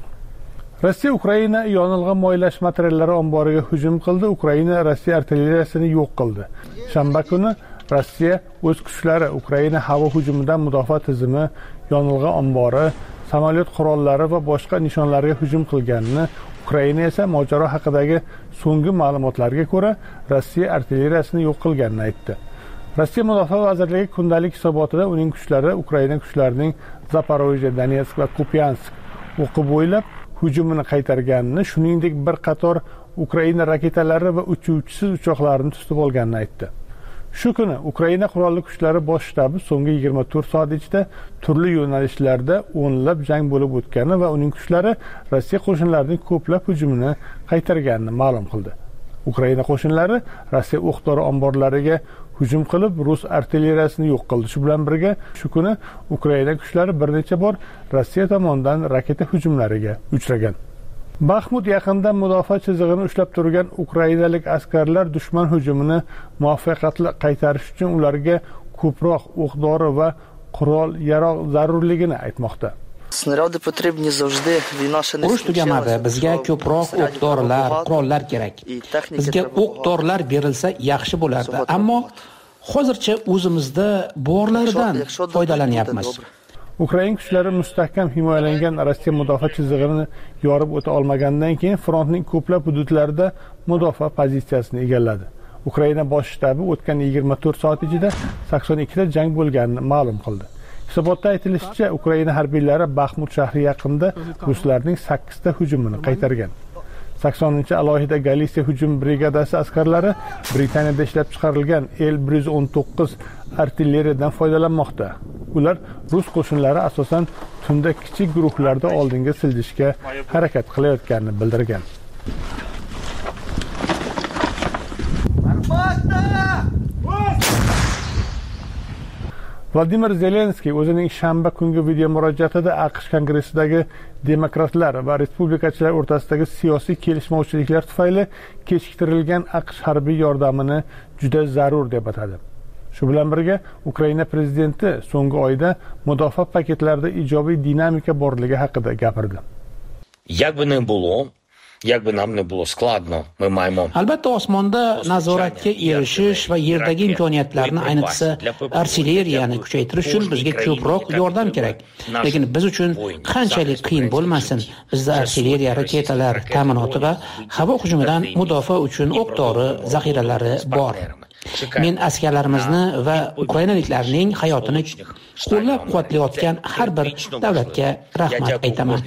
Rossiya Ukraina yonilg'i moylash materiallari omboriga hujum qildi. Ukraina Rossiya artilleriyasini yo'q qildi. Shanba kuni Rossiya o'z kuchlari Ukraina havo hujumidan mudofaa tizimi, yonilg'i ombori, samolyot qurollari va boshqa nishonlarga hujum qilganini, Ukraina esa mojaro haqidagi so'nggi ma'lumotlarga ko'ra Rossiya artilleriyasini yo'q qilganini aytdi. Rossiya Mudofaa vazirligi kundalik hisobotida uning kuchlari Ukraina kuchlarining Zaporojye, Donetsk va Kupyansk o'qi bo'ylab hujumini qaytarganini, shuningdek bir qator Ukraina raketalari va uchuvchisiz uchoqlarini tutib olganini aytdi. Shu kuni Ukraina qurolli kuchlari bosh shtabi so'nggi 24 soat ichida turli yo'nalishlarda o'nlab jang bo'lib o'tgani va uning kuchlari Rossiya qo'shinlarining ko'plab hujumini qaytarganini ma'lum qildi. Ukraina qo'shinlari Rossiya o'q-dori omborlariga hujum qilib, rus artilleriyasini yo'q qildi. Shu bilan birga shu kuni Ukraina kuchlari bir necha bor Rossiya tomonidan raketa hujumlariga uchragan. Baxmut yaqinida mudofaa chizig'ini ushlab turgan ukrainalik askarlar dushman hujumini muvaffaqiyatli qaytarish uchun ularga ko'proq o'q-dori va qurol-yarog' zarurligini aytmoqda. Urush tugamadi. Bizga ko'proq o'q-dorilar, qurollar kerak. Bizga o'q-dorilar berilsa yaxshi bo'lardi, ammo hozircha o'zimizda borlaridan foydalanyapmiz. Ukraina kuchlari mustahkam himoyalangan Rossiya mudofaa chizig'ini yorib o'ta olmagandan keyin frontning ko'plab hududlarida mudofaa pozitsiyasini egalladi. Ukraina bosh shtabi o'tgan 24 soat ichida 82 ta jang bo'lganini ma'lum qildi. Hisobotda aytilishicha, Ukraina harbiylari Baxmut shahri yaqinida ruslarning 8 ta hujumini qaytargan. 80-alohida Galisiya hujum brigadasi askarlari Britaniyada ishlab chiqarilgan El-119 artilleriyadan foydalanmoqda. Ular rus qo'shinlari asosan tunda kichik guruhlarda oldinga siljishga harakat qilayotganini bildirgan. Vladimir Zelenskiy o'zining shanba kungi video murojaatida AQSh Kongressidagi demokratlar va respublikachilar o'rtasidagi siyosiy kelishmovchiliklar tufayli kechiktirilgan AQSh harbiy yordamini juda zarur deb atadi. Shu bilan birga Ukraina prezidenti so'nggi oyda mudofaa paketlarida ijobiy dinamika borligi haqida gapirdi. Albatta, osmonda nazoratga erishish va yerdagi imkoniyatlarni, ayniqsa artilleriyani kuchaytirish uchun bizga ko'proq yordam kerak. Lekin biz uchun qanchalik qiyin bo'lmasin, bizda artilleriya, raketalar ta'minoti va havo hujumidan mudofaa uchun o'q-dori zaxiralari bor. Men askarlarimizni va ukrainaliklarning hayotini qo'llab-quvvatlayotgan har bir davlatga rahmat aytaman.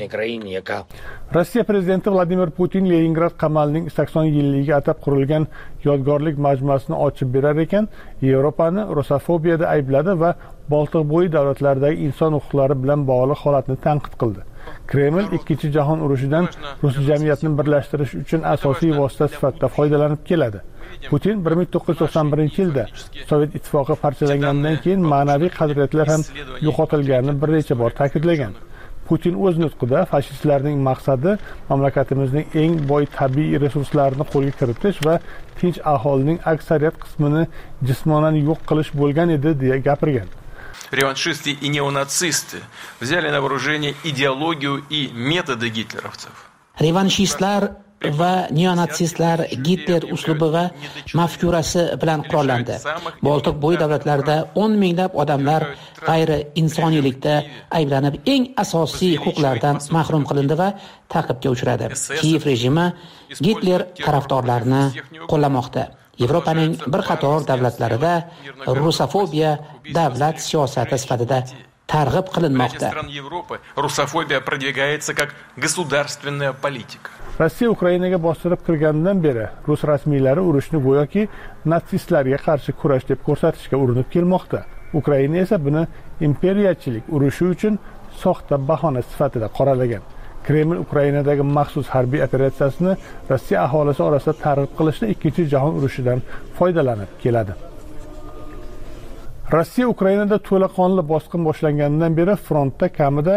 Rossiya prezidenti Vladimir Putin Leningrad qamalining 80 yilligiga atab qurilgan yodgorlik majmuasini ochib berar ekan, Yevropani rusofobiyada aybladi va Boltiqbo'yi davlatlaridagi inson huquqlari bilan bog'liq holatni tanqid qildi. Kreml Ikkinchi jahon urushidan rus jamiyatini birlashtirish uchun asosiy vosita sifatida foydalanib keladi. Putin 1991-yilda Sovet ittifoqi parchalangandan keyin ma'naviy qadriyatlar ham yo'qotilganini bir necha bor ta'kidlagan. Putin o'z nutqida fashistlarning maqsadi mamlakatimizning eng boy tabiiy resurslarini qo'lga kiritish va tinch aholining aksariyat qismini jismonan yo'q qilish bo'lgan edi deya gapirgan. Реваншисты и неонацисты взяли на вооружение идеологию и методы гитлеровцев. Revanshistlar va neonatsistlar Gitler uslubi va mafkurasi bilan qurollandi. Boltiqbo'yi davlatlarida 10 minglab odamlar g'ayri insoniylikda ayblanib, eng asosiy huquqlardan mahrum qilindi va ta'qibga uchradi. Kiyev rejimi Gitler tarafdorlarini qo'llamoqda. Yevropaning bir qator davlatlarida rusofobiya davlat siyosati sifatida targ'ib qilinmoqda. Rusofobiya продвигается как государственная политика. Rossiya Ukrainaga bostirib kirgandan beri rus rasmiylari urushni go'yoki natsistlarga qarshi kurash deb ko'rsatishga urinib kelmoqda. Ukraina esa buni imperiyachilik urushi uchun soxta bahona sifatida qoralagan. Kreml Ukrainadagi maxsus harbiy operatsiyasini Rossiya aholisi orasida targ'ib qilishda Ikkinchi jahon urushidan foydalanib keladi. Rossiya Ukrainada to'laqonli bosqin boshlanganidan beri frontda kamida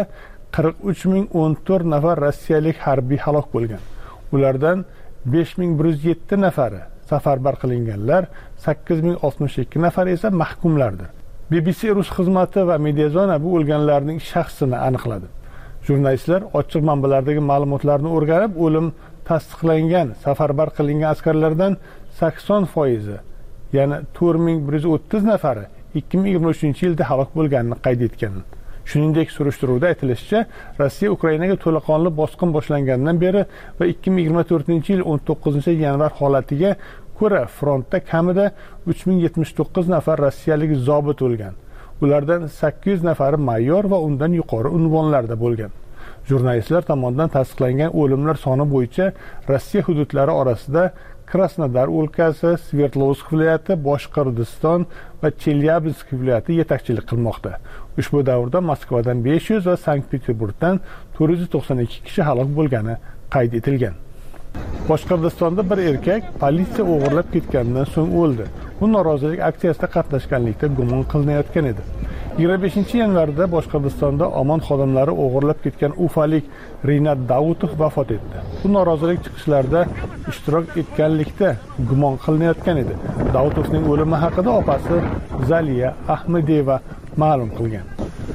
43,014 nafar rossiyalik harbiy halok bo'lgan. Ulardan 5107 nafari safarbar qilinganlar, 8062 nafari esa mahkumlardir. BBC rus xizmati va Mediazona bu o'lganlarning shaxsini aniqladi. Jurnalistlar ochiq manbalardagi ma'lumotlarni o'rganib, o'lim tasdiqlangan safarbar qilingan askarlardan 80%, ya'ni 4130 nafari 2023-yilda halok bo'lganini qayd etgan. Shuningdek, surishtiruvda aytilishicha, Rossiya Ukrainaga to'laqonli bosqin boshlangandan beri va 2024-yil 19-yanvar holatiga ko'ra frontda kamida 3079 nafar rossiyalik zobit o'lgan. Ulardan 800 nafari mayor va undan yuqori unvonlarda bo'lgan. Jurnalistlar tomonidan tasdiqlangan o'limlar soni bo'yicha Rossiya hududlari orasida Krasnodar o'lkasi, Sverdlovsk viloyati, Boshqirdiston va Chelyabinsk viloyati yetakchilik qilmoqda. Ushbu davrda Moskvadan 500 va Sankt-Peterburgdan 492 kishi halok bo'lgani qayd etilgan. Boshqirdistonda bir erkak politsiya o'g'irlab ketganidan so'ng o'ldi. U norozilik aksiyasida qatnashganlikda gumon qilinayotgan edi. 25-yanvarda Boshqirdistonda OMON xodimlari o'g'irlab ketgan ufalik Rinat Davutov vafot etdi. Bu norozilik chiqishlarida ishtirok etganlikda gumon qilinayotgan edi. Davutovning o'limi haqida opasi Zaliya Ahmedova ma'lum qilgan.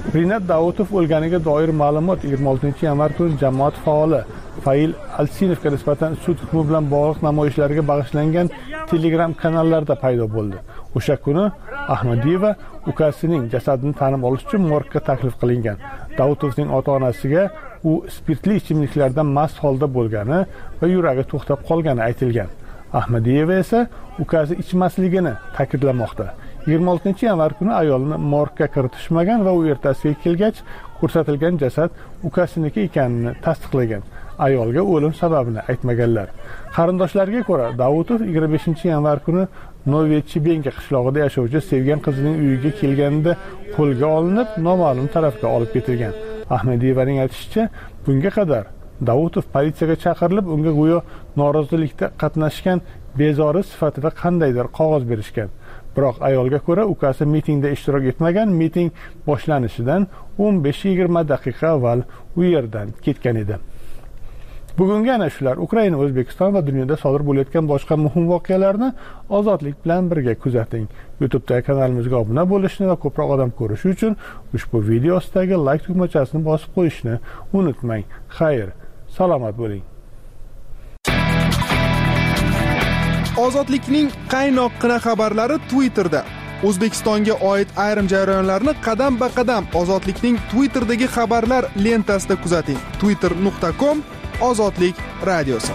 Rinat Davutov o'lganiga doir ma'lumot 26-yanvar kuni jamoat faoli Fail Alsinovga nisbatan sud hukmi bilan bog'liq namoyishlarga bag'ishlangan Telegram kanallarda paydo bo'ldi. O'sha kuni Ahmadiyeva ukasining jasadini tanib olish uchun morgga taklif qilingan. Davutovning ota-onasiga u spirtli ichimliklardan mast holda bo'lgani va yuragi to'xtab qolgani aytilgan. Ahmadiyeva esa ukasi ichmasligini ta'kidlamoqda. 26-yanvar kuni ayolni morgga kiritishmagan va u ertasiga kelgach ko'rsatilgan jasad ukasiniki ekanini tasdiqlagan. Ayolga o'lim sababini aytmaganlar. Qarindoshlariga ko'ra, Davutov 25-yanvar kuni Novechbenka qishlog'ida yashovchi sevgan qizining uyiga kelganida qo'lga olinib, noma'lum tarafga olib ketilgan. Ahmadiyevaning aytishicha, bunga qadar Davutov politsiyaga chaqirilib, unga go'yo norozilikda qatnashgan bezori sifatida qandaydir qog'oz berishgan. Biroq ayolga ko'ra, ukasi mitingda ishtirok etmagan, miting boshlanishidan 15-20 daqiqa avval u yerdan ketgan edi. Bugungi ana shular Ukraina, O'zbekiston va dunyoda sodir bo'layotgan boshqa muhim voqealarni ozodlik bilan birga kuzating. YouTube'dagi kanalimizga obuna bo'lishni va ko'proq odam ko'rishi uchun ushbu video ostidagi like tugmachasini bosib qo'yishni unutmang. Xayr, salomat bo'ling. Ozodlikning qaynoqqina xabarlari Twitterda. O'zbekistonga oid ayrim jarayonlarni qadam-ba-qadam Ozodlikning Twitter'dagi xabarlar lentasida kuzating. twitter.com Ozodlik radiosi.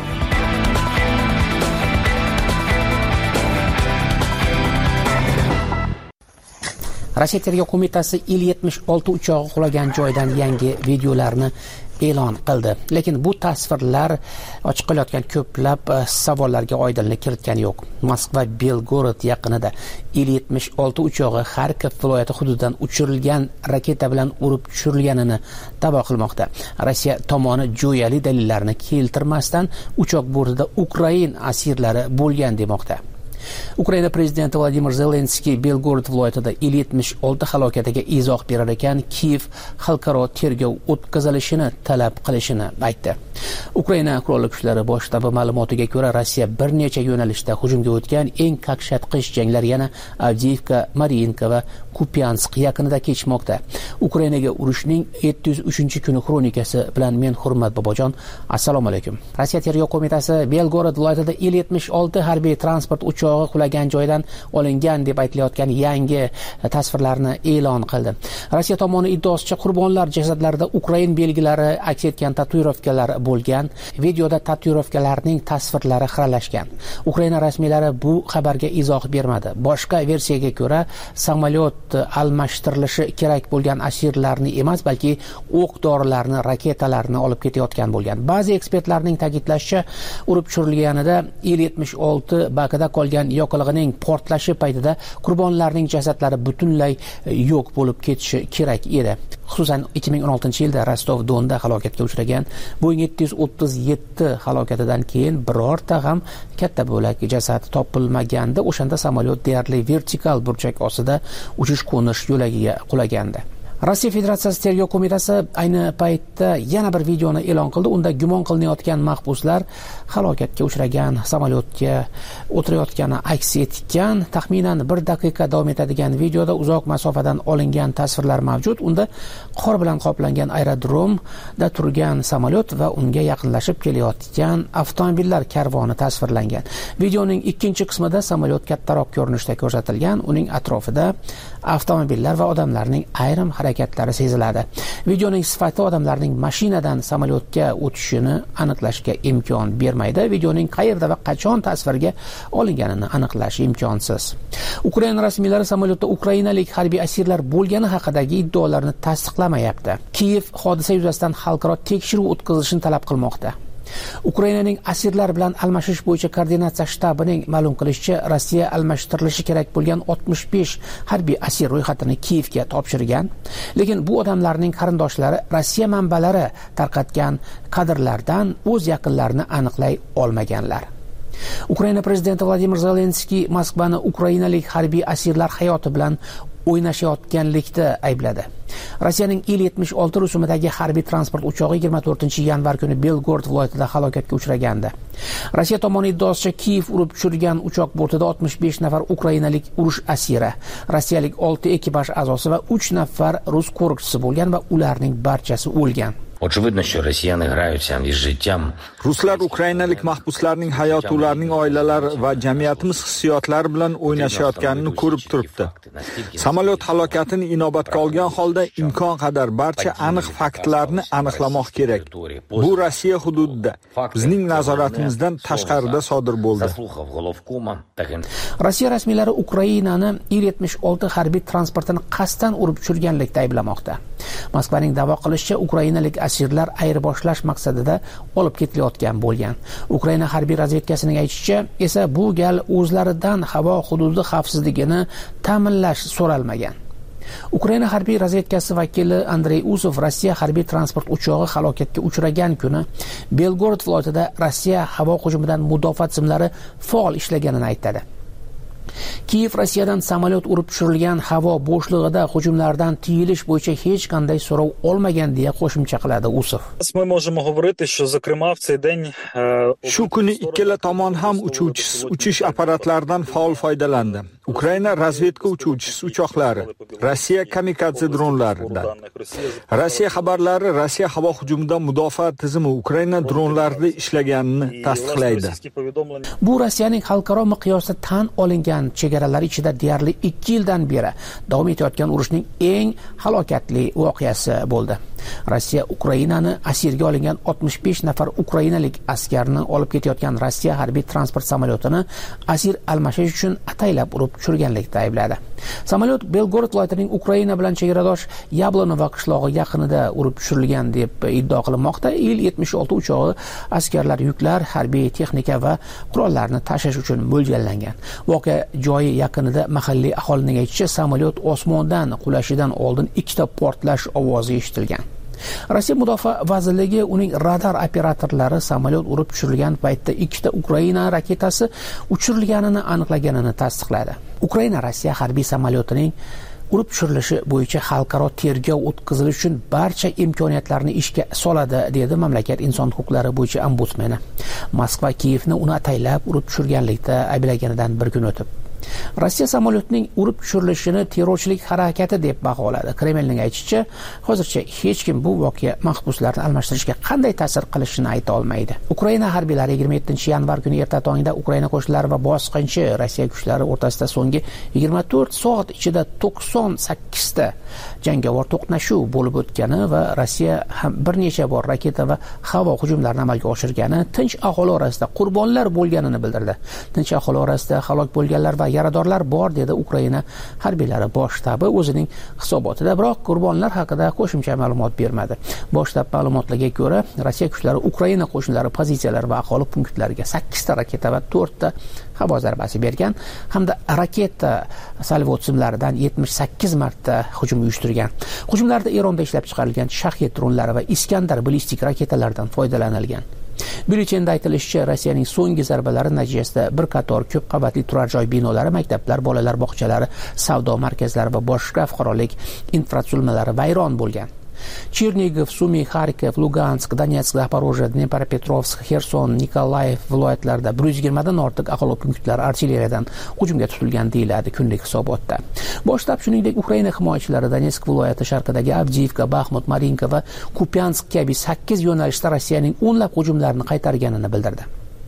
Rossiya tergov qo'mitasi Il-76 uchog'i qulagan joydan yangi videolarni e'lon qildi. Lekin bu tasvirlar ochiq qilayotgan ko'plab savollarga oydinlik kiritgani yo'q. Moskva Belgorod yaqinida Il-76 uchog'i Xarkov viloyati hududidan uchirilgan raketa bilan urib tushirilganini da'vo qilmoqda. Rossiya tomoni jo'yali dalillarni keltirmasdan uchoq bortida Ukrain asirlari bo'lgan demoqda. Ukraina prezidenti Vladimir Zelenskiy Belgorod viloyatida Il-76 halokatiga izoh berar ekan, Kiyev xalqaro tergov o'tkazilishini talab qilishini aytdi. Ukraina qurolli kuchlari bosh shtabi ma'lumotiga ko'ra, Rossiya bir necha yo'nalishda hujumga o'tgan, eng qaqshatqich janglar yana Avdiivka, Mariinka va Kupyansk yaqinida kechmoqda. Ukrainaga urushning 703-kuni kronikasi bilan men Hurmat Bobojon. Assalomu alaykum. Rossiya tergov qo'mitasi Belgorod viloyatida Il-76 harbiy transport uchog'i qulagan joydan olingan deb aytilayotgan yangi tasvirlarni e'lon qildi. Rossiya tomoni iddaosicha qurbonlar jasadlarida Ukrain belgilari aks etgan tatuirovkalar bo'lgan. Videoda tatuirovkalarning tasvirlari xiralashgan. Ukraina rasmiylari bu xabarga izoh bermadi. Boshqa versiyaga ko'ra, samolyot almashtirilishi kerak bo'lgan asirlarni emas, balki o'q-dorilarni, raketalarni olib ketayotgan bo'lgan. Ba'zi ekspertlarning ta'kidlashicha, urib tushirilganida Il-76 bakida qolgan yoqilg'ining portlashi paytida qurbonlarning jasadlari butunlay yo'q bo'lib ketishi kerak edi. Xususan 2016-yilda Rostov-Donda halokatga uchragan Boeing 737 halokatidan keyin birorta ham katta bo'lak jasad topilmaganda, o'shanda samolyot deyarli vertikal burchak ostida uchish-qo'nish yo'lagiga qulagandi. Rossiya Federatsiyasi tergov qo'mitasi ayni paytda yana bir videoni e'lon qildi. Unda gumon qilinayotgan mahbuslar halokatga uchragan samolyotga o'tirayotgani aks etgan. Taxminan 1 daqiqa davom etadigan videoda uzoq masofadan olingan tasvirlar mavjud. Unda qor bilan qoplangan aerodromda turgan samolyot va unga yaqinlashib kelayotgan avtomobillar karvoni tasvirlangan. Videoning ikkinchi qismida samolyot kattaroq ko'rinishda ko'rsatilgan. Uning atrofida avtomobillar va odamlarning ayrim harakatlari seziladi. Videoning sifati odamlarning mashinadan samolyotga o'tishini aniqlashga imkon bermaydi. Videoning qayerda va qachon tasvirga olinganini aniqlash imkonsiz. Ukraina rasmiylari samolyotda ukrainalik harbiy asirlar bo'lgani haqidagi iddaolarni tasdiqlamayapti. Kiyev hodisa yuzasidan xalqaro tekshiruv o'tkazilishini talab qilmoqda. Ukrainaning asirlar bilan almashish bo'yicha koordinatsiya shtabining ma'lum qilishicha, Rossiya almashtirilishi kerak bo'lgan 65 harbiy asir ro'yxatini Kiyevga topshirgan. Lekin bu odamlarning qarindoshlari Rossiya manbalari tarqatgan kadrlardan o'z yaqinlarini aniqlay olmaganlar. Ukraina prezidenti Vladimir Zelenskiy Moskvani ukrainalik harbiy asirlar hayoti bilan o'ynashayotganlikda aybladi. Rossiyaning Il-76 rusumidagi harbiy transport uchog'i 24-yanvar kuni Belgorod viloyatida halokatga uchragandi. Rossiya tomoni iddaosicha Kiyev urib tushirgan uchoq bortida 65 nafar ukrainalik urush asiri, rossiyalik 6 ekipaj a'zosi va 3 nafar rus qo'riqchisi bo'lgan va ularning barchasi o'lgan. Ruslar ukrainalik mahbuslarning hayoti, ularning oilalari va jamiyatimiz hissiyotlari bilan o'ynashayotganini ko'rib turibdi. Samolyot halokatini inobatga olgan holda imkon qadar barcha aniq faktlarni aniqlamoq kerak. Bu Rossiya hududida, bizning nazoratimizdan tashqarida sodir bo'ldi. Rossiya rasmiylari Ukrainani Il-76 harbiy transportini qasddan urib tushirganlikda ayblamoqda. Moskvaning da'vo qilishicha, ukrainalik asirlar ayirboshlash maqsadida olib ketilayotgan bo'lgan. Ukraina harbiy razvedkasining aytishicha esa bu gal o'zlaridan havo hududi xavfsizligini ta'minlash so'ralmagan. Ukraina harbiy razvedkasi vakili Andrey Usov Rossiya harbiy transport uchog'i halokatga uchragan kuni Belgorod viloyatida Rossiya havo hujumidan mudofaa tizimlari faol ishlaganini aytadi. Kiyev Rossiyadan samolyot urib tushirilgan havo bo'shlig'ida hujumlardan tiyilish bo'yicha hech qanday so'rov olmagan deya qo'shimcha qiladi Usov. Shu kuni ikkala tomon ham uchuvchisiz uchish apparatlaridan faol foydalandi. Ukraina razvedka uchuvchisi uchoqlari, Rossiya kamikadze dronlaridan. Rossiya xabarlari Rossiya havo hujumidan mudofaa tizimi Ukraina dronlarida ishlaganini tasdiqlaydi. Bu Rossiyaning xalqaro miqyosda tan olingan chegaralari ichida deyarli 2 yildan beri davom etayotgan urushning eng halokatli voqeasi bo'ldi. Rossiya Ukrainani asirga olingan 65 nafar ukrainalik askarni olib ketayotgan Rossiya harbiy transport samolyotini asir almashish uchun ataylab urib tushirganlikda aybladi. Samolyot Belgorod viloyatining Ukraina bilan chegaradosh Yablonova qishlog'i yaqinida urib tushirilgan deb iddio qilinmoqda. Il-76 uchog'i askarlar, yuklar, harbiy texnika va qurollarni tashish uchun mo'ljallangan. Voqea joyi yaqinida mahalliy aholining aytishicha, samolyot osmondan qulashidan oldin 2 ta portlash ovozi eshitilgan. Rossiya Mudofaa vazirligi uning radar operatorlari samolyot urib tushirilgan paytda 2 ta Ukraina raketasi uchirilganini aniqlaganini tasdiqladi. Ukraina Rossiya harbiy samolyotining urib tushirilishi bo'yicha xalqaro tergov o'tkazilishi uchun barcha imkoniyatlarni ishga soladi, dedi mamlakat inson huquqlari bo'yicha ombudsmani. Moskva Kiyevni uni ataylab urib tushirganlikda ayblaganidan bir kun o'tib Rossiya samolyotining urib tushirilishini terrorchilik harakati deb baholadi. Kremlning aytishicha, hozircha hech kim bu voqea mahbuslarni almashtirishga qanday ta'sir qilishini ayta olmaydi. Ukraina harbiylari 27-yanvar kuni erta tongda Ukraina qo'shinlari va bosqinchi Rossiya kuchlari o'rtasida so'nggi 24 soat ichida 98 ta jangovar to'qnashuv bo'lib o'tgani va Rossiya ham bir necha bor raketa va havo hujumlarini amalga oshirgani, tinch aholi orasida qurbonlar bo'lganini bildirdi. Tinch aholi orasida halok bo'lganlar va yaradorlar bor, dedi Ukraina harbiylari bosh shtabi o'zining hisobotida, biroq qurbonlar haqida qo'shimcha ma'lumot bermadi. Bosh shtab ma'lumotlariga ko'ra, Rossiya kuchlari Ukraina qo'shinlari pozitsiyalari va aholi punktlariga 8 ta raketa va 4 ta havo zarbasi bergan hamda raketa salvo tizimlaridan 78 marta hujum uyushtirgan. Hujumlarda Eronda ishlab chiqarilgan Shahid dronlari va Iskandar ballistik raketalaridan foydalanilgan. Byulletenda aytilishicha, Rossiyaning so'nggi zarbalari natijasida bir qator ko'p qavatli turar joy binolari, maktablar, bolalar bog'chalari, savdo markazlari va boshqa fuqarolik infratuzilmalari vayron bo'lgan. Chernigov, Sumi, Kharkiv, Lugansk, Donetsk, Zaporojye, Dnepropetrovsk, Xerson, Nikolayev viloyatlarida 120 dan ortiq aholi punktlari artilleriyadan hujumga tutilgan deyiladi kunlik hisobotda. Bosh shtab shuningdek Ukraina himoyachilari Donetsk viloyati sharqidagi Avdiivka, Baxmut, Marinka va Kupyansk kabi 8 yo'nalishda Rossiyaning o'nlab hujumlarini qaytarganini bildirdi.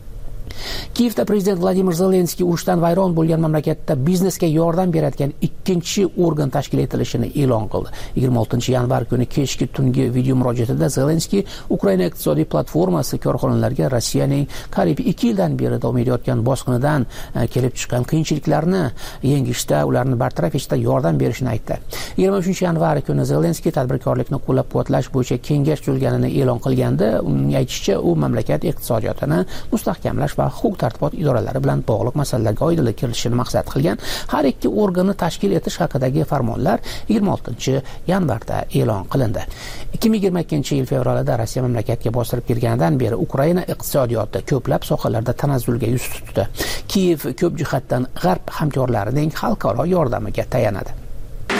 Kiyevda prezident Vladimir Zelenskiy urushdan vayron bo'lgan mamlakatda biznesga yordam beradigan ikkinchi organ tashkil etilishini e'lon qildi. 26-yanvar kuni kechki tungi video murojaatida Zelenskiy Ukraina iqtisodiy platformasi korxonalarga Rossiyaning qariyb 2 yildan beri davom etayotgan bosqinidan kelib chiqqan qiyinchiliklarni yengishda, ularni bartaraf etishda yordam berishini aytdi. 23-yanvar kuni Zelenskiy tadbirkorlikni qo'llab-quvvatlash bo'yicha kengash tuzilganini e'lon qilganda, uning aytishicha, u mamlakat iqtisodiyotini mustahkamlash va huquq-tartibot idoralari bilan bog'liq masalalarga oydinlik kiritishni maqsad qilgan har ikki organni tashkil etish haqidagi farmonlar 26-yanvarda e'lon qilindi. 2022-yil fevralida Rossiya mamlakatga bostirib kirganidan beri Ukraina iqtisodiyoti ko'plab sohalarda tanazzulga yuz tutdi. Kiyev ko'p jihatdan g'arb hamkorlarining xalqaro yordamiga tayanadi.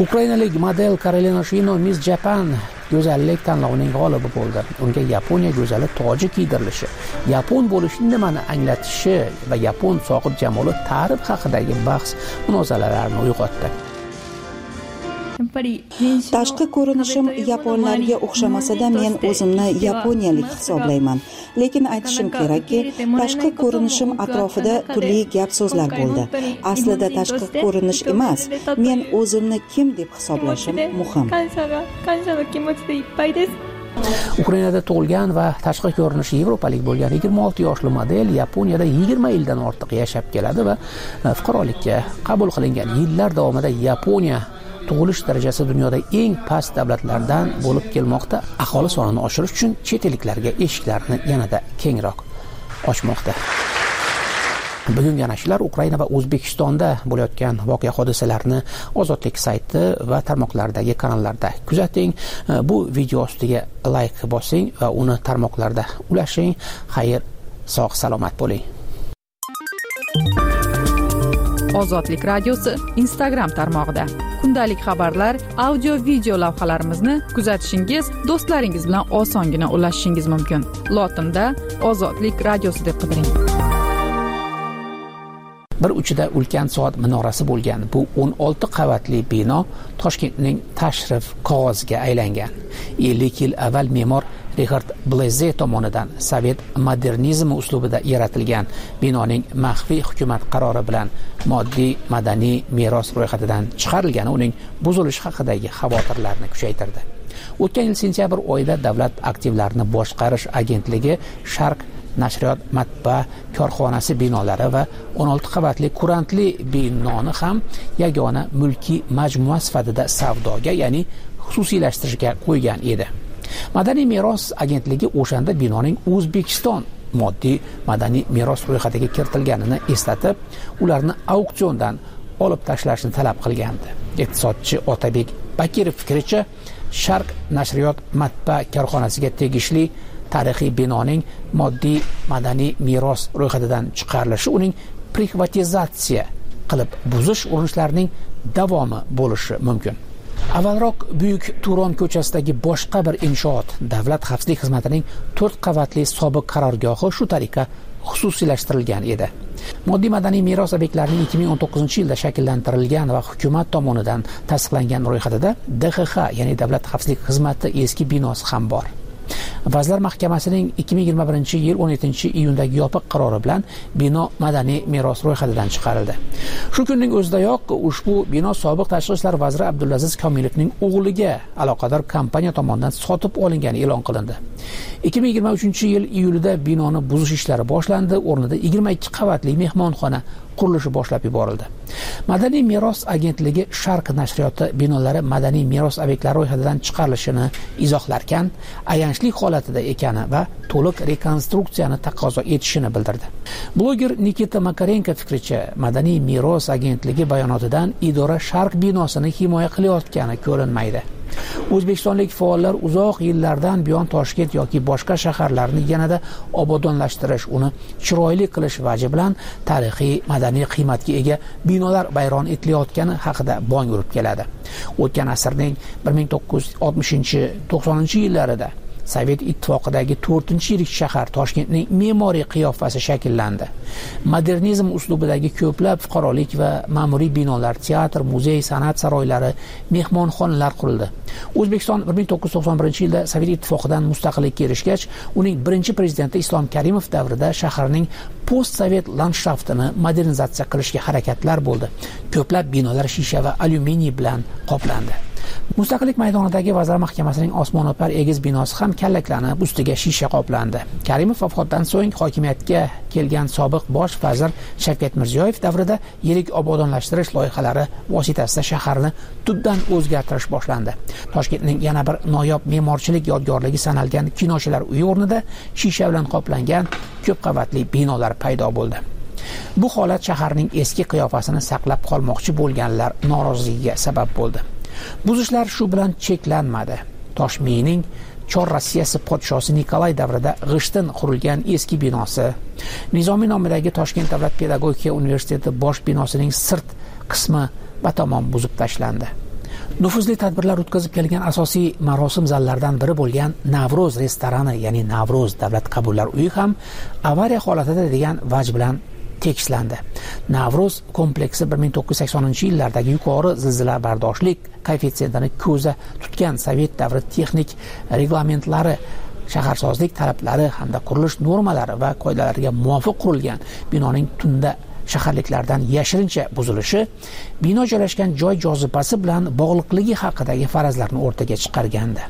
Ukrainalik model Karolina Shino Miss Japan go'zallik tanlovining g'olibi bo'ldi. Unga Yaponiya go'zali toji kiydirilishi, yapon bo'lish nimani anglatishi va yapon sohib jamoli ta'rif haqidagi bahs munozaralarni uyg'otdi. Tashqi ko'rinishim yaponlarga o'xshamasa-da, men o'zimni yaponiyalik hisoblayman. Lekin aytishim kerakki, tashqi ko'rinishim atrofida turli gap-so'zlar bo'ldi. Aslida tashqi ko'rinish emas, men o'zimni kim deb hisoblashim muhim. Ukrainada tug'ilgan va tashqi ko'rinishi yevropalik bo'lgan 26 yoshli model Yaponiyada 20 yildan ortiq yashab keladi va fuqarolikka qabul qilingan. Yillar davomida Yaponiya tug'ilish darajasi dunyoda eng past davlatlardan bo'lib kelmoqda. Aholi sonini oshirish uchun chet elliklarga eshiklarni yanada kengroq ochmoqda. Bugungi nashirlar Ukraina va O'zbekistonda bo'layotgan voqea hodisalarni Ozodlik sayti va tarmoqlardagi kanallarda kuzating. Bu video ostiga like bosing va uni tarmoqlarda ulashing. Xayr, sog' salomat bo'ling. Ozodlik radiosi Instagram tarmog'ida kundalik xabarlar, audio video lavhalarimizni kuzatishingiz, do'stlaringiz bilan osongina ulashishingiz mumkin. Lotinda Ozodlik radiosi deb qidiring. Bir uchida ulkan soat minorasi bo'lgan bu 16 qavatli bino Toshkentning tashrif qog'oziga aylangan. 50 yil avval me'mor Richard Blaze tomonidan sovet modernizmi uslubida yaratilgan binoning maxfiy hukumat qarori bilan moddiy madaniy meros ro'yxatidan chiqarilgani uning buzilishi haqidagi xavotirlarni kuchaytirdi. O'tgan yil sentyabr oyida Davlat aktivlarini boshqarish agentligi Sharq nashriyot matbaa korxonasi binolari va 16 qavatli kurantli binoni ham yagona mulkiy majmua sifatida savdoga, ya'ni xususiylashtirishga qo'ygan edi. Madaniy meros agentligi o'shanda binoning O'zbekiston moddiy madaniy meros ro'yxatiga kiritilganini eslatib, ularni auksiondan olib tashlashni talab qilgandi. Iqtisodchi Otabek Bakirov fikricha, Sharq nashriyot matbaa korxonasiga tegishli tarixiy binoning moddiy madaniy meros ro'yxatidan chiqarilishi uning privatizatsiya qilib buzish urinishlarining davomi bo'lishi mumkin. Avvalroq Buyuk Turon ko'chasidagi boshqa bir inshoot Davlat xavfsizlik xizmatining 4 qavatli sobiq qarorgohi shu tariqa xususiylashtirilgan edi. Moddiy madaniy meros obyektlarining 2019-yilda shakllantirilgan va hukumat tomonidan tasdiqlangan ro'yxatida DXX, ya'ni Davlat xavfsizlik xizmati eski binosi ham bor. Vazirlar Mahkamasining 2021-yil 17-iyundagi yopiq qarori bilan bino madaniy meros ro'yxatidan chiqarildi. Shu kunning o'zidayoq ushbu bino sobiq tashqi ishlar vaziri Abdulaziz Komilovning o'g'liga aloqador kompaniya tomonidan sotib olingani e'lon qilindi. 2023-yil iyulida binoni buzish ishlari boshlandi, o'rnida 22 qavatli mehmonxona qurilishi boshlab yuborildi. Madaniy meros agentligi Sharq nashriyoti binolari madaniy meros obyektlari ro'yxatidan chiqarilishini izohlarkan, ayanchli holatida ekani va to'liq rekonstruksiyani taqozo etishini bildirdi. Bloger Nikita Makarenko fikricha, madaniy meros agentligi bayonotidan idora Sharq binosini himoya qilayotgani ko'rinmaydi. O'zbekistonlik faollar uzoq yillardan buyon Toshkent yoki boshqa shaharlarni yanada obodonlashtirish, uni chiroyli qilish vaji bilan tarixiy madaniy qiymatga ega binolar vayron etilayotgani haqida bong urib keladi. O'tgan asrning 1960-90-yillarida Sovet ittifoqidagi 4-yirik shahar Toshkentning me'moriy qiyofasi shakllandi. Modernizm uslubidagi ko'plab fuqarolik va ma'muriy binolar, teatr, muzey, san'at saroylari, mehmonxonalar qurildi. O'zbekiston 1991-yilda Sovet ittifoqidan mustaqillikka erishgach, uning birinchi prezidenti Islom Karimov davrida shaharning post-sovet landshaftini modernizatsiya qilishga harakatlar bo'ldi. Ko'plab binolar shisha va alyuminiy bilan qoplandi. Mustaqillik maydonidagi Vazirlar Mahkamasining osmono'par egiz binosi ham kallaklanib, ustiga shisha qoplandi. Karimov vafotidan so'ng hokimiyatga kelgan sobiq bosh vazir Shavkat Mirziyoyev davrida yirik obodonlashtirish loyihalari vositasida shaharni tubdan o'zgartirish boshlandi. Toshkentning yana bir noyob me'morchilik yodgorligi sanalgan Kinochilar uyi o'rnida shisha bilan qoplangan ko'p qavatli binolar paydo bo'ldi. Bu holat shaharning eski qiyofasini saqlab qolmoqchi bo'lganlar noroziligiga sabab bo'ldi. Buzishlar shu bilan cheklanmadi. Toshmiyning Chor Rossiyasi podshosi Nikolay davrida g'ishtdan qurilgan eski binosi, Nizomiy nomidagi Toshkent davlat pedagogika universiteti bosh binosining sirt qismi batamom buzib tashlandi. nufuzli tadbirlar o'tkazib kelgan asosiy marosim zallaridan biri bo'lgan Navro'z restorani, ya'ni Navro'z davlat qabullar uyi ham avariya holatida degan vaj bilan tekislandi. Navro'z kompleksi 1980-yillardagi yuqori zilzila bardoshlik koeffitsiyentini ko'zda tutgan sovet davri texnik reglamentlari, shaharsozlik talablari hamda qurilish normalari va qoidalariga muvofiq qurilgan binoning tunda shaharliklardan yashirincha buzilishi bino joylashgan joy jozibasi bilan bog'liqligi haqidagi farazlarni o'rtaga chiqargandi.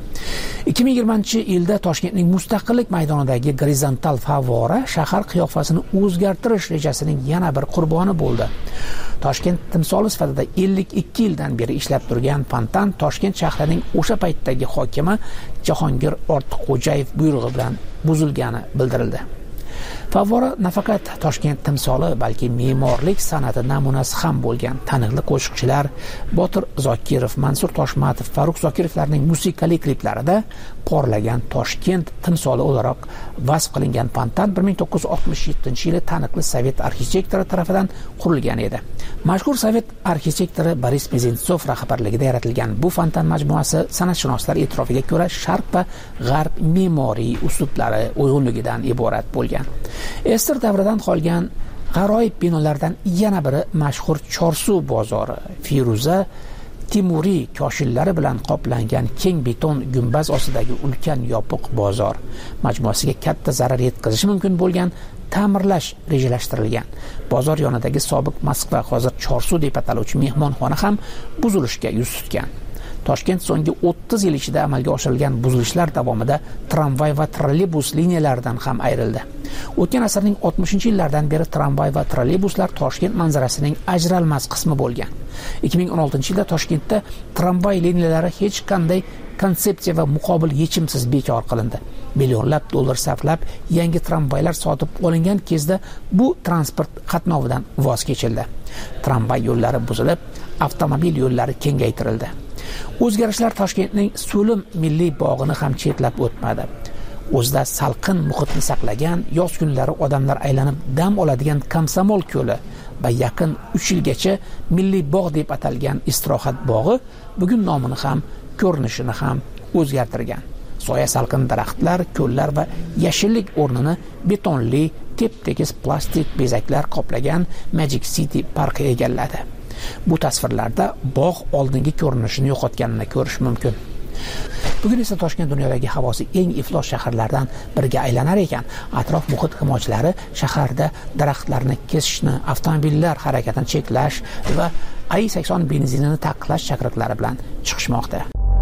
2020-yilda Toshkentning Mustaqillik maydonidagi gorizontal favvora shahar qiyofasini o'zgartirish rejasining yana bir qurboni bo'ldi. Toshkent timsoli sifatida 52 yildan beri ishlab turgan fontan Toshkent shahrining o'sha paytdagi hokimi Jahongir Ortiqxo'jayev buyrug'i bilan buzilgani bildirildi. Favvora nafaqat Toshkent timsoli, balki me'morlik san'ati namunasi ham bo'lgan. Taniqli qo'shiqchilar Botir Zokirov, Mansur Toshmatov, Farruh Zokirovlarning musiqali kliplarida porlagan Toshkent timsoli o'laroq vasf qilingan fontan 1967-yili taniqli sovet arxitektori tomonidan qurilgan edi. Mashhur sovet arxitektori Boris Mezentsov rahbarligida yaratilgan bu fontan majmuasi san'atshunoslar e'tirofiga ko'ra Sharq va G'arb me'moriy uslublari uyg'unligidan iborat bo'lgan. Esir davridan qolgan g'aroyib binolardan yana biri mashhur Chorsu bozori. Firuza Timuriy koshillari bilan qoplangan keng beton gumbaz ostidagi ulkan yopiq bozor. Majmuasiga katta zarar yetkazishi mumkin bo'lgan ta'mirlash rejalashtirilgan. Bozor yonidagi sobiq Moskva, hozir Chorsu deb ataluvchi mehmonxona ham buzilishga yuz tutgan. Toshkent so'nggi 30 yil ichida amalga oshirilgan buzilishlar davomida tramvay va trolleybus liniyalaridan ham ayrildi. O'tgan asrning 60-yillardan beri tramvay va trolleybuslar Toshkent manzarasining ajralmas qismi bo'lgan. 2016-yilda Toshkentda tramvay liniyalari hech qanday konsepsiya va muqobil yechimsiz bekor qilindi. Millionlab dollar sarflab yangi tramvaylar sotib olingan kezda bu transport qatnovidan voz kechildi. Tramvay yo'llari buzilib, avtomobil yo'llari kengaytirildi. O'zgarishlar Toshkentning So'lim milliy bog'ini ham chetlab o'tmadi. O'zida salqin muhitni saqlagan, yoz kunlari odamlar aylanib dam oladigan Komsomol ko'li va yaqin 3 yilgacha milliy bog' deb atalgan istirohat bog'i bugun nomini ham, ko'rinishini ham o'zgartirgan. Soya salqin daraxtlar, ko'llar va yashillik o'rnini betonli, tep-tekis plastik bezaklar qoplagan Magic City parki egalladi. Bu tasvirlarda bog' oldingi ko'rinishini yo'qotganini ko'rish mumkin. Bugun esa Toshkent dunyodagi havosi eng iflos shaharlardan biriga aylanar ekan. Atrof muhit himoyachilari shaharda daraxtlarni kesishni, avtomobillar harakatini cheklash va i80 benzinini taqiqlash chaqiriqlari bilan chiqishmoqda.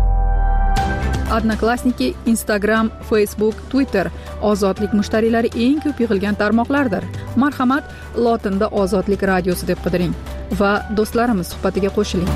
Odnoklassniki, Instagram, Facebook, Twitter ozodlik mushtariylari eng ko'p yig'ilgan tarmoqlardir. Marhamat, lotinda Ozodlik radiosi deb qidiring va do'stlarimiz suhbatiga qo'shiling.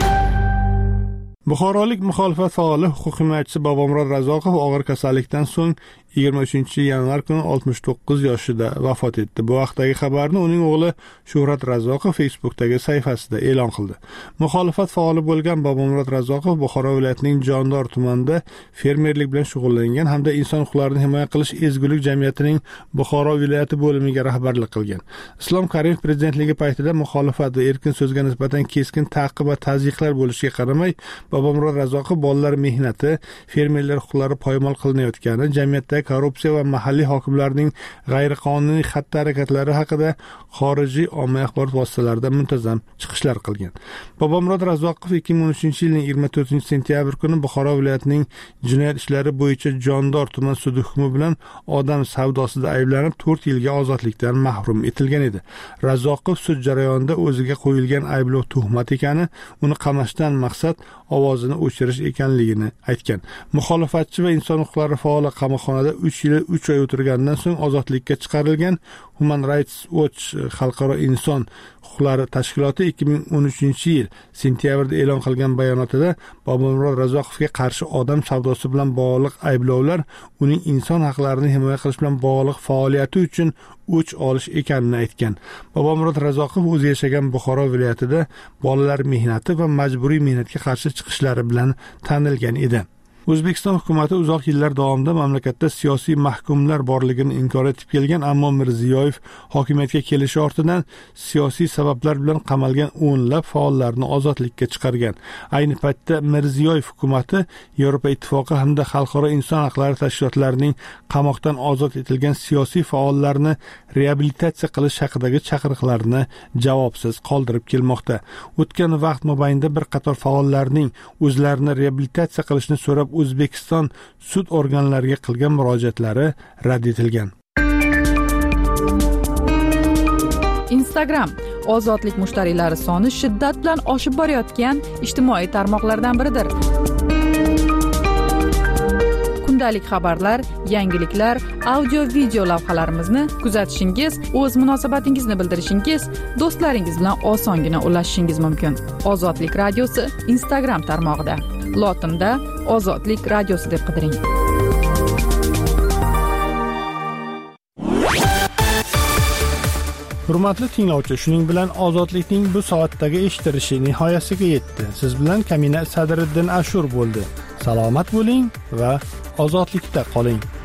Buxorolik muxolifat faoli huquq himoyachisi Bobomurod Razoqov og'ir kasallikdan so'ng 23-yanvar kuni 69 yoshida vafot etdi. Bu vaqtdagi xabarni uning o'g'li Shuhrat Razoqov Facebook'dagi sahifasida e'lon qildi. Muxolifat faoli bo'lgan Bobomurod Razoqov Buxoro viloyatining Jondor tumanida fermerlik bilan shug'ullangan hamda inson huquqlarini himoya qilish ezgulik jamiyatining Buxoro viloyati bo'limiga rahbarlik qilgan. Islom Karimov prezidentligi paytida muxolifat va erkin so'zga nisbatan keskin ta'qib va tazyiqlar bo'lishiga qaramay, Bobomurod Razoqov bolalar mehnati, fermerlar huquqlari poymol qilinayotgani, jamiyatda korrupsiya va mahalliy hokimlarning g'ayriqonuniy xatti-harakatlari haqida xorijiy ommaviy axborot vositalarida muntazam chiqishlar qilgan. Bobomurod Razoqov 2013-yilning 24-sentyabr kuni Buxoro viloyatining jinoyat ishlari bo'yicha Jondor tuman sudi hukmi bilan odam savdosida ayblanib 4 yilga ozodlikdan mahrum etilgan edi. Razoqov sud jarayonida o'ziga qo'yilgan ayblov tuhmat ekani, uni qamashdan maqsad ovozini o'chirish ekanligini aytgan. Muxolifatchi va inson huquqlari faoli qamoqxonada 3 yil 3 oy o'tirgandan so'ng ozodlikka chiqarilgan. Human Rights Watch xalqaro inson huquqlari tashkiloti 2013-yil sentyabrda e'lon qilgan bayonotida Bobomurod Razoqovga qarshi odam savdosi bilan bog'liq ayblovlar uning inson haqlarini himoya qilish bilan bog'liq faoliyati uchun o'ch olish ekanini aytgan. Bobomurod Razoqov o'zi yashagan Buxoro viloyatida bolalar mehnati va majburiy mehnatga qarshi chiqishlari bilan tanilgan edi. O'zbekiston hukumatı uzoq yillar davomida mamlakatda siyosiy mahkumlar borligini inkor etib kelgan, ammo Mirziyoyev hokimiyatga kelishi ortidan siyosiy sabablar bilan qamalgan o'nlab faollarni ozodlikka chiqargan. Ayni paytda Mirziyoyev hukumatı Yevropa Ittifoqi hamda xalqaro inson haqlari tashkilotlarining qamoqdan ozod etilgan siyosiy faollarni reabilitatsiya qilish haqidagi chaqiriqlarni javobsiz qoldirib kelmoqda. O'tgan vaqt mobaynida bir qator faollarning o'zlarini reabilitatsiya qilishni so'rab O'zbekiston sud organlariga qilgan murojaatlari rad etilgan. Instagram ozodlik mushtariylari soni shiddat bilan oshib borayotgan ijtimoiy tarmoqlardan biridir. Kundalik xabarlar, yangiliklar, audio-video lavhalarimizni kuzatishingiz, o'z munosabatingizni bildirishingiz, do'stlaringiz bilan osongina ulashishingiz mumkin. Ozodlik radiosi Instagram tarmog'ida. Lotinda Ozodlik radiosi deb qidiring. Hurmatli tinglovchi, shuning bilan ozodlikning bu soatdagi eshitilishi nihoyasiga yetdi. Siz bilan Kamina Sadriddin Ashur bo'ldi. Salomat bo'ling va ozodlikda qoling.